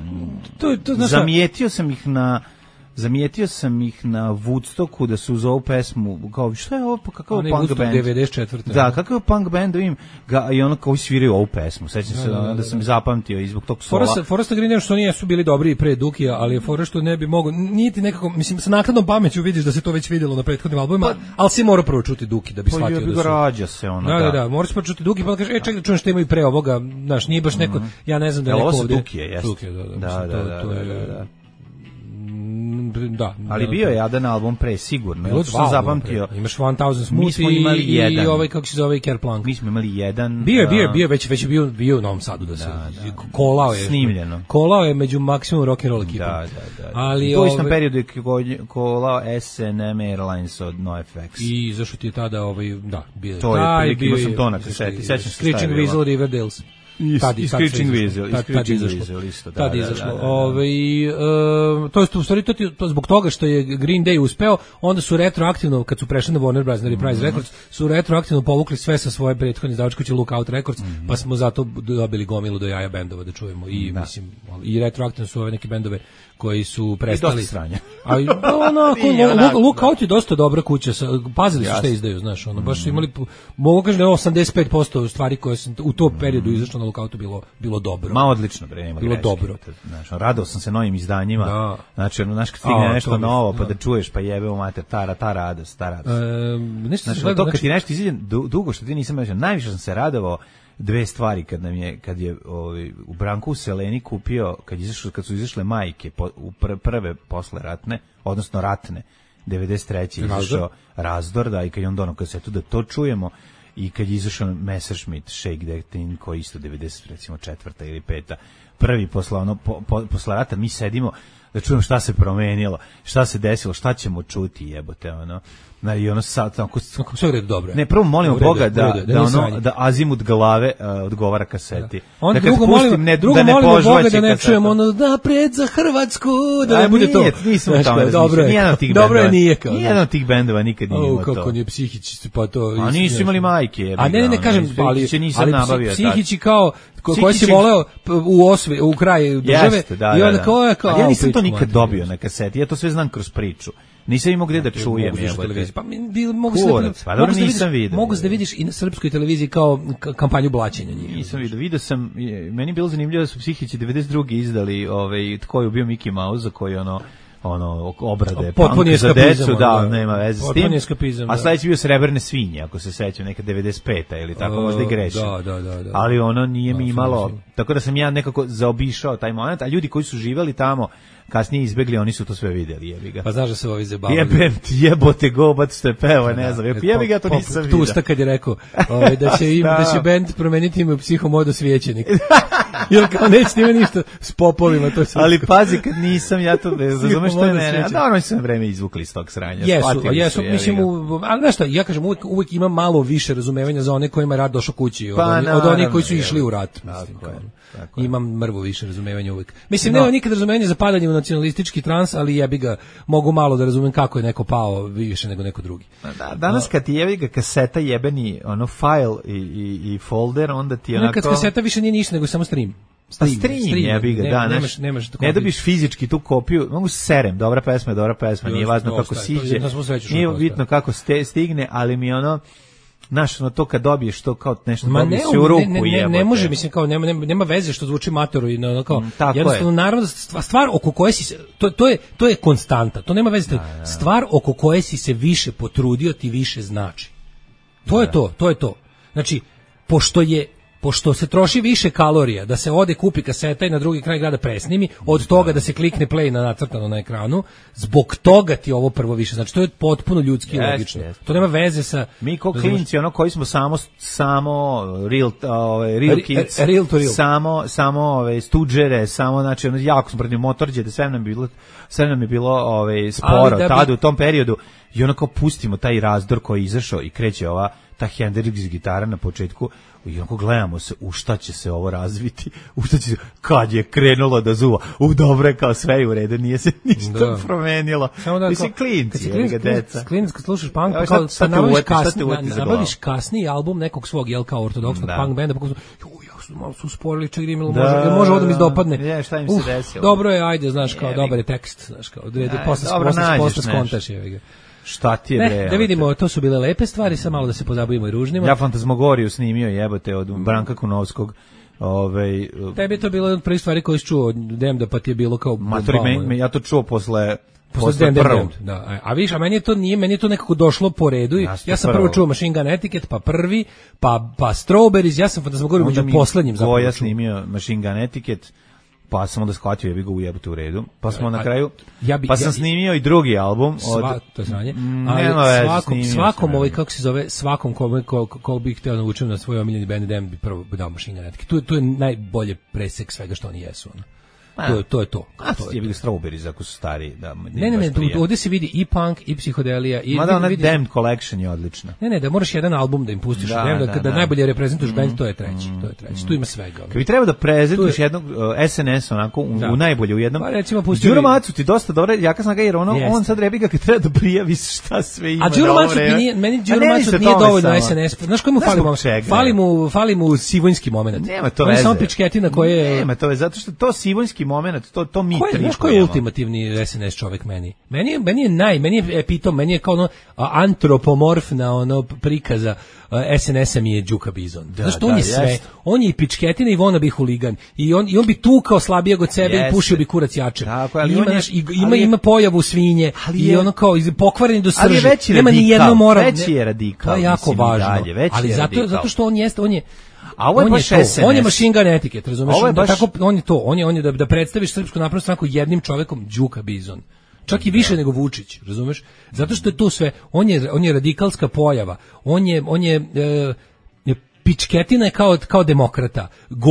Zamijetio sam ih na Woodstocku da su uz ovu pesmu, kao šta je ovo, kakav je punk band? 94. Da, kakav je punk band, vidim ga, i ono kao sviraju ovu pesmu, sećam se da sam zapamtio i zbog tog sola. Foresta Green Day što nisu bili dobri pre Dukija, ali je fora što ne bi mogo, nije ti nekako, mislim, sa naknadnom pameću vidiš da se to već vidjelo na prethodnim albumima, ali si morao prvo čuti Duki da bi shvatio da su. Rađa se ono, da, moraš prvo čuti Duki, pa da kažeš, čekaj da čujem što imaju pre ovoga, znaš, nije baš neko, ja ne znam da je neko ovdje. Dukije, jeste. Da. Da, ali bio je jedan album pre sigurno. Ja sam zapamtio. Imaš 1000 Smoothie i ovaj kako se zove Kerplunk. Mi smo imali jedan. Bio već bio u Novom Sadu da se kolao je snimljeno. Kolao je među maksimum rock and roll ekipom. Da. Ali u istom periodu je kolao SNM Airlines od NoFX. I zašto ti je tada bio. To je bio sam to na kaseti. Sećam se Screeching Weasel Riverdales. Screeching Weasel isto. Tad izašlo. To je u stvari to zbog toga što je Green Day uspeo, onda su retroaktivno, kad su prešli na Warner Bros. Na Reprise Records, su retroaktivno povukli sve sa svoje prethodne izdavačke kuće Lookout Records, pa smo zato dobili gomilu do jaja bendova da čujemo. I mislim, i retroaktivno su ove neke bendove koji su prestali. I dosta sranja. Ali Lookout je dosta dobra kuća, pazili su šta izdaju, znaš, baš su imali, mogu kažem da je 85% stvari koje sam u tom periodu izašlo na Lookoutu bilo dobro. Ma odlično, bre, nema bilo greške. Dobro. Znaš, radao sam se novim izdanjima. Da. Znači, znaš, kad stigne nešto novo, pa da čuješ, pa jebe u mater, ta radost. Znači, to kad ti nešto izađe dugo što ti nisam reći, najviše sam se radovao dve stvari kad je u Branku u Seleni kupio, kad su izašle majke prve posle ratne, odnosno ratne 93. izašao Razdor, da, i kad je on donao kasetu da to čujemo, i kad je izašao Messerschmitt Shake That Thing, koji isto 90, recimo 4. ili 5. prvi posle rata, mi sedimo da čujemo šta se promenilo, šta se desilo, šta ćemo čuti, jebote, ono. I ono sad kako sve red dobro. Ne, prvo molimo Boga da azimut glave odgovara kaseti. Onda drugo molimo Boga da ne čujemo ono napred za Hrvatsku, da ne bude to. Nismo tamo razmišljali. Nijedan od tih bendova nikad nije imao to. Kako nije Psihići, pa to. A nisu imali majke. A ne kažem, ali Psihići kao koji si voleo u kraju države. I onda kao ja nisam to nikad dobio na kaseti, ja to sve znam kroz priču. Nisam imao gde da čujem. Pa mogu se da vidiš i na srpskoj televiziji kao kampanju blaćenja njih. Nisam vidio sam, meni je bilo zanimljivo da su Psihići 92. izdali tko je ubio Mickey Mouse, za koji ono obrade punk za decu, da, nema veze s tim. A sledeći bio Srebrne svinje, ako se sećam, neka 95. ili tako, možda i grešim. Da. Ali ono nije mi imalo, tako da sam ja nekako zaobišao taj moment, a ljudi koji su živeli tamo kasnije izbegli, oni su to sve vidjeli, jebi ga. Pa znaš da se ovi zabavili. Jebote gobat što je peva, ne znam, jebi ga, to nisam vidio. Tusta kad je rekao da će band promeniti ime u Psihomodo Svijećenik. Jer kao neće nima ništa s popovima. To ali pazi, kad nisam, ja to ne razumeš što je mene. Da, ono sam vreme izvukli iz tog sranja. Jesu, mislim, ali znaš šta, ja kažem, uvijek ima malo više razumevanja za one kojima je rat došao kući, od onih koji su išli u rat. Imam mrvo više razumevanja uvijek. Mislim, nema nikad razumevanja za padanje u nacionalistički trans, ali jebi ga, mogu malo da razumem kako je neko pao više nego neko drugi. Danas kad ti jebi ga kaseta jebeni, ono file i folder, onda ti onako... Nekad kaseta više nije ništa nego samo stream. Stream jebi ga, da, ne dobiš fizički tu kopiju, mogu serem, dobra pesma, nije važno kako siđe, nije bitno kako stigne, ali mi ono... Znaš, ono to kad dobiješ to kao nešto dobiješ u ruku jebote. Ne može, mislim, kao nema veze što zvuči matoro i kao, jednostavno, naravno, stvar oko koje si se, to je konstanta, to nema veze, stvar oko koje si se više potrudio ti više znači. To je to. Znači, pošto je pošto se troši više kalorija da se ode kupi kaseta i na drugi kraj grada presnimi, od toga da se klikne play na nacrtano na ekranu, zbog toga ti ovo prvo više. Znači, to je potpuno ljudski i logično. To nema veze sa... Mi ko klinci, ono koji smo samo real kids, real to real. samo stuđere, samo, znači, ono, jako smo protiv motorđe, sve nam je bilo sporo, tada u tom periodu, i ono kao pustimo taj razdor koji je izašao i kreće ta Hendrix gitara na početku, i onako gledamo se u šta će se ovo razviti, u šta će se, kad je krenulo da zuva, dobro je, kao sve je u redu, nije se ništa promenilo. Mislim, klinci, deca. Klinci, kad slušaš punk, pa kao nabaviš kasniji album nekog svog, kao ortodoksnog punk benda, pa kao malo su usporili, čak da imalo, može ovo da mi izdopadne. Šta im se desilo? Dobro je, ajde, znaš, kao, dobar je tekst, znaš, kao, posle skontaš je. Šta ti je bre? Da vidimo, to su bile lepe stvari, sad malo da se pozabavimo i ružnima. Ja Fantasmagoriju snimio, jebote, od Branka Kunovskog. Tebi je to bilo od prvih stvari koje si čuo, Demda, pa ti je bilo kao... Ja to čuo posle prvog. Da, a viš, a meni je to nekako došlo po redu. Ja sam prvo čuo Machine Gun Etiquette, pa prvi, pa Strawberries, ja sam Fantasmagoriju među poslednjim zapravo čuo. Ja snimio Machine Gun Etiquette, pa sam onda shvatio, ja bi ga ujebute u redu. Pa smo na kraju, sam snimio i drugi album. To je sranje. Svakom kako se zove, svakom ko bih htio naučiti na svoj omiljeni band, bi prvo dao Machine Gun Etiquette. Tu je najbolje presek svega što oni jesu. To je to. Je bilo Strawberries ako su stariji. Ne, ovdje se vidi i punk, i psihodelija. Mada ona Damned Collection je odlična. Ne, da moraš jedan album da im pustiš. Da najbolje reprezentuješ band, to je treći. Tu ima svega. Kad bi trebao da prezentuješ jednog SNS onako u najbolje u jednom. Đuro Macu ti dosta dobro, jaka snaga, jer on sad rebi ga kad treba da prijavi šta sve ima. A Đuro Macu meni Đuro Macu nije dovoljno SNS. Znaš koji mu fali mu sivonjski moment. Nema to veze. On je samo pičketina koje... Nema to veze, zato što to sivonjski moment, to mi tripujemo. Znaš koji je ultimativni SNS čovek meni? Meni je epitom, meni je kao antropomorfna prikaza SNS-a mi je Đuka Bizon. Znaš, on je sve. On je i pičketina i wannabe huligan. I on bi tukao slabijeg od sebe i pušio bi kurac jače. Ima pojavu svinje i ono kao pokvareni do srži. Nema ni jedno moral. Veći je radikal. To je jako važno. Ali zato što on je a ovo je baš SNS. On je Machine Gun Etiquette, razumeš? On je da predstaviš Srpsku naprednu stranku jednim čovekom, Đuka Bizon. Čak i više nego Vučić, razumeš? Zato što je to sve, on je radikalska pojava. On je pičketina je kao demokrata.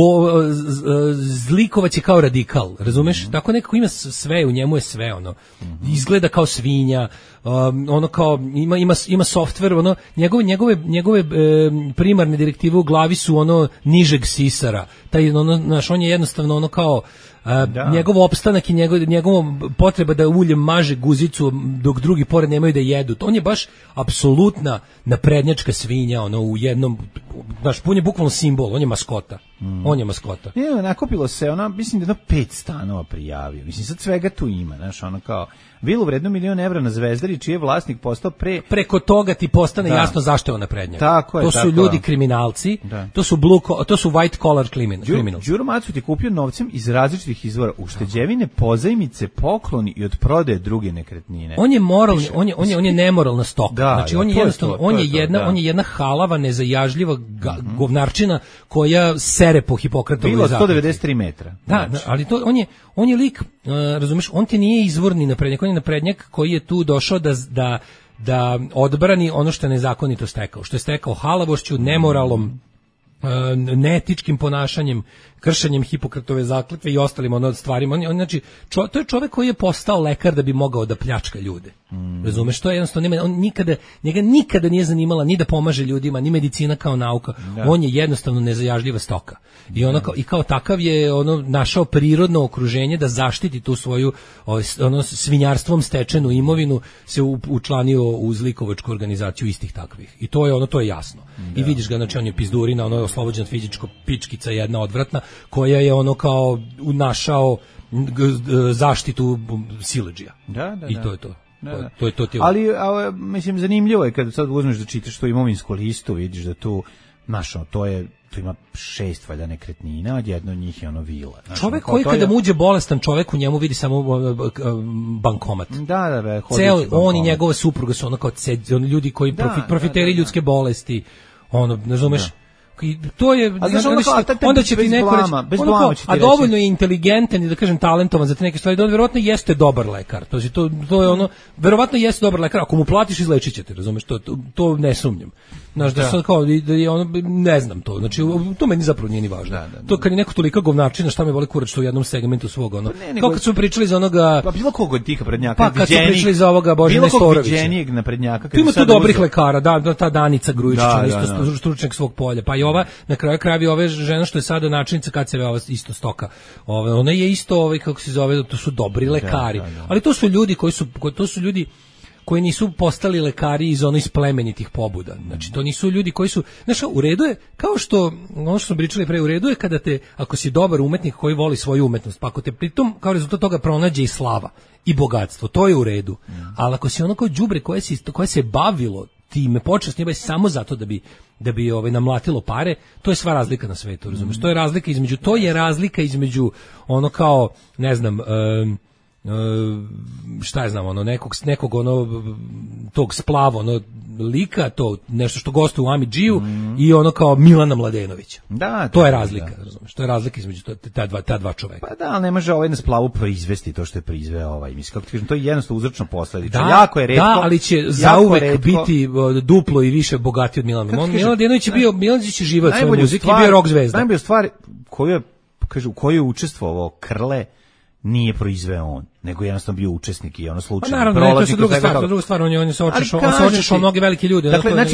Zlikovac je kao radikal, razumeš? Tako nekako ima sve, u njemu je sve ono. Izgleda kao svinja, ono kao ima softver, njegove primarne direktive u glavi su ono nižeg sisara. On je jednostavno ono kao njegov opstanak i njegova potreba da uljem maže guzicu dok drugi pored nemaju da jedu. On je baš apsolutna naprednjačka svinja, u jednom, znaš, on je bukvalno simbol, on je maskota. On je maskota. Nakupilo se, mislim da 5 stanova prijavio. Mislim, sad svega tu ima, znaš, kao vilu vrednu $1 milion na Zvezdari, čiji je vlasnik postao preko toga ti postane jasno zašto je on naprednjak. To su ljudi kriminalci, to su white collar criminals. Đuro Macu ti kupio novcem iz različitih izvora, ušteđevine, pozajmice, pokloni i od prodaje druge nekretnine. On je moralni, on je nemoralna stoka. Znači on je jednostavno, on je jedna halava, nezajažljiva govnarčina koja sere po Hipokratovoj zakletvi. Bilo 193 metra. Ali on je lik, razumeš, on ti nije izvorni naprednjak, on je naprednjak koji je tu došao da odbrani ono što je nezakonito stekao, što je stekao halavošću, nemoralom, neetičkim ponašanjem, kršenjem Hipokratove zakletve i ostalim stvarima. Znači, to je čovjek koji je postao lekar da bi mogao da pljačka ljude. Razumeš, to je jednostavno, njega nikada nije zanimala ni da pomaže ljudima, ni medicina kao nauka. On je jednostavno nezajažljiva stoka. I kao takav je našao prirodno okruženje da zaštiti tu svoju svinjarstvom stečenu imovinu, se učlanio u zlikovačku organizaciju istih takvih. I to je jasno. I vidiš ga, znači on je pizdurina, ono je oslobođen fizičko pičkica jedna odvratna, koja je kao našao zaštitu siledžija. I to je to. Ali mislim, zanimljivo je kad sad uzmeš da čitaš tu imovinsku listu, vidiš da tu tu ima 6 valjda nekretnina, od jedno od njih je vila. Čovjek koji kada mu uđe bolestan čovjek, u njemu vidi samo bankomat. Ceo, on i njegova supruga su kao ljudi koji profiteri ljudske bolesti, razumeš? to je onda će ti neko reći, a dovoljno je inteligentan i da kažem talentovan za te neke stvari, da on verovatno jeste dobar lekar. To je ono, verovatno jeste dobar lekar, ako mu platiš izlečićete, razumeš, to ne sumnjam. Znaš, da sad kao da je ono, ne znam to, znači to meni zapravo nije ni važno. To kad je neko tolika govnačina, šta me voli kurac što u jednom segmentu svog, ono, kao kad su pričali za onoga, pa bilo kog od tih naprednjaka, pa kad su pričali za ovoga Božena Nestorovića, viđenijeg naprednjaka, tu ima tu dobrih lekara, da, ta Danica Grujičić, isto stručnjak svog polja, pa i ova, na kraju krajeva ove žena što je sada načelnica KCV, ova isto stoka, ona je isto, kako se zove, to su dobri lekari, ali to su ljudi koji nisu postali lekari iz onih plemenitih pobuda. Znači, to nisu ljudi koji su, znaš, u redu je, kao što, ono što smo pričali pre, u redu je kada ako si dobar umetnik koji voli svoju umetnost, pa ako te pritom kao rezultat toga pronađe i slava i bogatstvo, to je u redu. Ali ako si ono kao đubre koje se bavilo time, počasno je samo zato da bi namlatilo pare, to je sva razlika na svetu, razumeš? To je razlika između ono kao, ne znam, šta je znam, ono nekog ono tog splava, ono lika, to nešto što gostuje u Amidžiju i ono kao Milana Mladenovića. Da, to je razlika, razumiješ? To je razlika između ta dva čoveka. Pa da, ali ne može na splavu proizvesti to što je proizveo mislim, kako ti kažem, to je jednostavno uzročno posledično. Jako je retko. Da, ali će zauvek biti duplo i više bogatiji od Milana. Milan Mladenović je bio, Milanović je živeo svoju muziku i bio rock zvezda. Najbolja stvar u kojoj je učestvovao Krle nije proizveo on, nego jednostavno bio učesnik i ono slučajno. Pa naravno, to je druga stvar, on je se očešao mnogi veliki ljudi. Dakle, znači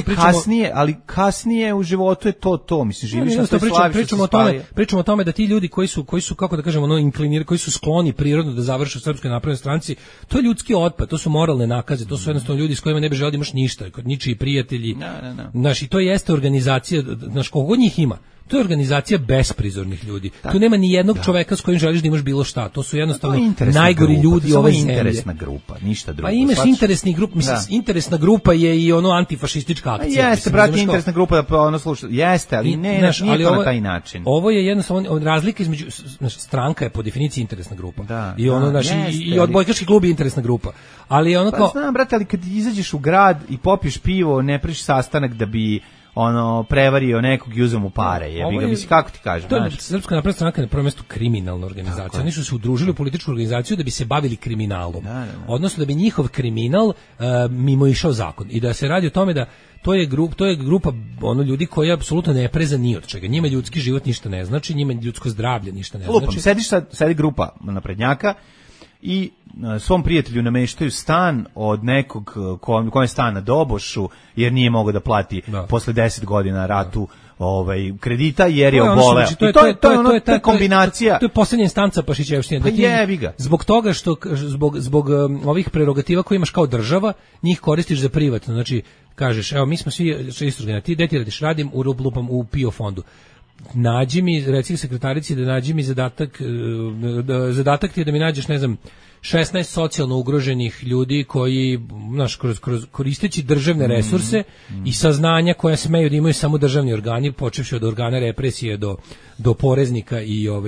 kasnije u životu je to, mislim, živiš na toj slavi. Pričamo o tome da ti ljudi koji su kako da kažemo, ono inklinirani, koji su skloni prirodno da završe u Srpskoj naprednoj stranci, to je ljudski otpad, to su moralne nakaze, to su jednostavno ljudi s kojima ne bi želeo da imaš ništa, kod ničiji prijatelji. Znaš, i to jeste organizacija, znaš, koliko god njih ima. To je organizacija besprizornih ljudi. Tu nema ni jednog čoveka s kojim želiš da imaš bilo šta. To su jednostavno najgori ljudi ove zemlje. Interesna grupa, ništa drugo. Pa imaš interesnih grupa, mislim, interesna grupa je i ono antifašistička akcija. Jeste, brate, interesna grupa da ono sluša. Jeste, ali nije to na taj način. Ovo je jednostavno razlika između, stranka je po definiciji interesna grupa. I ono i odbojkaški klub je interesna grupa. Ali ono kao, znam, brate, ali kad izađeš u grad i popiješ pivo, ne priš sastanak da bi prevario nekog i uzeo mu pare. Mislim, kako ti kažem? To je Srpska napredna stranka na prvom mjestu kriminalna organizacija. Oni su se udružili u političku organizaciju da bi se bavili kriminalom. Odnosno da bi njihov kriminal mimo išao zakon. I da se radi o tome da to je grupa ljudi koji apsolutno ne preza ni od čega. Njima ljudski život ništa ne znači, njima ljudsko zdravlje ništa ne znači. Sedi grupa naprednjaka i svom prijatelju nameštaju stan od nekog kome je stan na dobošu jer nije mogao da plati posle 10 godina ratu kredita jer je oboleo. To je kombinacija. To je poslednja instanca Pašićevštine. Pa jebi ga. Zbog toga što zbog ovih prerogativa koje imaš kao država, njih koristiš za privatno. Znači, kažeš, evo, mi smo svi istrugani, ti gde ti radiš? Radim u PIO fondu. Nađi mi, reci sekretarici da nađi mi zadatak ti je da mi nađeš, ne znam, 16 socijalno ugroženih ljudi koji, znaš, koristeći državne resurse i saznanja koja smeju da imaju samo državni organi, počevši od organa represije do poreznika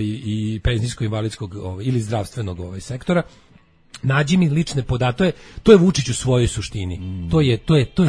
i penzijsko-invalidskog ili zdravstvenog sektora. Nađi mi lične podatke, to je Vučić u svojoj suštini. To je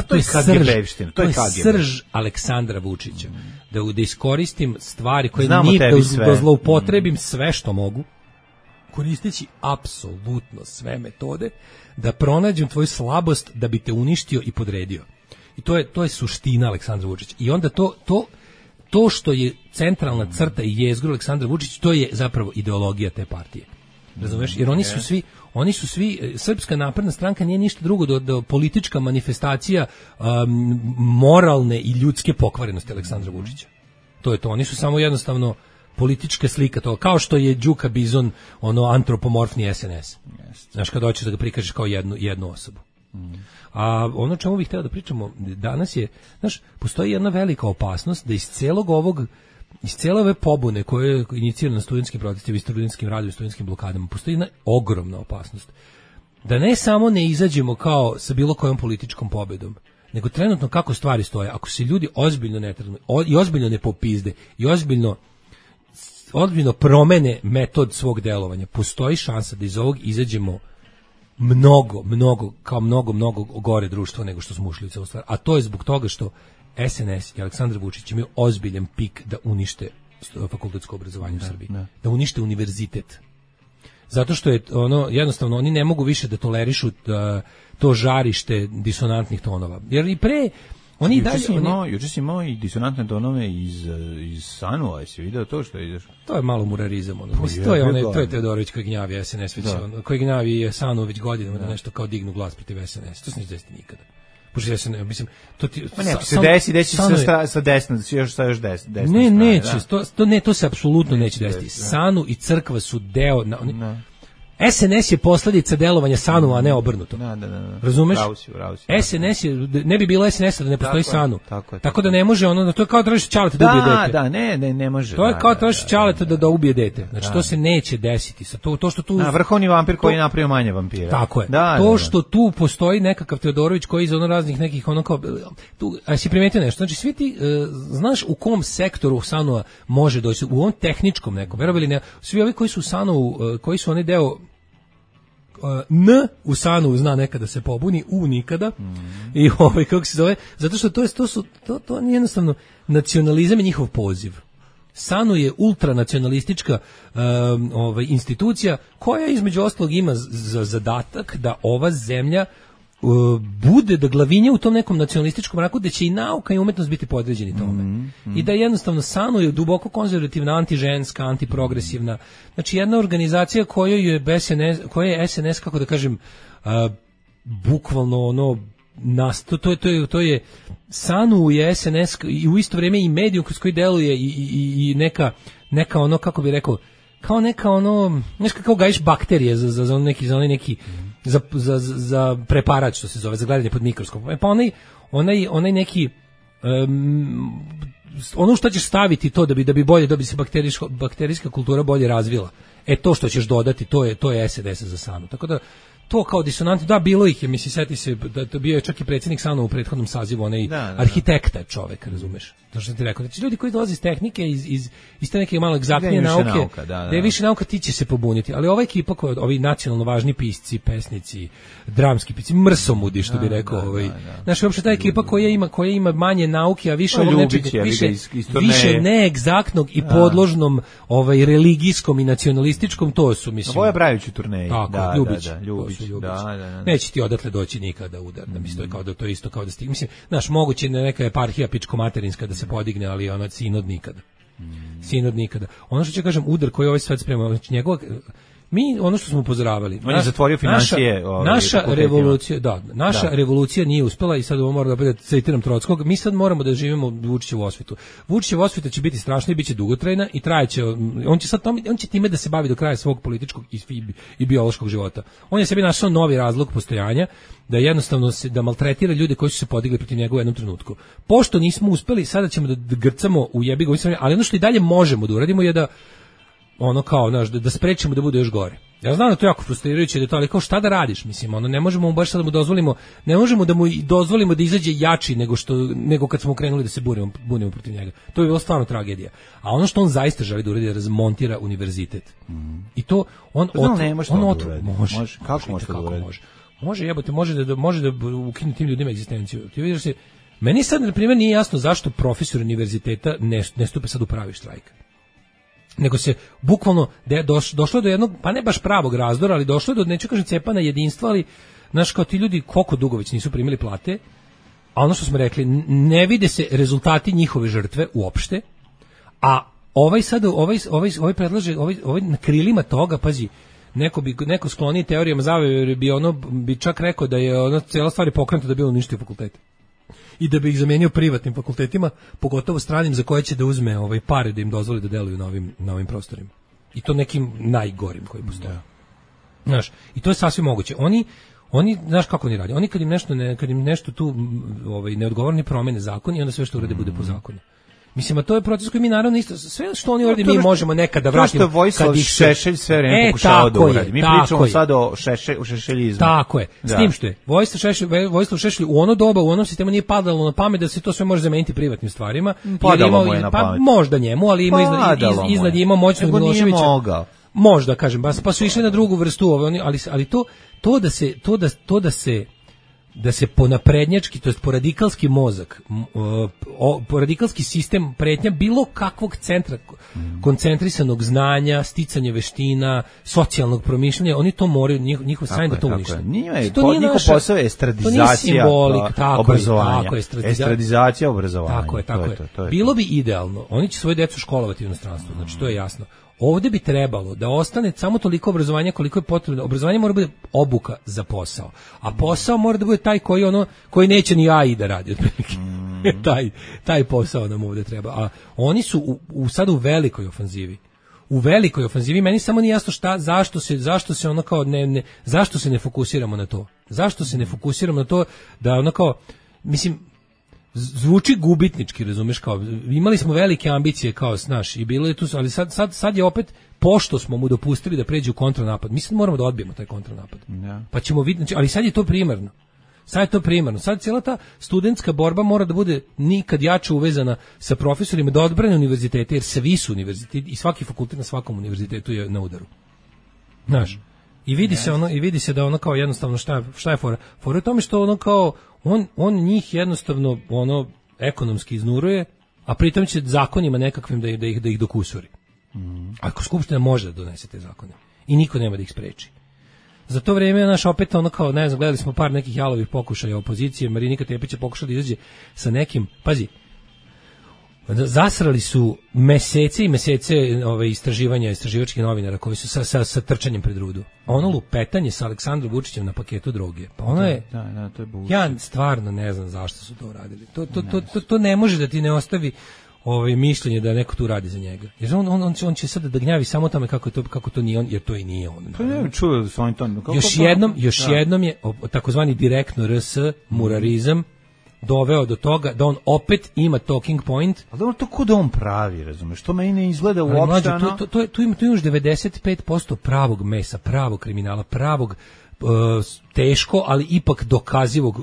srž Aleksandra Vučića. Da iskoristim stvari koje nije, da zloupotrebim sve što mogu, koristeći apsolutno sve metode, da pronađem tvoju slabost da bi te uništio i podredio. I to je suština Aleksandra Vučića. I onda to što je centralna crta i jezgro Aleksandra Vučića, to je zapravo ideologija te partije. Razumeš? Jer oni su svi, Srpska napredna stranka nije ništa drugo do politička manifestacija moralne i ljudske pokvarenosti Aleksandra Vučića. To je to. Oni su samo jednostavno politička slika toga, kao što je Đuka Bizon antropomorfni SNS. Znaš, kad hoćeš da ga prikažeš kao jednu osobu. A ono čemu bih hteo da pričamo danas je, znaš, postoji jedna velika opasnost da iz cijele ove pobune koje je inicirano na studentskim protestima i studentskim radovima i studentskim blokadama, postoji jedna ogromna opasnost. Da ne samo ne izađemo kao sa bilo kojom političkom pobedom, nego trenutno kako stvari stoje, ako se ljudi ozbiljno ne trgnu i ozbiljno ne popizde i ozbiljno promene metod svog delovanja, postoji šansa da iz ovog izađemo mnogo gore društvo nego što smo ušli u celu stvar. A to je zbog toga što SNS i Aleksandar Vučić imaju ozbiljan pik da unište fakultetsko obrazovanje u Srbiji. Da unište univerzitet. Zato što je jednostavno oni ne mogu više da tolerišu to žarište disonantnih tonova. Jer i pre oni i dalje juče si imao i disonantne tonove iz Sanua, jesi video to što ideš? To je malo murarizam, to je Teodorović koji gnjavi SNS već, koji gnjavi Sanu već godinama da nešto kao dignu glas protiv SNS. To se neće desiti nikada. Pošto se ne, mislim, to ti se desi sa desna, još desna. Ne, neće, to se apsolutno neće desiti. Sanu i crkva su deo SNS je posljedica delovanja Sanu, a ne obrnuto. Razumeš? SNS je, ne bi bilo SNS-a da ne postoji Sanu. Tako da ne može to je kao tražiš Ćaleta da ubije dete. Ne može. To je kao tražiš Ćaleta da ubije dete. Znači to se neće desiti. To što tu vrhovni vampir koji je napravio manje vampira. Tako je. To što tu postoji nekakav Teodorović koji iz raznih nekih kao tu, a si primetio nešto. Znači svi ti znaš u kom sektoru Sanua može doći, u ovom tehničkom nekom. Verovali ne, svi ovi koji su Sanu, koji su oni deo u Sanu zna nekada se pobuni, nikada. I kako se zove, zato što to je jednostavno nacionalizam je njihov poziv. Sanu je ultranacionalistička institucija koja između ostalog ima za zadatak da ova zemlja bude da glavinje u tom nekom nacionalističkom mraku, da će i nauka i umetnost biti podređeni tome. I da jednostavno Sanu je duboko konzervativna, antiženska, antiprogresivna. Znači jedna organizacija koja je SNS, kako da kažem, bukvalno to je Sanu je SNS i u isto vrijeme i medijum kroz koji deluje i neka kako bi rekao, kao neka nešto kao gajiš bakterije za za preparat što se zove, za gledanje pod mikroskopom. Pa onaj neki ono što ćeš staviti to da bi bolje, da bi se bakterijska kultura bolje razvila. To što ćeš dodati, to je SDS za Sanu. Tako da to kao disonantno, da, bilo ih je, mislim, seti se da bio je čak i predsjednik Sanu u prethodnom sazivu, onaj arhitekta čovek, razumeš? To što ti rekao, znači ljudi koji dolaze iz tehnike, iz te neke malo egzaktnije nauke, da je više nauka, ti će se pobuniti, ali ova ekipa, ovi nacionalno važni pisci, pesnici, dramski pisci, mrsomudi, što bi rekao, znači uopšte ta ekipa koja ima manje nauke, a više ovog nečeg, više neegzaktnog i podložnom religijskom i nacionalističkom, to su, mislim. Ovo je Brajović u turneji. Tako, Ljubić. Da. Neće ti odatle doći nikada udar, da mislim, to je isto kao da stigne. Mislim, znaš, moguće neka eparhija pičko-materinska da se podigne, ali ona sinod nikada. Sinod nikada. Ono što ću kažem, udar koji ovaj svet sprema, znači njegova, ono što smo upozoravali. On je zatvorio financije. Naša revolucija nije uspela i sad ovo moram da citiram Trockog, mi sad moramo da živimo Vučićevu osvetu. Vučićeva osveta će biti strašna i bit će dugotrajna i trajeće, on će time da se bavi do kraja svog političkog i biološkog života. On je sebi našao novi razlog postojanja, da jednostavno da maltretira ljude koji su se podigli protiv njega u jednom trenutku. Pošto nismo uspeli, sada ćemo da grcamo u jebigo, ali ono što i dalje možemo da uradimo je da da sprečimo da bude još gore. Ja znam da to je jako frustrirajuće, da to, ali kao šta da radiš, mislim, ne možemo mu baš sad da mu dozvolimo, ne možemo da mu dozvolimo da izađe jači nego kad smo krenuli da se bunimo protiv njega. To je bilo stvarno tragedija. A ono što on zaista želi da uradi je da razmontira univerzitet. I to može jebote, može da ukine tim ljudima egzistenciju. Ti vidiš se, meni sad na primjer nije jasno zašto profesor univerziteta ne stupe sad u pravi štrajk. Nego se bukvalno došlo do jednog, pa ne baš pravog razdora, ali došlo do, neću kažem cepana jedinstva, ali znaš, kao ti ljudi koliko dugo već nisu primili plate, a ono što smo rekli, ne vide se rezultati njihove žrtve uopšte, a ovaj predlaže, ovaj na krilima toga, pazi, neko skloni teorijama zavere bi čak rekao da je cijela stvar pokrenuta da bi on uništio fakultete. I da bi ih zamenio privatnim fakultetima, pogotovo stranim za koje će da uzme pare da im dozvoli da deluju na ovim prostorima. I to nekim najgorim koji postoje. Znaš, i to je sasvim moguće. Oni znaš kako oni radi. Oni kad im nešto tu neodgovorni promene zakon i onda sve što urade bude po zakonu. Mislim, a to je proces koji mi naravno isto, sve što oni ovdje mi možemo nekada vratiti. To što je Vojislav Šešelj sve vreme pokušao da uradi. Mi pričamo sad o šešeljizmu. Tako je. S tim što je Vojislav Šešelj u ono doba, u onom sistemu nije padalo na pamet da se to sve može zameniti privatnim stvarima. Padalo mu je na pamet. Možda njemu, ali iznad je imao moćnog Miloševića. Možda, kažem, pa su išli na drugu vrstu, ali to da se da se po naprednjački, to jest po radikalski mozak, po radikalski sistem pretnja bilo kakvog centra koncentrisanog znanja, sticanja veština, socijalnog promišljanja, oni to moraju, njihov sajn da to unište. Njihov posao je estradizacija obrazovanja. Estradizacija obrazovanja. Tako je. Bilo bi idealno, oni će svoje decu školovati u inostranstvu, znači to je jasno. Ovde bi trebalo da ostane samo toliko obrazovanja koliko je potrebno. Obrazovanje mora da bude obuka za posao. A posao mora da bude taj koji neće ni AI da radi otprilike. Taj posao nam ovde treba. A oni su sad u velikoj ofanzivi. U velikoj ofanzivi meni samo nije jasno zašto se ono kao zašto se ne fokusiramo na to? Zašto se ne fokusiramo na to da ono kao mislim zvuči gubitnički, razumeš, kao imali smo velike ambicije kao znaš i bilo je tu, ali sad je opet pošto smo mu dopustili da pređe u kontranapad. Mi sad moramo da odbijemo taj kontranapad. Ja. Pa ćemo vidjeti, znači, ali sad je to primarno. Sad cijela ta studentska borba mora da bude nikad jače uvezana sa profesorima da odbrane univerzitete, jer svi su univerziteti i svaki fakultet na svakom univerzitetu je na udaru. Znaš. I vidi se da ono kao jednostavno šta je fora? Fora je tome što ono kao on njih jednostavno ono ekonomski iznuruje, a pritom će zakonima nekakvim da ih dokusuri. Ako Skupština može da donese te zakone i niko nema da ih spreči. Za to vrijeme naš opet ono kao, ne znam, gledali smo par nekih jalovih pokušaja opozicije, Marinika Tepić je pokušala da izađe sa nekim, pazi, zasrali su mesece i mesece istraživačkih novinara koji su sa trčanjem pred rudu. Ono lupetanje sa Aleksandrom Vučićem na paketu droge. Pa ono je, to je bullshit. Ja stvarno ne znam zašto su to uradili. To ne može da ti ne ostavi mišljenje da neko tu radi za njega. Jer on će sad da gnjavi samo tome kako to nije on, jer to i nije on. Pa ne čuo da su oni to. Još jednom je takozvani direktno RS murarizam doveo do toga da on opet ima talking point. Ali dobro, to ko da on pravi, razumeš? To meni ne izgleda uopšte. Tu imaš 95% pravog mesa, pravog kriminala, pravog teško, ali ipak dokazivog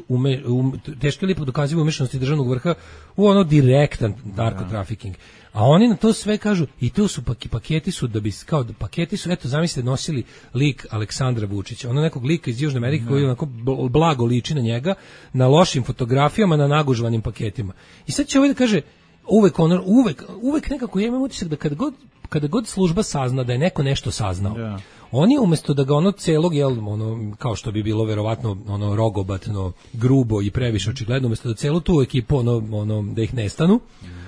umešanosti državnog vrha u ono direktan narkotrafiking. A oni na to sve kažu i tu su paketi su da bi kao paketi su eto zamislite nosili lik Aleksandra Vučića, ono nekog lika iz Južne Amerike koji onako blago liči na njega, na lošim fotografijama, na nagužvanim paketima. I sad će ovaj da kaže uvek nekako ja imam utisak da kada god služba sazna da je neko nešto saznao. Oni umjesto da ga ono celog kao što bi bilo verovatno ono rogobatno, grubo i previše očigledno, umjesto da celu tu ekipu da ih nestanu,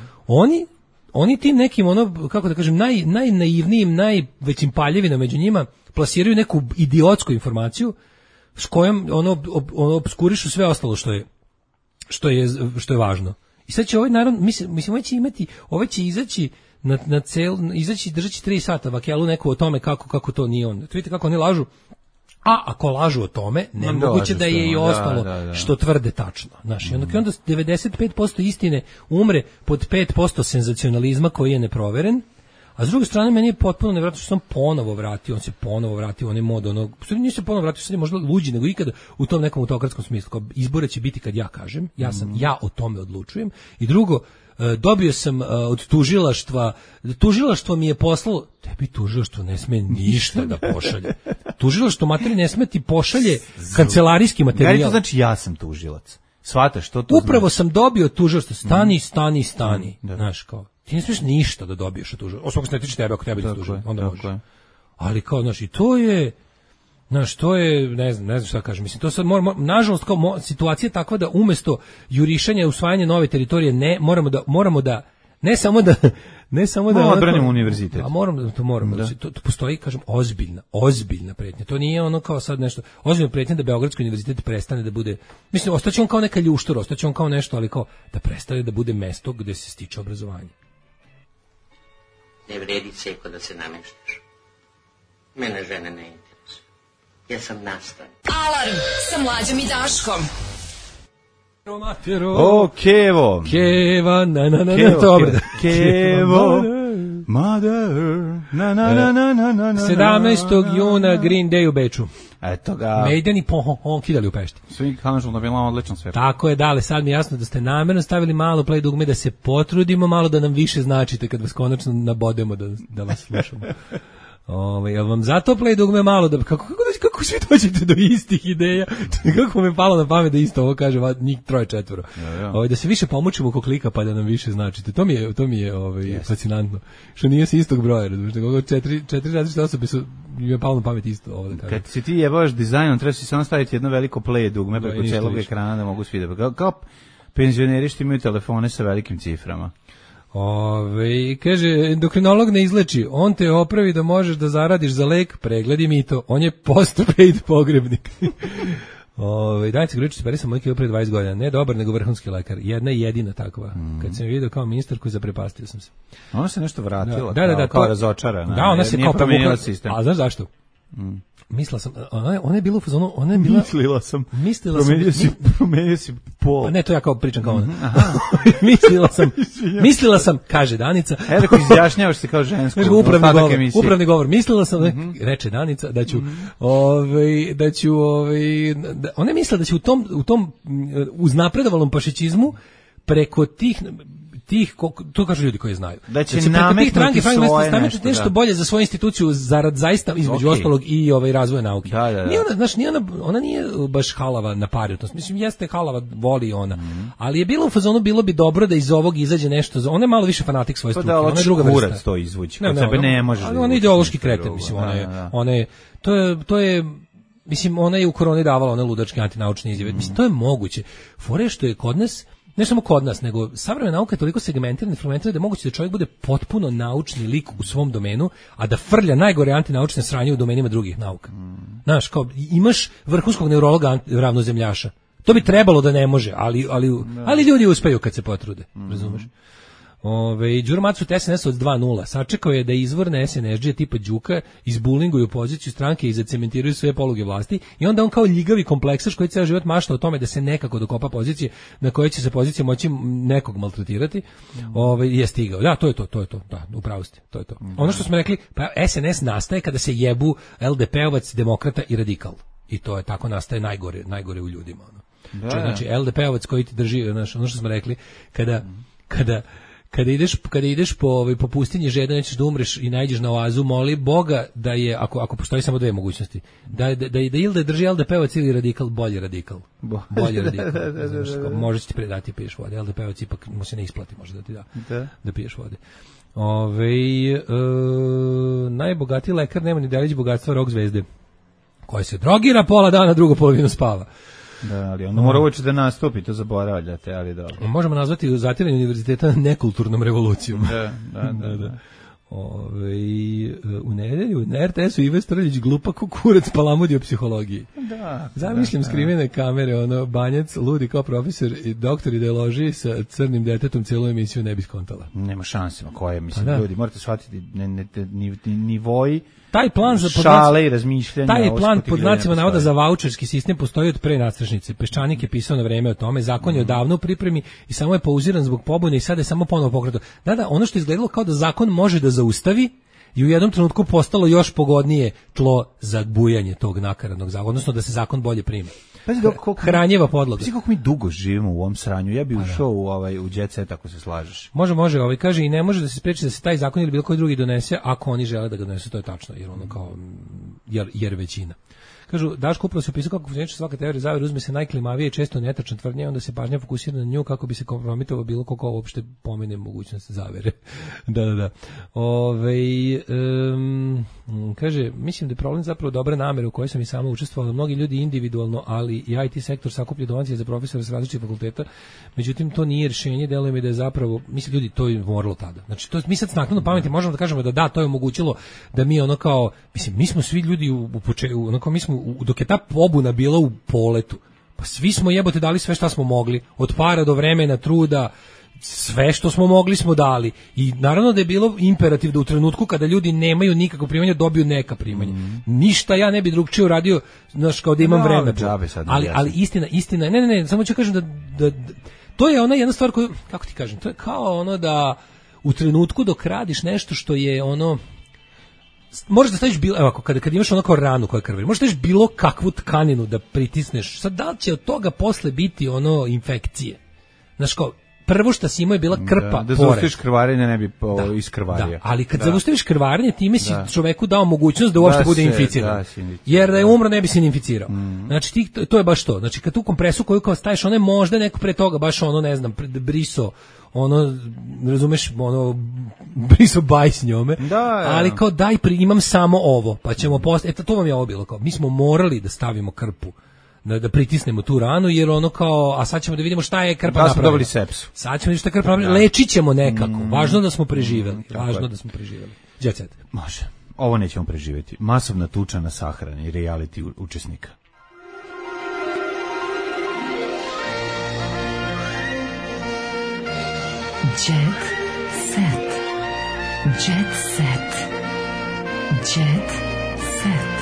oni tim nekim kako da kažem najnaivnijim, najvećim paljevinama među njima plasiraju neku idiotsku informaciju s kojom obskurišu sve ostalo što je važno. I sad će ovaj narod, mislim ovaj će izaći izaći držeći 3 sata vakelu neku o tome kako to nije on. Vidite kako oni lažu. A ako lažu o tome, nemoguće da je i ostalo što tvrde tačno. Znaš, i onda 95% istine umre pod 5% senzacionalizma koji je neproveren, a s druge strane meni je potpuno nevjerojatno što se on ponovo vratio u onaj mod, nije se ponovo vratio, sad je možda luđi nego ikada u tom nekom autokratskom smislu, kao izbore će biti kad ja kažem, ja o tome odlučujem, i drugo, dobio sam od tužilaštvo mi je poslalo, tebi tužilaštvo ne sme ništa da pošalje. Tužilaštvo materi ne sme ti pošalje kancelarijski materijal. Ja to znači ja sam tužilac. Shvataš što to upravo znači? Sam dobio tužilaštvo, stani. Znaš, kao, ti ne smiješ ništa da dobiješ od tužilaštva. Osim ako se ne tiče tebe, ako tebi da tužilaštvo, onda možeš. Ali kao, znaš, i to je... Znaš, to je, ne znam šta kažem, mislim, to sad nažalost, kao situacija je takva da umjesto jurišanja i usvajanja nove teritorije moramo da ne samo da odbranimo univerzitet. A moramo. To postoji, kažem, ozbiljna pretnja. To nije ono kao sad nešto, ozbiljna pretnja da Beogradski univerzitet prestane da bude, mislim, ostaće on kao neka ljuštura, ostaće on kao nešto, ali kao da prestane da bude mesto gde se stiče obrazovanje. Ne vredi ceko da se nameštaš. Mene žene ne interesuju. Ja sam nastavnik. Alarm sa Mlađom i Daškom. O, Kevo. Keva, dobro. Kevo, mother, 17. juna Green Day u Beču. Eto ga. Maiden i Pohon kidali u Pešti. Svi kažu da bilo odlično sve. Tako je, dale, sad mi jasno da ste namjerno stavili malo play dugme da se potrudimo malo da nam više značite kad vas konačno nabodemo da vas slušamo. Jel vam zato play dugme malo da kako svi dođete do istih ideja? Kako me palo na pamet da isto ovo kaže njih 3-4. Da se više pomučimo oko klika pa da nam više značite. To mi je fascinantno. Što nije se istog broja, razumiješ, nego 4 različite osobe su mi je palo na pamet isto ovo da kažem. Kad si ti jebavaš dizajnom, treba si samo staviti jedno veliko play dugme preko celog ekrana da mogu svi da... Kao penzioneri što imaju telefone sa velikim ciframa. Kaže, endokrinolog ne izleči, on te opravi da možeš da zaradiš za lek, pregledi mi to, on je post-paid pogrebnik. Danica Grujičić, peri sam mojke pre 20 godina, ne dobar, nego vrhunski lekar, jedna i jedina takva. Kad sam je vidio kao ministarku, zaprepastio sam se. Ona se nešto vratila, kao razočarana. Da, ona se nije promenila sistem. A znaš zašto? Mislila sam, ona je bila u fazonu, promenio si pol. Pa ne, to ja kao pričam kao ona. mislila sam, kaže Danica. Ako izjašnjavaš se kao žensko. Upravni govor. Mislila sam, reče Danica, da ću, ona je mislila da će u tom uznapredovalom pašićizmu preko tih to kažu ljudi koji znaju. Da će nametnuti svoje nešto bolje za svoju instituciju zarad zaista između ostalog i razvoja nauke. Ona nije baš halava na pari. Mislim, jeste halava, voli ona. Ali je bilo u fazonu, bilo bi dobro da iz ovog izađe nešto. Ona je malo više fanatik svoje struke. Ona je druga vrsta. To izvući. Kod sebe ne možeš. Ona je ideološki kreten. Mislim, to je mislim, ona je u koroni davala one ludačke antinaučne izjave. Mislim, to je moguće. Fore što je kod nas, ne samo kod nas, nego savremena nauka je toliko segmentirana i fragmentirana da je moguće da čovjek bude potpuno naučni lik u svom domenu, a da frlja najgore antinaučne sranje u domenima drugih nauka. Znaš, kao imaš vrhunskog neurologa ravnozemljaša. To bi trebalo da ne može, ali ljudi uspeju kad se potrude, razumeš? Đuro Macu od SNS od 2-0 sačekao je da izvorne SNSD tipa Đuka izbulinguju poziciju stranke i zacementiraju sve poluge vlasti i onda on kao ljigavi kompleksaš koji ceo život mašta o tome da se nekako dokopa pozicije na kojoj će se pozicija moći nekog maltretirati, je stigao. Da, to je to. Da, upravo ste, to je to. Ono što smo rekli, pa SNS nastaje kada se jebu LDP-ovac, demokrata i radikal. I to je tako nastaje najgore u ljudima. Znači LDP-ovac koji ti drži, ono što smo rekli, kada ideš po pustinji žeda, nećeš da umreš i najđeš na oazu, moli Boga da je, ako postoji samo dve mogućnosti, da ili da drži LDP-ovac ili radikal, bolji radikal. Može ti predati piješ vode, LDP-ovac ipak mu se ne isplati, može da ti da piješ vode. Najbogatiji lekar nema ni delić bogatstva rock zvezde, koja se drogira pola dana, drugu polovinu spava. Da, ali onda mora uoči da nastupi, to zaboravljate, ali dobro. Možemo nazvati zatiranje univerziteta nekulturnom revolucijom. Da. U nedelju na RTS-u Ive Strljić glupa kukurac palamudi o psihologiji. Zamišljam skrivene kamere, Banjac, ludi kao profesor i doktor ideologiji sa crnim detetom cijelu emisiju ne bi skontala. Nema šanse, koje, mislim, ljudi, morate shvatiti nivoji taj plan šale i razmišljanja. Taj plan pod znacima navoda za vaučerski sistem postoji od pre nadstrešnice. Peščanik je pisao na vreme o tome, zakon je odavno u pripremi i samo je pauziran zbog pobune i sada je samo ponovo pokrenuto. Da, ono što je izgledalo kao da zakon može da zaustavi i u jednom trenutku postalo još pogodnije tlo za bujanje tog nakaradnog zakona, odnosno da se zakon bolje primi. Hranjeva podloga. Pazi kako mi dugo živimo u ovom sranju. Ja bih ušao u jet set ako se slažeš. Može, kaže i ne može da se spreči da se taj zakon ili bilo koji drugi donese ako oni žele da ga donesu, to je tačno, jer ono kao jer većina. Kažu, Daško upravo se opisao kako funkcioniše svaka teorija zavere, uzme se najklimavije i često netačna tvrdnja, onda se pažnja fokusira na nju kako bi se kompromitovao bilo koliko uopšte pomene mogućnost zavere. Da. Kaže, mislim da je problem zapravo dobra namera u kojoj sam i sama učestvovala. Mnogi ljudi individualno, ali i IT sektor sakuplja donacije za profesore s različitih fakulteta. Međutim, to nije rješenje, deluje mi da je zapravo, mislim, ljudi, to je moralo tada. Znači, mi sad s naknadnom pameti možemo da kažemo da to je omogućilo da mi ono kao, mislim, mi smo svi ljudi mi smo dok je ta pobuna bila u poletu, pa svi smo jebote dali sve šta smo mogli, od para do vremena, truda, sve što smo mogli smo dali i naravno da je bilo imperativ da u trenutku kada ljudi nemaju nikakvo primanje dobiju neka primanja. Ništa ja ne bi drugčije uradio, znaš, kao da imam vremena. Ali istina, ne, samo ću kažem da to je ona jedna stvar koju, kako ti kažem, to je kao ono da u trenutku dok radiš nešto što je ono, možeš da staviš bilo, evo, kad imaš onako ranu koja krvari, možeš da staviš bilo kakvu tkaninu da pritisneš. Sad, da li će od toga posle biti ono infekcije? Znaš, kao, prvo što si imao je bila krpa da zaustaviš krvarenje, ne bi iskrvario. Da, ali kad zaustaviš krvarenje, time si čoveku dao mogućnost da uopšte bude inficiran. Jer da je umro, ne bi se inficirao. Znači, to je baš to. Znači, kad tu kompresu koju kao staviš, ona je možda neko pre toga, baš ono, ne znam, briso, ono, razumeš, ono, briso baj s njome, ali kao daj, imam samo ovo, pa ćemo eto, to vam je ovo bilo, kao, mi smo morali da stavimo krpu, da pritisnemo tu ranu, jer ono kao, a sad ćemo da vidimo šta je krpa napravila. Da smo dobili sepsu. Sad ćemo vidjeti šta je krpa napravila, lečit ćemo nekako, važno da smo preživeli, Jet Set. Može, ovo nećemo preživjeti. Masovna tuča na sahrani, reality učesnika. Jet set. Jet set. Jet set.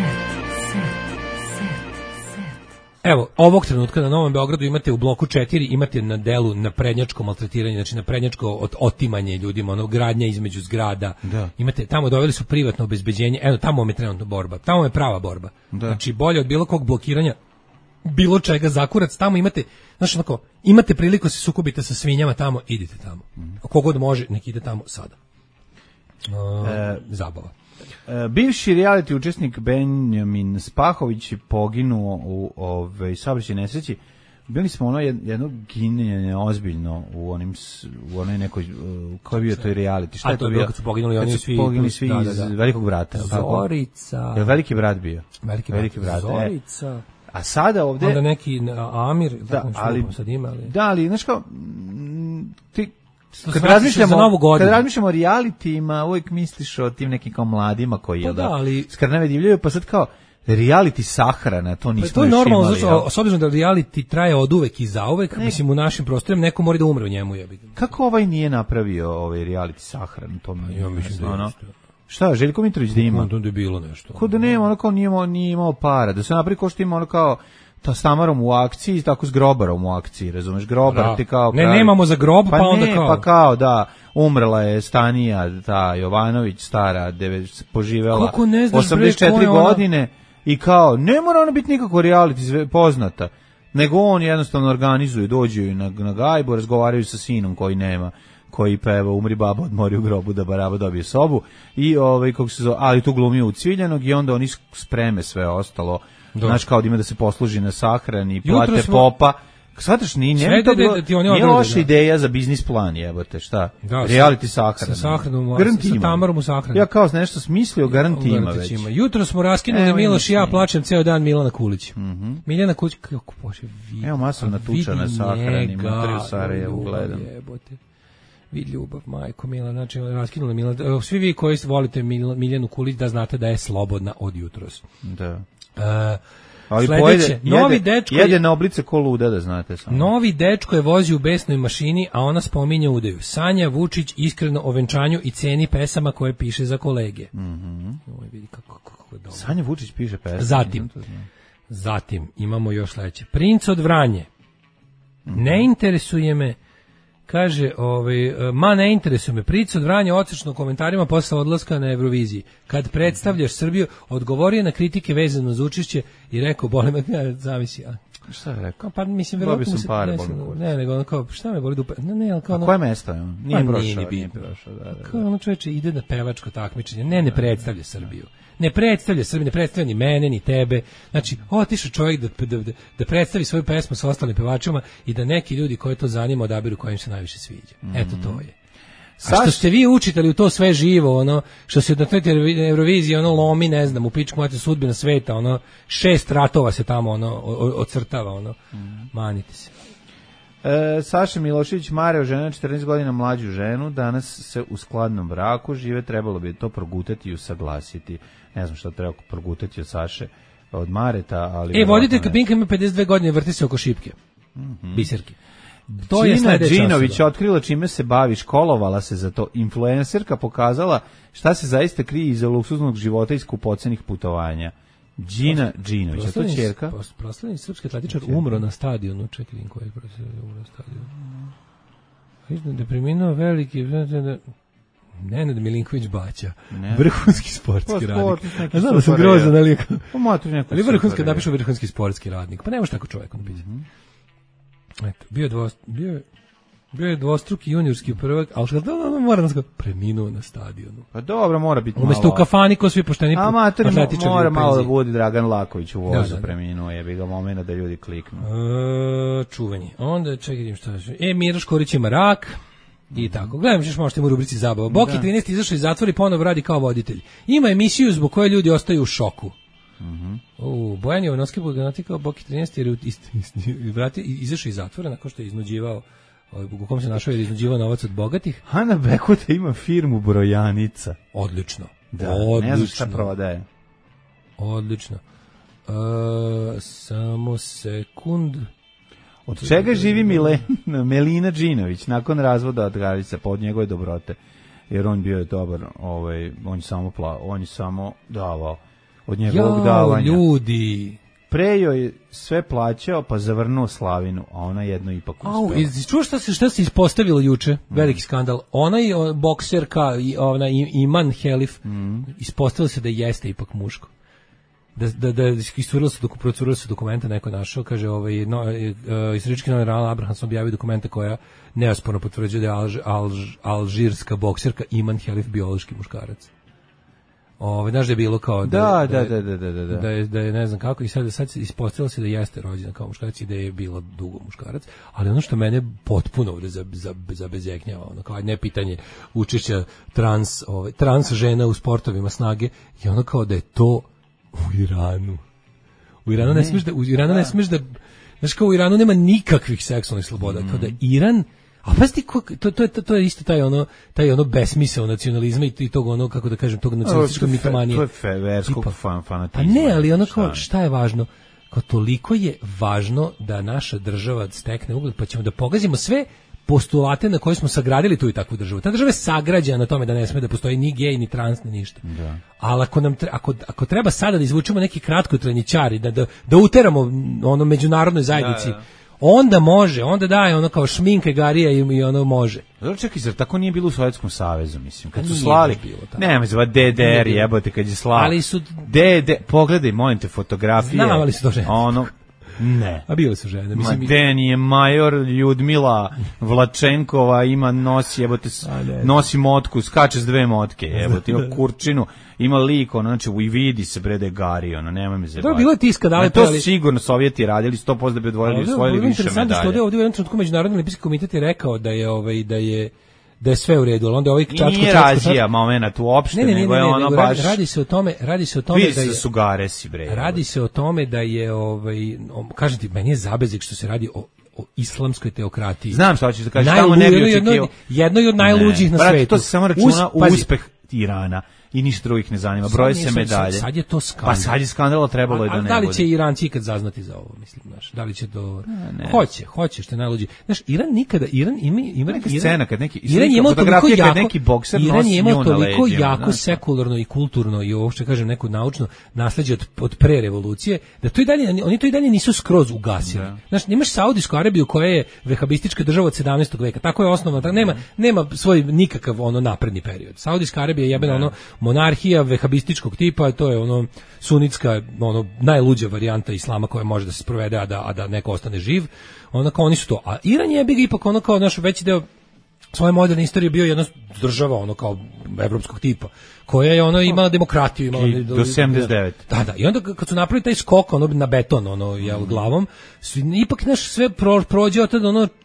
Evo, ovog trenutka na Novom Beogradu imate u bloku 4, imate na delu na prednjačko maltretiranje, znači na prednjačko otimanje ljudima, ono gradnja između zgrada. Da. Imate, tamo doveli su privatno obezbeđenje, evo tamo je trenutno borba, tamo je prava borba. Da. Znači bolje od bilo kog blokiranja, bilo čega, zakurac, tamo imate, znači onako, imate priliku se sukobite sa svinjama tamo, idite tamo. Kogod može, nek ide tamo sada. Zabava. Bivši reality učesnik Benjamin Spahović je poginuo u saobraćajnoj nesreći. Bili smo ono jedno ginjenje ozbiljno u onoj nekoj, ko je bio to reality? Šta je to bio? Kad su poginuli oni svi iz Velikog brata. Zorica. Je Veliki brat bio? Veliki brat. Zorica. A sada ovde... Onda neki Amir, ali, znaš kao, Kad razmišljamo o realitima, uvijek misliš o tim nekim kao mladima koji skrnave divljaju, pa sad kao reality sahrana, to nismo još imali. To je normalno, zato, s obzirom da reality traje od uvek i zauvek, mislim u našim prostorima, neko mora da umre u njemu. Kako ovaj nije napravio ovaj reality sahranu? Ja mislim da je šta, Željko Mitrović da ima? Da je bilo nešto. Ko da nema, ono kao nije imao para, da se napravi ko što ima ono kao s Tamarom u akciji i tako s Grobarom u akciji, razumeš, Grobar ti kao... Ne, nemamo za grob, pa onda kao... Pa kao, da, umrla je Stanija, ta Jovanović, stara, poživela 84 godine i kao, ne mora ona biti nikako reality poznata, nego on jednostavno organizuje, dođu na gajbu, razgovaraju sa sinom koji nema, koji peva umri baba, odmori u grobu da baraba dobije sobu i kako se zove, ali tu glumio u Cviljanog i onda oni spreme sve ostalo. Znaš, kao da ima da se posluži na sahrani, plate popa. Shvataš, nije loša ideja za biznis plan, jebote, šta? Reality sahrana. Sa sahranom, sa Tamarom u sahrani. Ja kao nešto smislio, garanti ima već. Jutro smo raskinuli Miloš i ja plačem ceo dan Milana Kulić. Miljana Kulić, kako bože, vidi. Evo masovna tuča na sahrani, Matri u Sarajevu, gledam. Vid ljubav, majko Mila, znači raskinula Milana. Svi vi koji volite Miljanu Kulić da znate da je slobodna od jutros. Da. Ali sledeće, jede na oblice ko luda, da znate samo. Novi dečko je vozio u besnoj mašini, a ona spominje udaju. Sanja Vučić iskreno o venčanju i ceni pesama koje piše za kolege. Vidi kako je dobro. Sanja Vučić piše pesama. Zatim imamo još sledeće. Princ od Vranje. Ne interesuje me, kaže, ne interesuje me, Princ od Vranja odsečeno u komentarima posle odlaska na Euroviziji. Kad predstavljaš Srbiju, odgovorio na kritike vezano za učešće i rekao, boli me, zamisli. Šta je rekao? Pa mislim, dobio sam pare, nego ono kao, šta me boli dupe? Ne, kao ono... A koje mesto je on? Nije prošao. Kao ono čoveče, ide na pevačko takmičenje, ne predstavlja Srbiju. Ne predstavlja Srbiju, ne predstavlja ni mene, ni tebe. Znači, otišao čovjek da predstavi svoju pesmu sa ostalim pevačima i da neki ljudi koji to zanima odabiru koja im se najviše sviđa. Eto to je. A što ste vi učitali u to sve živo, ono, što se na toj Euroviziji ono lomi, ne znam, u pičku mate sudbina sveta, ono, 6 ratova se tamo ono ocrtava, ono, manite se. Saša Milošević mareo žena 14 godina mlađu ženu, danas se u skladnom braku žive, trebalo bi to progutati i usaglasiti. Ne znam šta treba progutati od Saše, od Mareta, ali... voditeljka Pinka ima 52 godine, vrti se oko šipke, biserke. Gina Đinović otkrila čime se bavi, školovala se za to. Influencerka pokazala šta se zaista krije iza luksuznog života i skupocenih putovanja. Gina Đinović, a to je ćerka? Proslavljeni srpski atletičar umro na stadionu. Čekaj, koji je umro na stadionu? Vidim da je preminuo veliki... Nenad Milinković Baća. Vrhunski sportski radnik. Znam da sam grozan, ali... Ali vrhunski, napišu vrhunski sportski radnik. Pa ne može tako čovjek napisati. Eto, bio je Bio je dvostruki juniorski prvak, ali moram da preminuo na stadionu. Pa dobro, mora biti malo. Umesto u kafani ko svi pošteni atletičari. Mora malo da budi Dragan Laković u vozu preminuo, je bi ga momena da ljudi kliknu. Čuvanje. Onda čekaj šta je. Miro Škorić ima rak. I tako. Gledam što možete u rubrici zabava. Boki 13 izašao iz zatvora i ponovo radi kao voditelj. Ima emisiju zbog koje ljudi ostaju u šoku. Bojan Jovanovski poznati kao Boki 13 jer je izašao iz zatvora nakon što je iznuđivao, u kom se našao jer je iznuđivao novac od bogatih. Ana Bekuta ima firmu Brojanica. Odlično. Da, ne znam šta prodaje. Odlično. Samo sekund. Od čega živi Melina Đinović nakon razvoda od Garica pod njegove dobrote? Jer on bio je dobar, on je samo davao od njegovog davanja. Ljudi. Pre joj sve plaćao, pa zavrnuo slavinu, a ona jedno ipak uspela. Čuo šta se ispostavilo juče? Veliki skandal. Ona je bokserka, ona Iman Helif, ispostavilo se da jeste ipak muško. Da procurilo se dokumenta, neko je našao, kaže, historički novinar Alan Abrahamson objavio dokumenta koja neosporno potvrđuje da je alžirska bokserka Iman Helif biološki muškarac. Znaš da je bilo kao da je ne znam kako i sad se ispostavilo se da jeste rođena kao muškarac i da je bila dugo muškarac, ali ono što mene potpuno ovde zabezeknjava, ono kao ne pitanje učešća trans žena u sportovima snage i ono kao da je to u Iranu. U Iranu ne smiješ da znaš kao u Iranu nema nikakvih seksualnih sloboda, kao da Iran. A paziti, to je isto taj ono besmisao nacionalizma i tog ono, kako da kažem, tog nacionalističkog mitomanije. To je verskog fanatizma. Pa ne, ali ono kao, šta je važno? Kao toliko je važno da naša država stekne ugled, pa ćemo da pogazimo sve postulate na koje smo sagradili tu i takvu državu. Ta država je sagrađena na tome da ne sme da postoji ni gej, ni trans, ni ništa. Da. Ali ako treba sada da izvučemo neki kratkotrajni ćari, da uteramo ono međunarodnoj zajednici, onda može, onda daje ono kao šminke garija i ono može. Dobro, čekaj, zar tako nije bilo u Sovjetskom savezu, mislim, kad su slali, nema se DDR, jebote, kad je slao, ali su, pogledaj, molim te, fotografije, znavali su to žene. Ne. A bile su žene. Mislim, je major Ljudmila Vlačenkova, nosi motku, skače s 2 motke, jebote, ima kurčinu, ima lik, znači i vidi se brede gari, nemoj me zebati. To je bilo tiska, da li to sigurno Sovjeti radili 100% da bi osvojili više medalje. Ovdje u jednom trenutku Međunarodni olimpijski komitet je rekao da je sve u redu, ali onda nije razija momenat uopšte, nego je ono baš. Radi se o tome da je su garesi, bre. Radi se o tome da je kažem ti, meni je zabezik što se radi o islamskoj teokratiji. Znam šta hoćeš da kažeš, tamo ne bi očekio. Jednoj od najluđih na svetu. To se samo računa uspeh Irana i ništa drugih ne zanima. Broje se medalje. Sad je to skandal. Pa sad je skandal, trebalo je da ne bude. Da li će Iranci ikad zaznati za ovo, mislim, znaš? Da li će to... Hoće, što je najluđi. Znaš, Iran ima neka scena kad neki bokser nosi nju na leđima. Iran je imao toliko jako sekularno i kulturno i uopšte kažem neko naučno nasleđe od pre revolucije, da to i dalje, oni to i dalje nisu skroz ugasili. Znaš, imaš Saudijsku Arabiju koja je vehabistička država od 17. veka. Tako je osnovna, nema svoj nikakav napredni period. Saudijska Arabija je jebena monarhija vehabističkog tipa, to je sunitska, najluđa varijanta islama koja može da se sprovede, a da neko ostane živ. Kao oni su to. A Iran je ipak kao naš veći deo svoje moderne istorije bio jedna država kao evropskog tipa, koja je imala demokratiju, imala do 79. Da. I onda kad su napravili taj skok na beton, glavom, ipak naš sve prođe od tada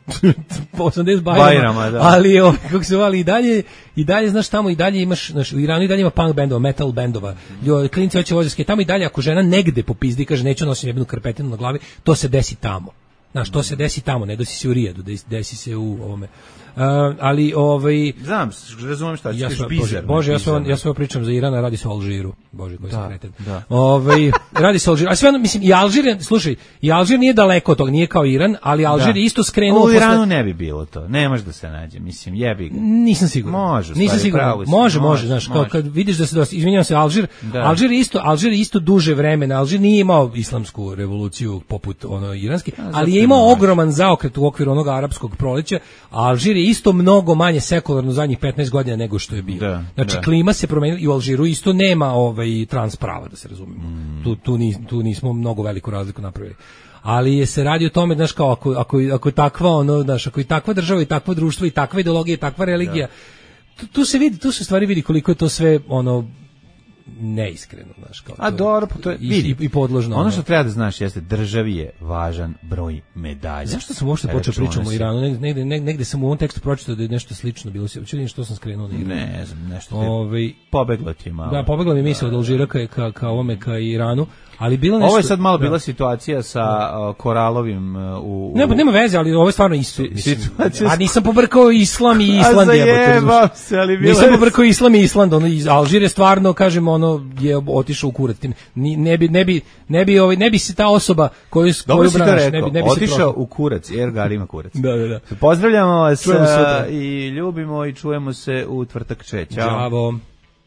80 bajrama, ali kako se vali i dalje znaš tamo i dalje imaš, u Iranu i dalje ima punk bendova, metal bendova, klinci hoće voziti tamo i dalje, ako žena negde popizdi kaže neću nositi jednu karpetinu na glavi, to se desi tamo. Znaš, to se desi tamo, ne desi se u Rijadu, desi se u ovome. Ali znam, razumijem šta ćeš bizarno. Bože, ja sve pričam za Irana, radi se o Alžiru. Bože, koji sam kreten. Radi se o Alžiru. A sve mislim i Alžir, slušaj, i Alžir nije daleko od toga, nije kao Iran, ali Alžir je isto skrenuo u Iranu ne bi bilo to. Ne može da se nađe, mislim, jebi ga. Nisam siguran. Nisam siguran. Može, znaš, kad vidiš da se izvinjavam se Alžir je isto duže vremena. Alžir nije imao islamsku revoluciju poput iranske, ali je imao ogroman zaokret u okviru onog arapskog proleća, a Alžir je isto mnogo manje sekularno zadnjih 15 godina nego što je bio. Znači, klima se promenila i u Alžiru isto nema trans prava, da se razumemo. Tu nismo mnogo veliku razliku napravili. Ali se radi o tome, znaš, kao ako je takva ako je takva država i takvo društvo i takva ideologija i takva religija, tu se stvari vidi koliko je to sve neiskreno, znaš, kao. A dobro, to je i podložno. Ono što treba da znaš jeste, državi je važan broj medalja. Zašto sam uopšte počeo pričamo o Iranu? Negde sam u ovom tekstu pročitao da je nešto slično bilo. Vidim što sam skrenuo na Iran. Ne znam, nešto pobeglo ti malo. Da, pobegla mi misao od Alžira ka Iranu. Ali bilo nešto. Ovo je sad malo bila situacija sa Koralovim nema veze, ali ovo je stvarno isto. A nisam pobrkao Islam i Island. Nisam pobrkao Islam i Island. Alžir je stvarno, kažem, je otišao u kurac. Ne bi se ta osoba koju braniš, ne bi otišao u kurac, jer ga ima kurac. Da. Pozdravljamo vas i ljubimo i čujemo se u tvrtak. Ćao.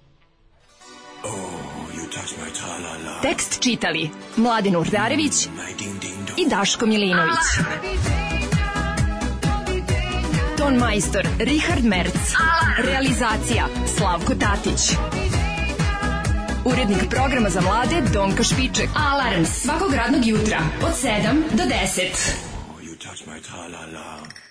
Tekst čitali Mladen Urdarević i Daško Milinović. Ton majstor Richard Merc. Realizacija Slavko Tatić. Urednik programa za mlade Donka Špiček. Alarms svakog radnog jutra od 7 do 10.